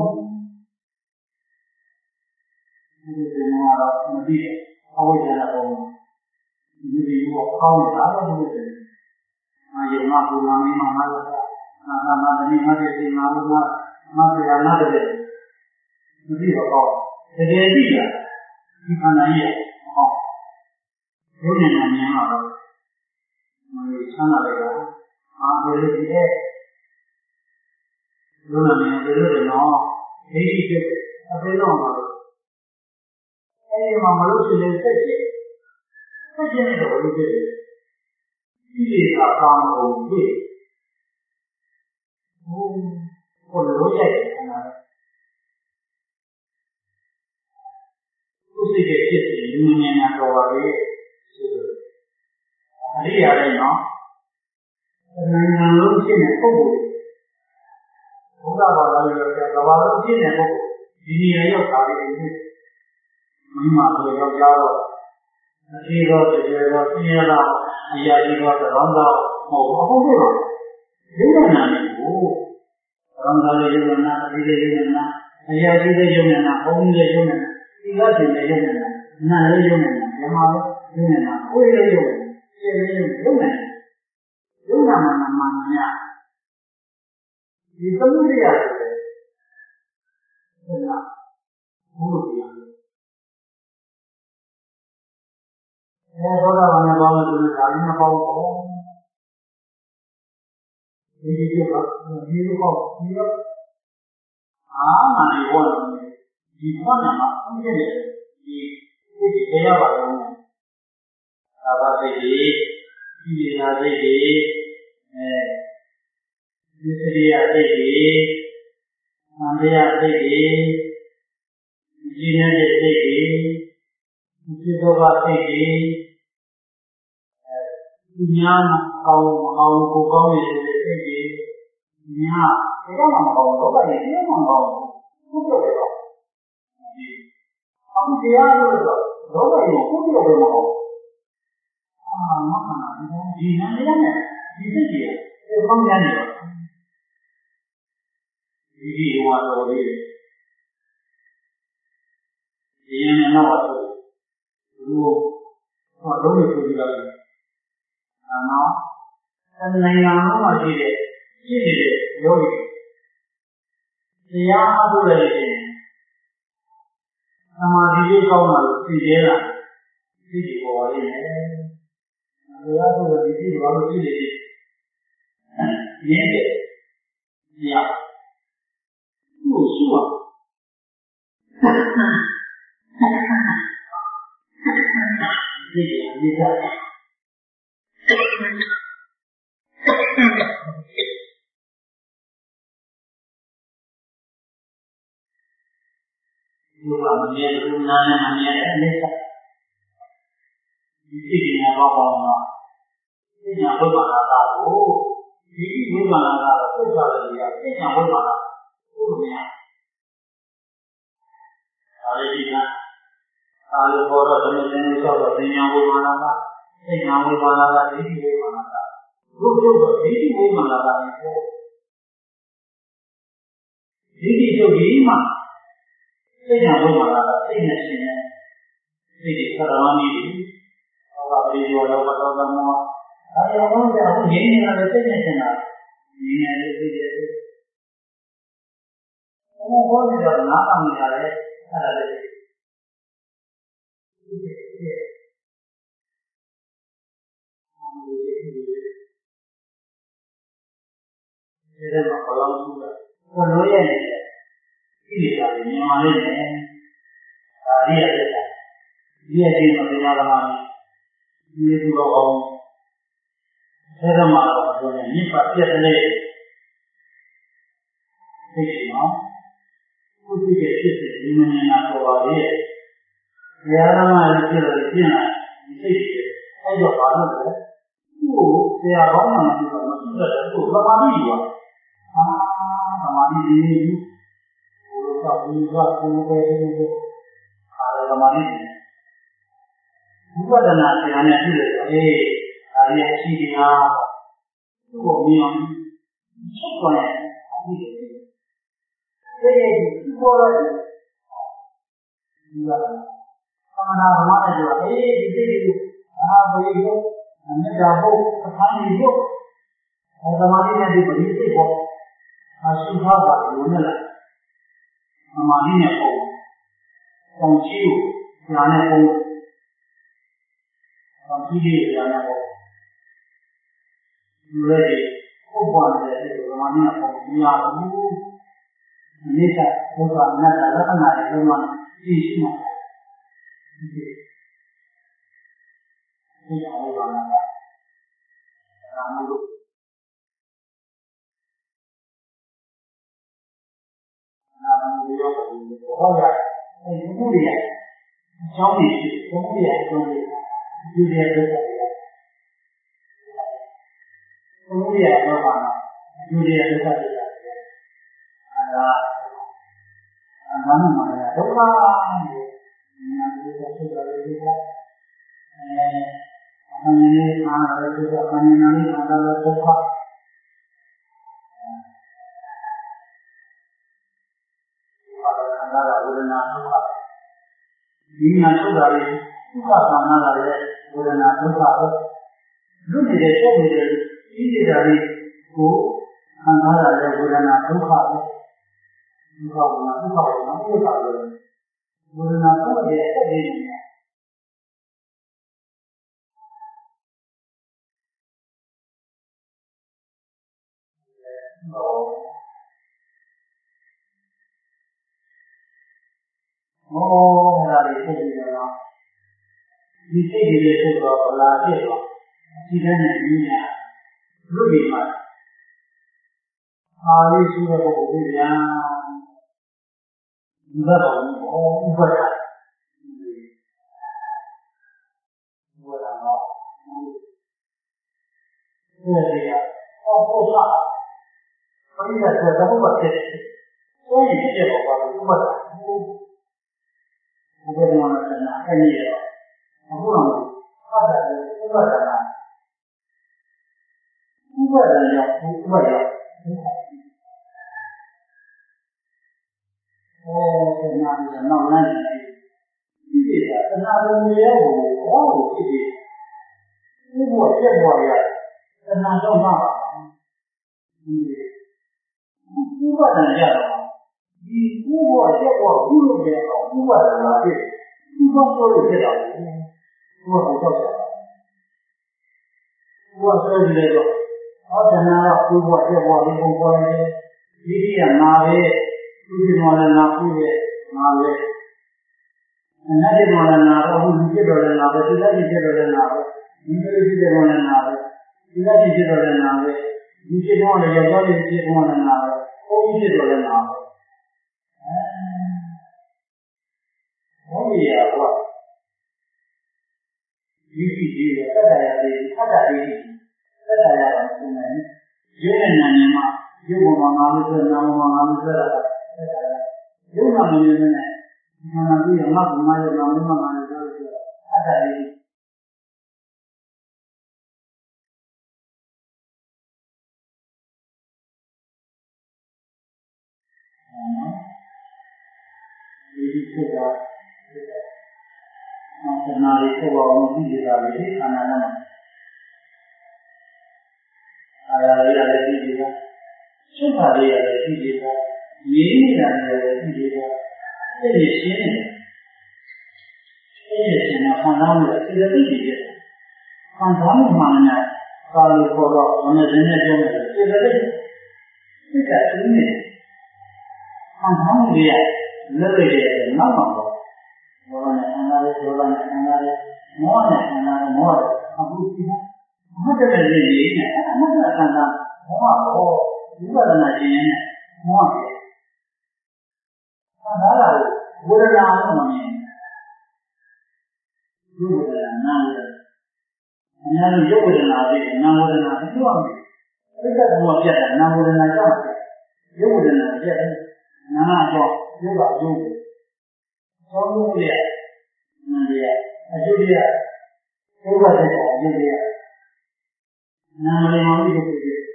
bây giờ mà là mà đi không bao giờ là còn như đi một không thì đã có bây giờ mà giờ mà cũng làm mà mà là mà là mà là mà để thì mà là mà để là nó để nó đi vào đó thế thì đi là đi khả năng gì không nếu như là nhà nào đó mà sang lại là à về thì thế lúc nào mình về rồi nó thấy gì chứ à thế nào mà cái mà mà lúc sinh lên thế chứ thế chứ này rồi chứ cái gì là sao mà không biết không còn lối chạy là cái gì cái chuyện gì nhưng mà nhà nào đó vậy đi ở đây nó nên là lúc trên này không đủ chúng ta bảo là được là vào lúc trên này không đi đi này đâu phải đi đi mình mà tôi giao giao rồi khi rồi thì rồi khi nào thì giờ đi rồi thì đón đâu một không biết rồi thế là nào đủ đón đâu đi đâu nào đi đi đâu nào bây giờ đi đi đâu nào không đi đâu nào đi ra thì đi đâu nào nào đi đâu nào làm sao đi nào ôi đi đâu đi đâu nào đúng là mà mà nhà thì không biết gì hết nên là không được gì hết thế đó là nhà bao nhiêu người cả nhà bao nhiêu đi đi được đi được không đi được à mà đi qua đi qua nhà mà không biết gì đi đi đi cái nào vậy là ba cái gì đi là cái gì đi đi là cái gì anh đi là cái gì đi là cái gì đi đâu là cái gì nhà cầu cầu cầu cầu gì là cái gì nhà cái đó là cầu đó là cái đó là cầu không được đâu không chỉ là đó đó là một không được đâu à nó là gì nó thế này gì thế gì cái không gian này gì gì hoa rồi đi gì nó nó rồi luôn họ đối với tôi là à nó anh này nó mà gì đấy gì đấy rồi thì à tôi là gì mà đi đi câu mà gì đấy là gì gì của đấy rồi à tôi là gì gì vào gì đấy nhé nhé不错这个你看如果我们也是那那也没事你这几年搞好了这年会把它打住你会把它打住最少的一个这年会把它不怎么样好的一个大家说的什么人家说的这年会把它打这年会把它打这年会把它打如果说这年会把它打以后这年就一嘛这年会把它打这年是呢这个是什么意思我比如说我到什么哎呀我这我年年那个这年是哪年年的这个我我这个拿上面来看来的现在嘛好像是我农业里地里边民房里面啊猎的猎地嘛这家的嘛你这个好这个嘛我说呢你把别的类这个嘛不这个是你们那说话的别的嘛这个进来你这个还叫啥子的不这样老嘛就怎么这个人不他妈利用啊他妈的我叫你说我这个他他妈的不过的呢这样呢就是哎大家气的啊我们要出关一点，这也是过了的，你知道吗？他们那妈的说，哎，你这个啊，我以后那家伙他以后，我他妈的那就不理解过，他是他把留着了，他妈的那后，从起有两年后，从起的两年后。有的不管的这个方面好，你要不你在我说那在那个哪里嘛，继续嘛，非常非常那个，然后那么要好点，哎，不厉害，小米是不厉害，东西有点是这个，不厉害的话呢，有点是这个，啊。咱们嘛呀，都啊，那这个这个这个，呃，我们呢看这个，我们那里看到了都啊，看到了我们那都啊，你那说的嘞，都啊看到了嘞，我们那都啊，如今的社会的经济的嘞，我看到了嘞，我们那都啊。不靠我们，不靠我们，不靠我们。我们那做的特别怎么样？哦，哦，那里设计的呢？你设计的这个我来介绍，今天呢，你呢，录音嘛，啊，你说的我这边，你在搞什么？哦，不会的，不会的啊，这个，哦，不差。所以呢，这怎么个解释？所以这些我我不会的，不不会这么的真的，太厉害了，不能，他在这个人呢，不会的要不会的，哦，这那是那难的，这个那都没有哦，这个，如果结果呀，这那正常了，嗯。不管怎样的话，你如果结果不用也好，不管怎么对，不光说有些道理，我很高兴。我说的这个，我真的要如果结果你不管的，一天拿的，出去拿的拿回的拿的，那地方的拿的，我们接着的拿的，其他地接着的拿的，你这个地接着的拿的，其他地接着的拿的，你接着的要找的接着的拿的。都是这人拿的，哎，我也我，必须的，这大家的，他家的，这大家的什么？有人拿你嘛，有我们拿的是，拿我们拿的是了，这大家，有那么有人呢？你看那不一样，那不拿就拿我们拿的是，他家的。这个，这个，啊，在哪里？这个我们自己的，自己看看嘛。哎呀，也来自己的，生产的也来自己的，营养的也来自己的，这些新的，这些新的看他们的，这个自己的，看他们方面呢，大陆报道，我们人家讲的，这个这这个真的，看他们的呀，那个的那么多。我呢，看他的，我呢，看他的，我呢，看他的，我的，他不其他，我这个人呢，我这看他，我我一个人呢，今年呢，我的，看他了，我这两个方面，有的难的，人家是有的哪的，难的哪的，有的，这个怎么解的？难的哪样的？有的哪解的？难叫有的有的，小有的。嗯，对呀，那就是，有个是好，就是，那么地方就不对。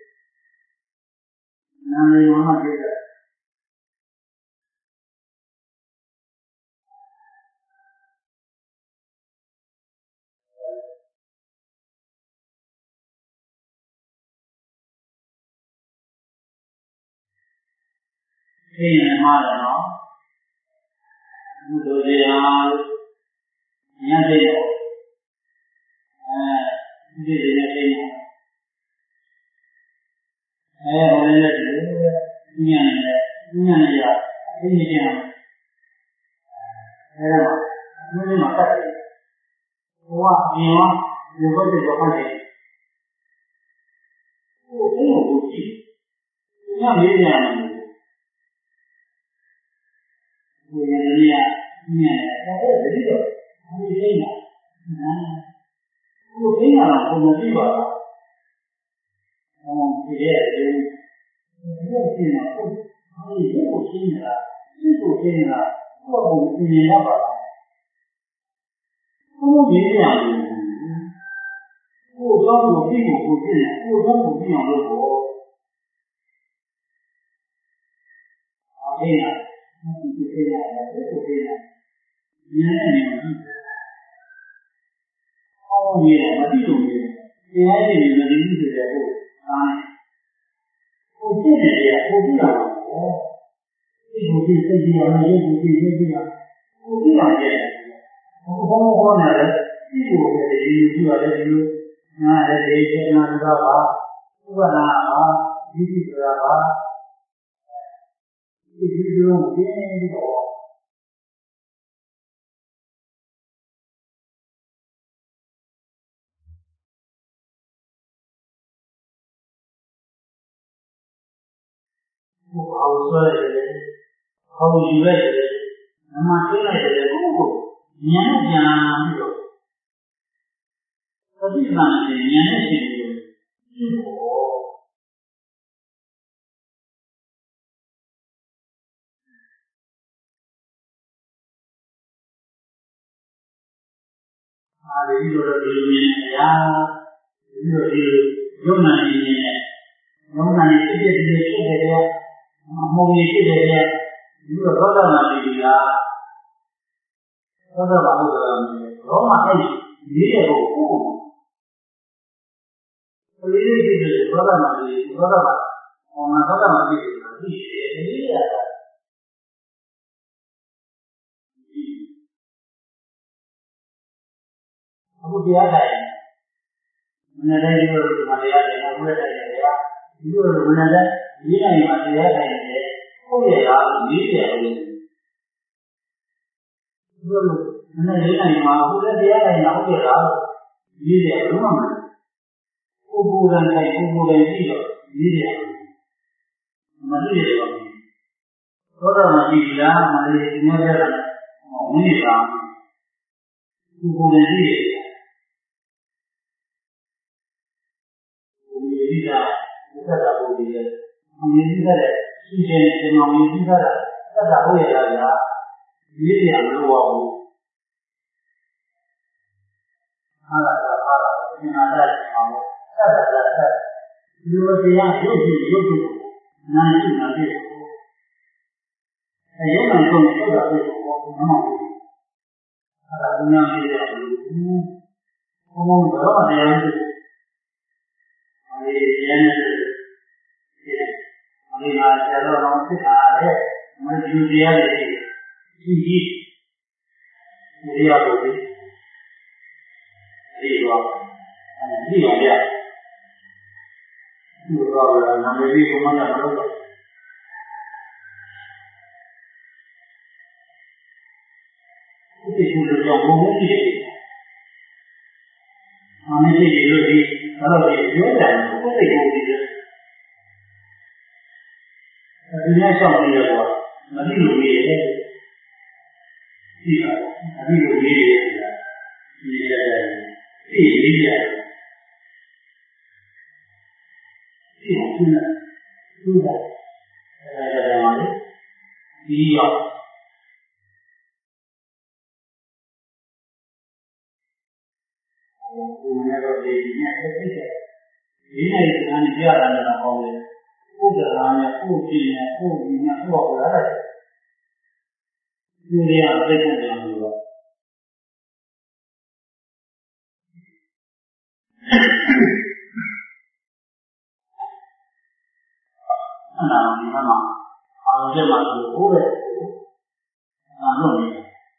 Nanti mama kita. Ini mana no? Itu dia yang dia. Ah, ini dia dia. Eh, orang lain dia ni ada, ni ada, ini dia. Eh, ini mata dia. Wah, ni wah, dia buat dia buat dia. Oh, ini bukti. Ini dia dia. Ini dia, ni ada. Eh, jadi tu, ini dia. Nah, oh, ini orang pun dia buat. Oh, dia dia. Dia dia tu, ini dia bukti ni lah. Ini bukti ni lah. Oh, bukti ni apa? Oh, dia dia. Oh, jangan bukti bukti ni. Oh, jangan bukti yang tu. Ah, ini. Bukti ni ada. Bukti ni. Ini ni. Oh, ni lah. Mati tu ni. Ini ada ni. Mati tu dia tu. Ah. Bukti ni dia. Bukti lah. Oh. Ini bukti sendiri. Ini bukti sendiri. Bukti lah dia. Oh, oh, oh, ni ada. Ini bukti dia. Ini tu ada ni. Nah, ada dia. Nah, ada apa? Bukan apa. Ini berapa? Ini belum ini tu. Haus ada, haus juga ada. Nama kita ada. Oh, ni ada jangan tu. Tapi mana ni ada sih? Oh, ada di luar di ni ya. Di luar di mana ni? Mana ni kita di sini ada. Mau ni kita ada. Di luar mana ni dia? Mana baru dalam ni? Roma ni dia oh. Kalau ini kita berada di berada, orang berada di di sini ya. Aku dia ada. Mana ada itu mana ada, aku ada ya. Itu mana ada, ini yang mana ada ini. Oh ya, ini dia. Itu mana ini yang aku ada dia yang aku ada. Ini dia rumah. Kuburan kayak kuburan itu, ini dia. Mana dia? Orang mati dia, mana dia ada. Oh ini dia. Kuburan dia. Kita kita tak boleh. Kami kita sih jangan kami kita kita tak boleh ada. Ini yang luar. Ada ada ini ada semua. Ada ada. Luar dia yogi yogi. Nanti nanti. Ayo nanti kita tak boleh. Ada punya dia dulu. Ngomong berapa dia itu? Ini ini ada orang kita ada, macam dia ni, ini dia boleh, dia dia dia, itu kalau nama dia kemana mana? Itu sudah jauh mungkin. Mana dia jadi kalau dia jualan, apa dia boleh? Dunia sama dia buat, nanti lebih dia, tidak, nanti lebih dia, dia, dia, dia, dia, sudah, sudah, ada mana, dia, dunia berbeda, dunia berbeda, ini itu nanti dia ada dalam kaum, ကိုယ်တရားနဲ့ကိုယ်ကြည့်နဲ့ကိုယ်ကြည့်နဲ့ကိုယ်ဟောရတယ်ဒီနေရာသိတဲ့နေရာမျိုးတော့အဲ့ဒါဒီမှာအာရုံထဲမှာဒီဟိုးပဲအာရုံနေ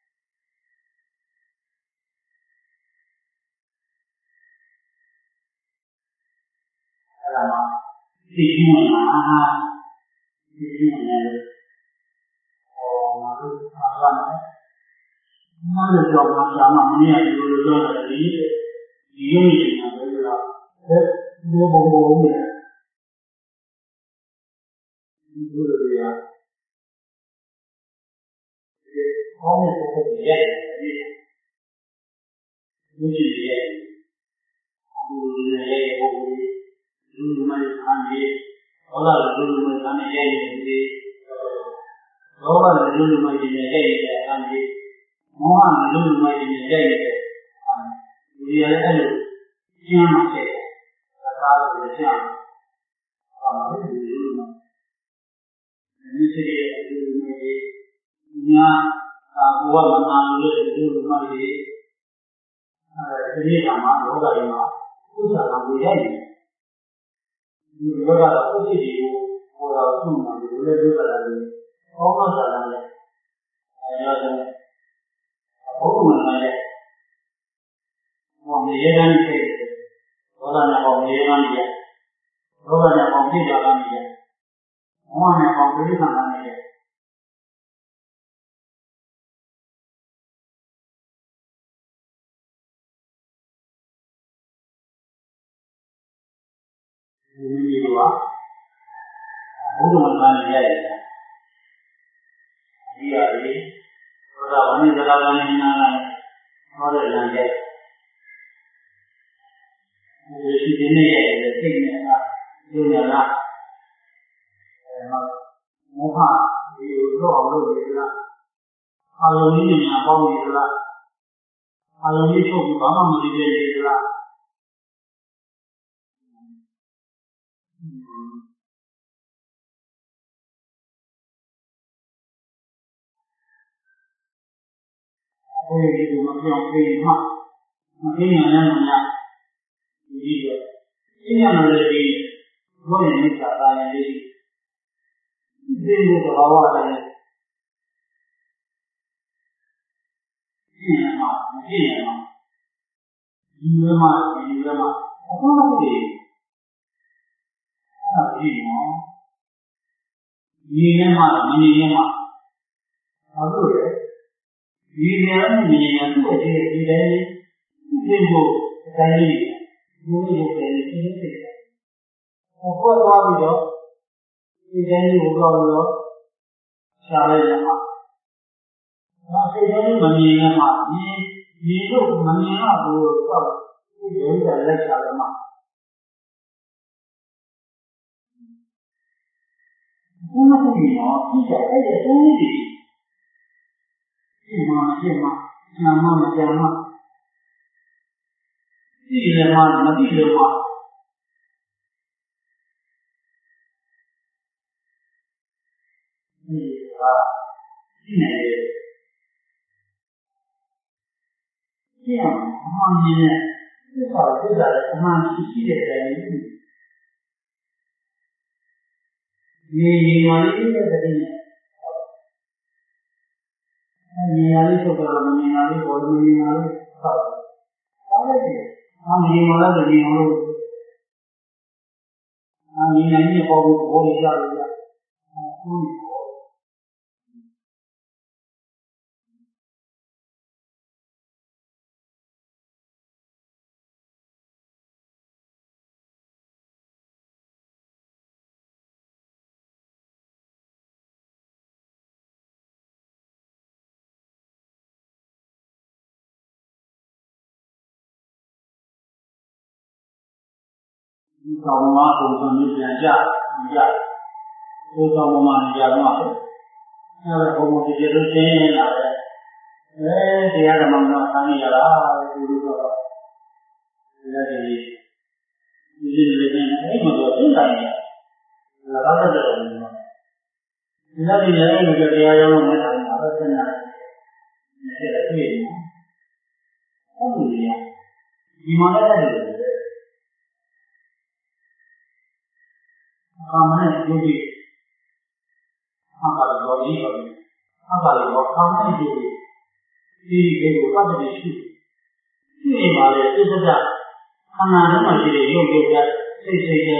အဲ့ဒါမှသိရှိမှာသိရှိနေတယ်ဟောမှာလို့အားရတယ်မလို့ကြောင့်မှာရှာမှမင်းရဒီလိုပြောတယ်ဒီဒီရုပ်ရည်မှာပြောတာအဲဒီဘုံဘုံနဲ့ဒီလိုတွေရဒီကောင်းတဲ့ပုံစံရဲ့ဒီလူကြီးရဲ့အခုလည်းပုံစံလူမိုက်ခံရဟောလာလူမိုက်ခံရရဲ့ဒီလောဘလူမိုက်ရဲ့ရဲ့အခါမောဟလူမိုက်ရဲ့ရဲ့ဒီရတဲ့အဲ့လိုကျမ်းမှာတဲ့သာသာလို့ကျမ်းအာမလို့ဒီလိုမျိုးဒီစိတ်ရဲ့လူမိုက်ရဲ့ညာဘဝမနာလို့ဒီလိုမိုက်ရဲ့အဲဒီကမှာလောကကြီးမှာဥစ္စာကဝေရိုက်နေဒီလောကတော့ဥစ္စာကြီးကိုပေါ်တော်သူ့မှာဒီလိုလေးပြောတာလေဩမသာလာတဲ့အဲဒါကြောင့်ဘုရားမှာလည်းဟောမြေရန်စိတ်ဘောဓနာဟောမြေရန်ကြီးဘောဓနာဟောပြိတာကကြီးမောဟနဲ့ဟောပြိတာကကြီးဒီလိုပါဘုရားမှာလည်းရတယ်ဒီရည်ဘုရားဝိနည်းတရားကလည်းနာလာဟောတဲ့လမ်းကျဒီရှိတဲ့နေရာတွေသိနေတာဒီနေရာအဲမောဟဒီလိုတော့လို့ဒီလားအာယုန်ကြီးညာပေါင်းနေသလားအာယုန်ကြီးချုပ်ပြီးဘာမှမသိသေးဘူးလားအဲဒီဒီမှာပြောင်းပြီးမှမသိရနိုင်မှလားဒီလိုသိရမယ်လေဒီဘုရားမြတ်စွာဘုရားလေးဒီလိုသဘာဝတိုင်းသိရမှာမသိရမှာဒီလိုမှဒီလိုမှအခုမှသိတယ်အဲ့ဒါဒီနော်ဒီနဲ့မှမနေနဲ့မှဘာလို့လဲဒီနေရာနဲ့နေရာသူ့အချင်းဒီတိုင်းဒီလိုအတိုင်းလေးဘုရားရဲ့ဒီလိုသိတယ်ဟောပေါ်သွားပြီးတော့ဒီတိုင်းကိုကြောက်ပြီးတော့ရှားလိုက်ရမှာဒါစိတ်ထဲမမြင်ရမှာဒီဒီလိုမမြင်တော့ဘူးကြောက်ဒီလိုလိုက်ရှားရမှာဘုရားကနော်ဒီကအဲ့ဒီတိုးလေးဒီမှာဒီမှာညာမမကြမ်းမဒီရမှာမတိလို့မှာဒီဟာဒီနေဒီအမှန်ကြီးနဲ့ဒီဟာဒီဟာအမှန်ရှိရှိတဲ့တိုင်ဒီဒီမာလေးတဲ့တိုင်အဲဒီမာလေးဆိုတော့မင်းမာလေးပေါ်မင်းမာလေးဟုတ်ပါလေအမင်းမာလေးတည်းလို့အမင်းနိုင်ပေါ်ဖို့ဘောရရရအခုဒီကောင်မပုံစံမျိုးပြန်ကြကြဒီကောင်မနေကြတော့အဲဒါဘုံဘုံဒီလိုရှင်းလာတယ်အဲတရားဓမ္မတော့ဆန်းရတာဒီလိုတော့ဒီလိုဒီဒီလေးနဲ့အဲ့မှာတော့သိတယ် là đó là được rồi. Nó thì nhớ là người ta yêu nó mới thành ở trên này. Để là cái gì? Không được gì à? Vì mà nó là được. Không này dù gì, không phải là gì vậy, không phải là không này dù gì, thì cái điều quan trọng là gì? Cái này mà là cái gì đó, anh nào cũng phải để yêu yêu cái, xây xây cái,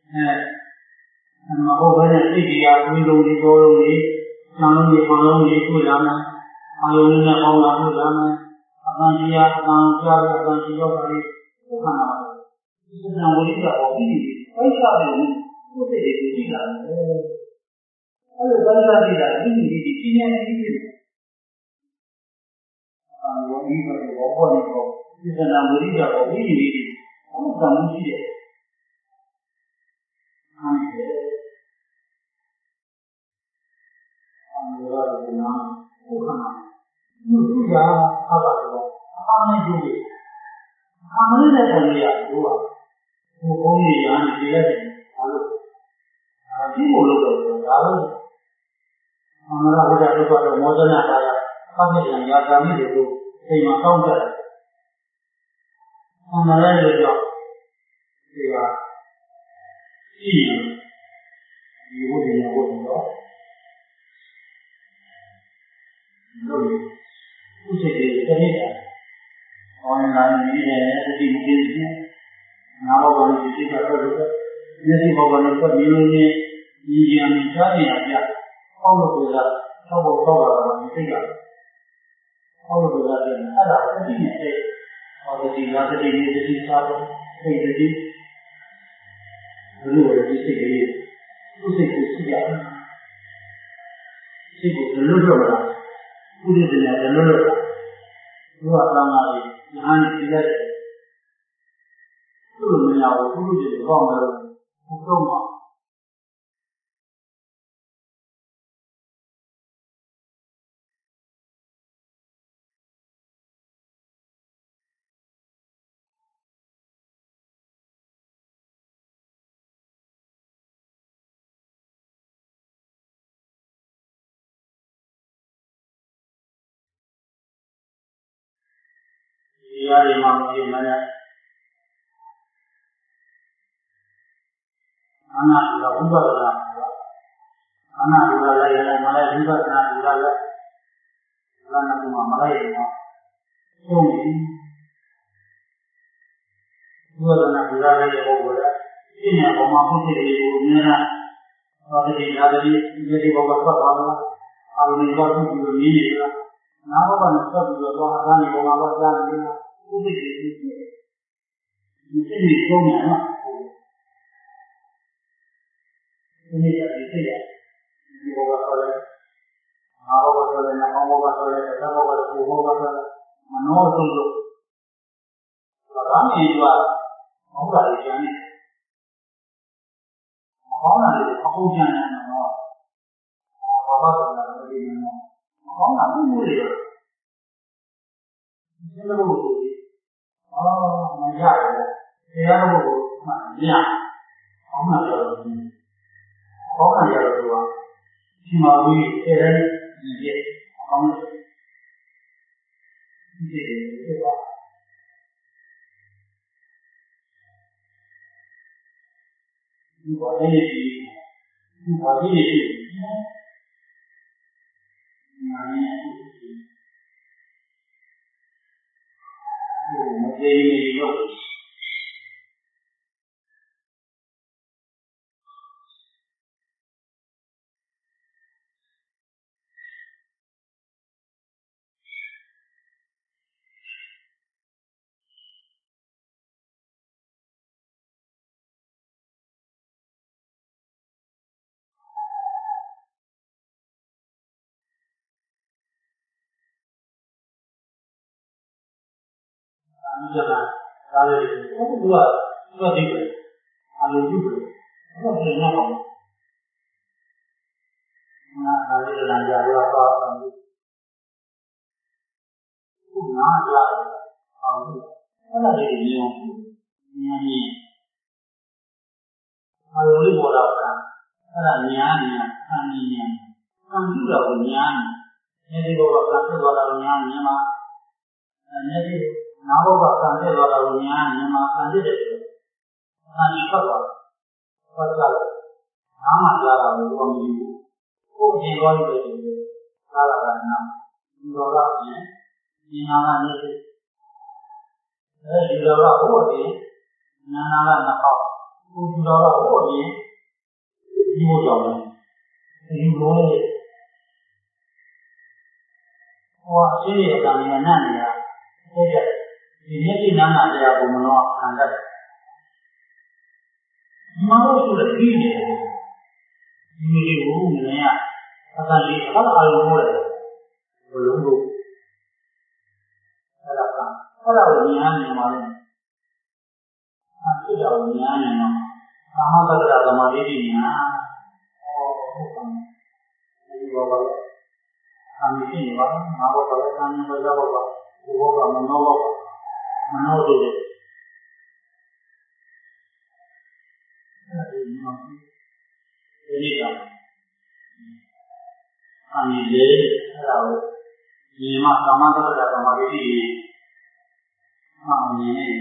mà hôm nay xây cái nhà, mình dùng đi đồ dùng đi, làm gì mà dùng đi cứ làm này, ai dùng đi nào không làm cứ làm này, anh chị à, anh cha anh chị đâu phải, không làm nào, cái nào cũng đi là có gì, cái sao được? Có thể để đi làm, ở đây bây giờ đi làm, đi đi đi, chi nhánh đi đi, à, những cái mà có quan hệ có, cái nào cũng đi là có đi đi đi, không cần gì hết, anh chị, anh vừa là cái nào, cũng không nào, nhưng bây giờ các bạn có, anh ấy chú ý, anh ấy là cái gì à, chú à, chú không đi làm gì hết, alo. Chỉ một lúc rồi, đó là hमारा बेटा तो पर मौजूद ना पाया, कब नहीं जाएंगे आप जाने दो, सही माताओं का हमारा ये जो ये चीज़ ये वो भी है वो भी तो लोग उसे भी करेगा ऑनलाइन नहीं है ऐसी मुझे नहीं नाम वाली किसी का तो यदि भगवान का नियम में ये ज्ञान चाहिए क्या không được người ta không được không được mà những cái gì không được người ta thì nó là cái gì này đây hoặc là gì là cái gì như cái gì sao đó cái gì gì rồi là cái gì cái gì cái gì cái gì vậy cái gì cái lúc rồi là cái gì cái này cái lúc rồi lúc nào làm nào thì anh chỉ là cái lúc mình nào cái lúc gì không mà không không mà ya di mana di mana anak sudah ubah lah anak sudah lagi lah malah juga anak sudah lah anak cuma malah ini ini dua anak sudah lagi bawa ini aku mampu jadi ibunya kalau tidak jadi jadi bawa bapak kalau ini baru juga ini lah nama bapak juga bawa ada nih bawa bapak jangan ini itu jadi itu ini punya ini jadi tidak ini bawa bapak nama bapak nama bapak nama bapak bawa bapak menolak dulu orang itu mau lari jangan mau lari aku jangan menolak bapak jangan lari menolak mau lari boleh ini boleh oh macam apa dia boleh macam apa macam có là giờ rồi khi mà đi đến gì vậy không gì thế đó như vậy đây là gì như vậy đây là gì mà nghe một cái gì đâu như thế này là không có đùa đùa gì vậy anh đùa gì không có chuyện nào không na là là giờ là có cũng nói là không đó là điều nhiều nhiều nhiều mà lúc đi bộ đầu cả အဲ့ဒါညာညာအံဉာဏ်ကံပြုတာကိုညာဉာဏ်ဒီဘောကကံဖြစ်သွားတာကိုညာဉာဏ်မှာအဲ့ဒီနာဘောကကံဖြစ်သွားတာကိုညာဉာဏ်မှာကံဖြစ်တယ်ဆိုအံထွက်သွားဟောကြားလိုက်နားမှကြားတာကိုဘာမယူဘူးကိုယ်ရင်သွားလို့လည်းကြားလာတာနာဒီဘောကပြင်ဒီနာကနေအဲဒီဘောကဟိုအပြင်နာနာကနှစ်ခေါက်ကိုဒီဘောကဟိုအပြင်ဒီဘောကြောင့်ဒီဘောရဲ့ဟောအင်းရဲ့ကံဉာဏ်နဲ့နေတာဟုတ်ကဲ့ဒီမျက်စိနားမှာတရားကိုမလို့ခံတတ်ဒီမှာလို့ဆိုတဲ့ပြီးနေတယ်ဒီလိုကိုမင်းကအသာလေးအအားအားလုံးလို့ဘလုံးလို့အဲ့ဒါကအဲ့ဒါကိုဉာဏ်နဲ့မှာလေအဖြစ်တော်ဉာဏ်နဲ့တော့ကာမတ္တရာသမာဓိဉာဏ်ဟောဟုတ်ပါဘူးဒီဘောကအမြင်ရှိပါငါဘောကလည်းအမြင်ပဲကြောက်ပါဒီဘောကမနောဘောမနောတို့အဲ့ဒီမှာဒီနေ့ကအမြင်လေအဲ့ဒါကိုဒီမှာကာမတ္တရာသမာဓိဉာဏ်အမြင်နဲ့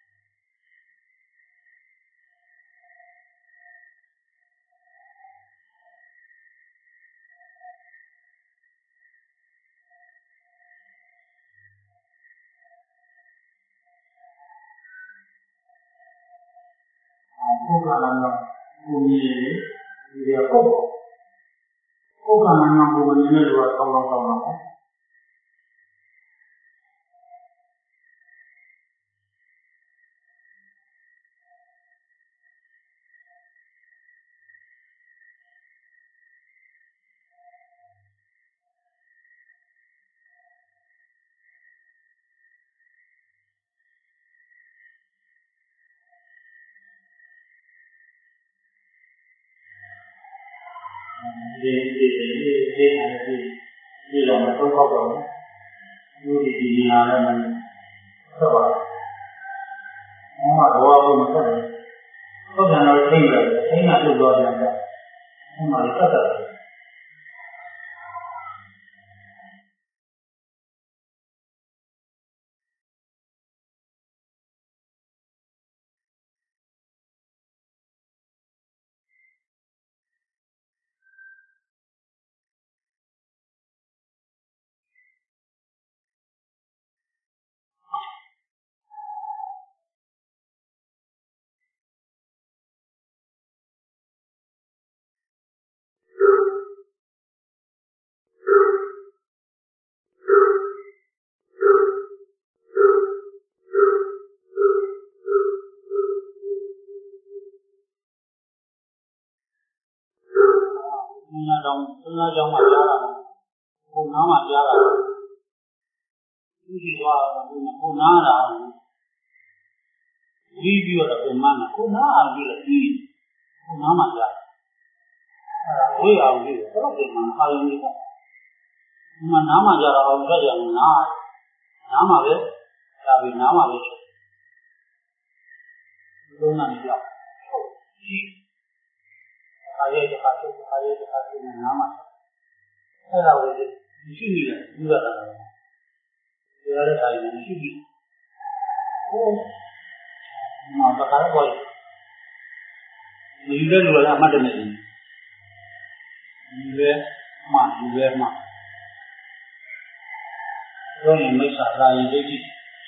ကိုယ်ကလည်းကိုမြင်တယ်ဒီရပုတ်ကိုယ်ကလည်းကိုယ်မြင်တယ်လို့ကောင်းကောင်းကောင်းတော့ဒီဒီဒီဒီဒီဒီတော့မတော့တော့ဘူးဒီဒီဒီနာလည်းမဆက်ပါဘူးဘာမှတော့ဘူးမဆက်ဘူးဟုတ်တယ်တော့သိတယ်သိမှပြုတ်သွားတယ်တော့ဟိုမှာဆက်တယ်ငါတော့ငါကြောင့်မှကြားတာဘုံနားမှကြားတာဒီဒီတော့ဘုံနားတာဒီပြီးတော့ဘုံနားဘုံနားအောင်ပြီးတော့ဒီဘုံနားမှကြားအဲဝေးအောင်ပြီးတော့ဘုံနားအာရုံကြီးကဒီမှာနားမှကြားတော့အောင်ကြရအောင်နားနားမှပဲဒါပြီးနားမှပဲချုပ်ဘုံနားကြီးတော့ဟုတ်ဒီအာရုံတစ်ခါချုပ်အာရုံတစ်ခါချုပ်နားမှအဲ့ဒါကိုရှိနေတယ်ယူရတာဒီရတဲ့တိုင်းမရှိဘူးဟိုမှာတခါတော့ဒီလိုလိုအမှတ်တယ်နေဒီလေမှဒီလေမှတော့မိစ္ဆာရာယိဒိဋ္ဌိ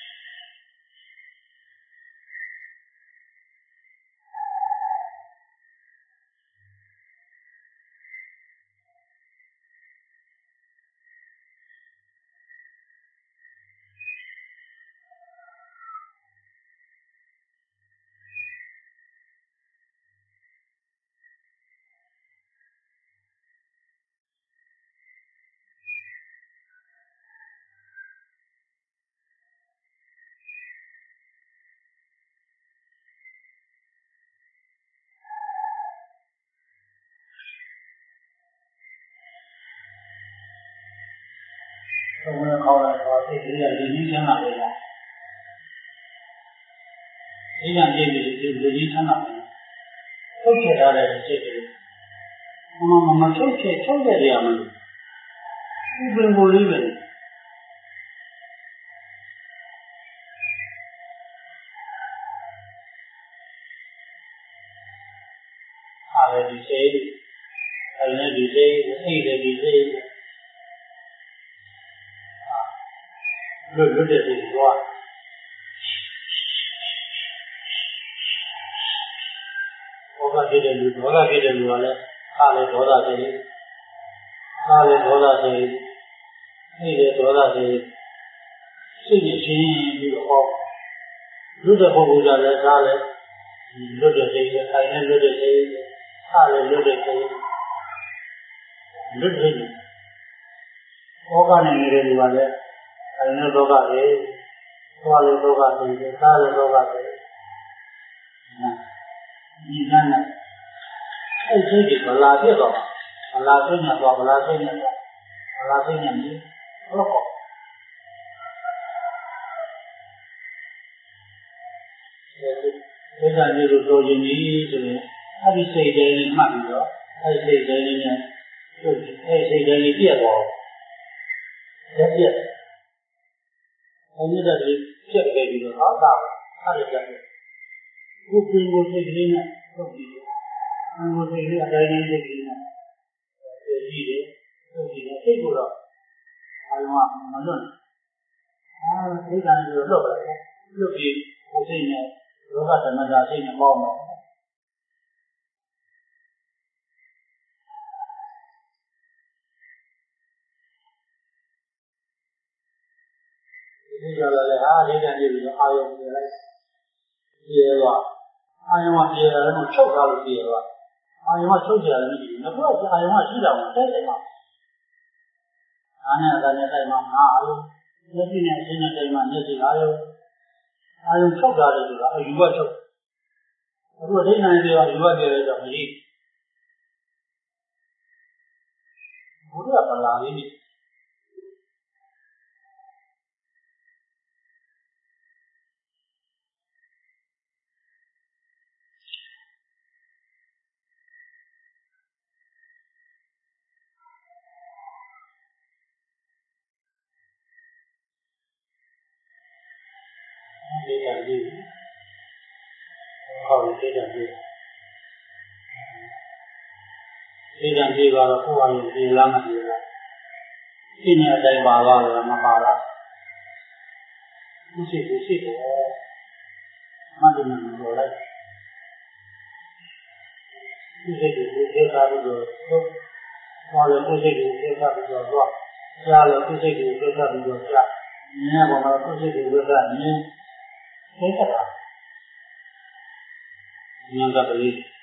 ဘုံနဲ့ခေါ်လိုက်တော့ဒီလိုရည်ကြီးချမ်းသာတယ်။ဒီကနေ့ဒီလိုရည်ကြီးချမ်းသာတယ်။ထုတ်ချက်ထားတဲ့စိတ်တွေမမထုတ်ချက်ထုတ်တဲ့နေရာမှာဥပင်ကိုလေးပဲအားလည်းဒီစိတ်အဲ့နဲ့ဒီစိတ်အိတ်လည်းဒီစိတ်လွတ်လွတ်တဲ့စိတ်သွားဘောကဖြစ်တဲ့လူဒေါသဖြစ်တဲ့လူကလည်းအားလည်းဒေါသစိတ်အားလည်းဒေါသစိတ်အိတ်လည်းဒေါသစိတ်စိတ်နဲ့ရှင်းပြီးတော့ဟောလွတ်တဲ့ပုဂ္ဂိုလ်ကလည်းကားလည်းလွတ်တဲ့စိတ်နဲ့အိုင်နဲ့လွတ်တဲ့စိတ်အားလည်းလွတ်တဲ့စိတ်လွတ်တဲ့ဘောကနဲ့နေတဲ့လူကလည်းအိုင်နဲ့ဘောကလည်းသွားလည်းဘောကလည်းကားလည်းဘောကလည်းဒီကနေ့အဲ့ဒီဒီဘလာပြတော့ဘလာပြညာတော့ဘလာပြညာတော့ဘလာပြညာကြီးဟုတ်ကောဒီကနေ့လိုဆိုရင်ဒီဆိုရင်အဲ့ဒီစိတ်တိုင်းနဲ့မှတ်ပြီးတော့အဲ့ဒီစိတ်တိုင်းနဲ့ဟုတ်အဲ့ဒီစိတ်တိုင်းနဲ့ပြည့်သွားတယ်ပြည့်အဲ့ဒီတော့ပြည့်ခဲ့ပြီးတော့ဟောတာအဲ့ဒီကနေ့ကိုယ်ကိုယ်စိတ်ကလေးနဲ့ဟုတ်ပြီ။ကိုယ်စိတ်လေးအတိုင်းစိတ်ကလေးနဲ့ဒီလေဟုတ်ပြီစိတ်ကိုတော့အာရုံကမလွတ်ဘူး။အာစိတ်ကလည်းလွတ်ပါလေ။လွတ်ပြီးကိုယ်စိတ်နဲ့လောကဓမ္မတာစိတ်နဲ့ပေါင်းတော့ဒီကြော်လည်းဟာလေးတန်းပြီးတော့အာရုံပြလိုက်ပြေတော့အာယုံကပြေတယ်လို့ချုပ်ထားလို့ပြေတော့အာယုံကချုပ်ကြတယ်မရှိဘူး။ငါတို့ကအာယုံကရှိတာကိုတိုက်တယ်မှာအားနဲ့အတနဲ့တိုက်မှာငါအာယုံမျက်စိနဲ့အရှင်းနဲ့တိုက်မှာမျက်စိအာယုံအာယုံချုပ်ထားတယ်ဆိုတာအယူကချုပ်အခုဒိဋ္ဌိနဲ့ပြောယူဝတ်ကြတယ်ဆိုမရှိဘုရားပလာလေးနေဒီကနေ့ဟောဒီကနေ့ဒီကနေ့ကတော့ဘုရားရဲ့ဒီလမ်းမကြီးလားဒီနေ့အတိုင်းပါသွားတယ်မပါလားမရှိဘူးရှိတယ်မတ်တယ်လို့လိုက်ဒီစိတ်ကိုသိထားပြီးတော့ဟောလည်းကိုယ်စိတ်ကိုသိထားပြီးတော့သွားကြားလည်းကိုယ်စိတ်ကိုသိထားပြီးတော့ကြားမြင်ရပါတော့ကိုယ်စိတ်ကိုသိထားမြင်သိတာဉာဏ်ကလေး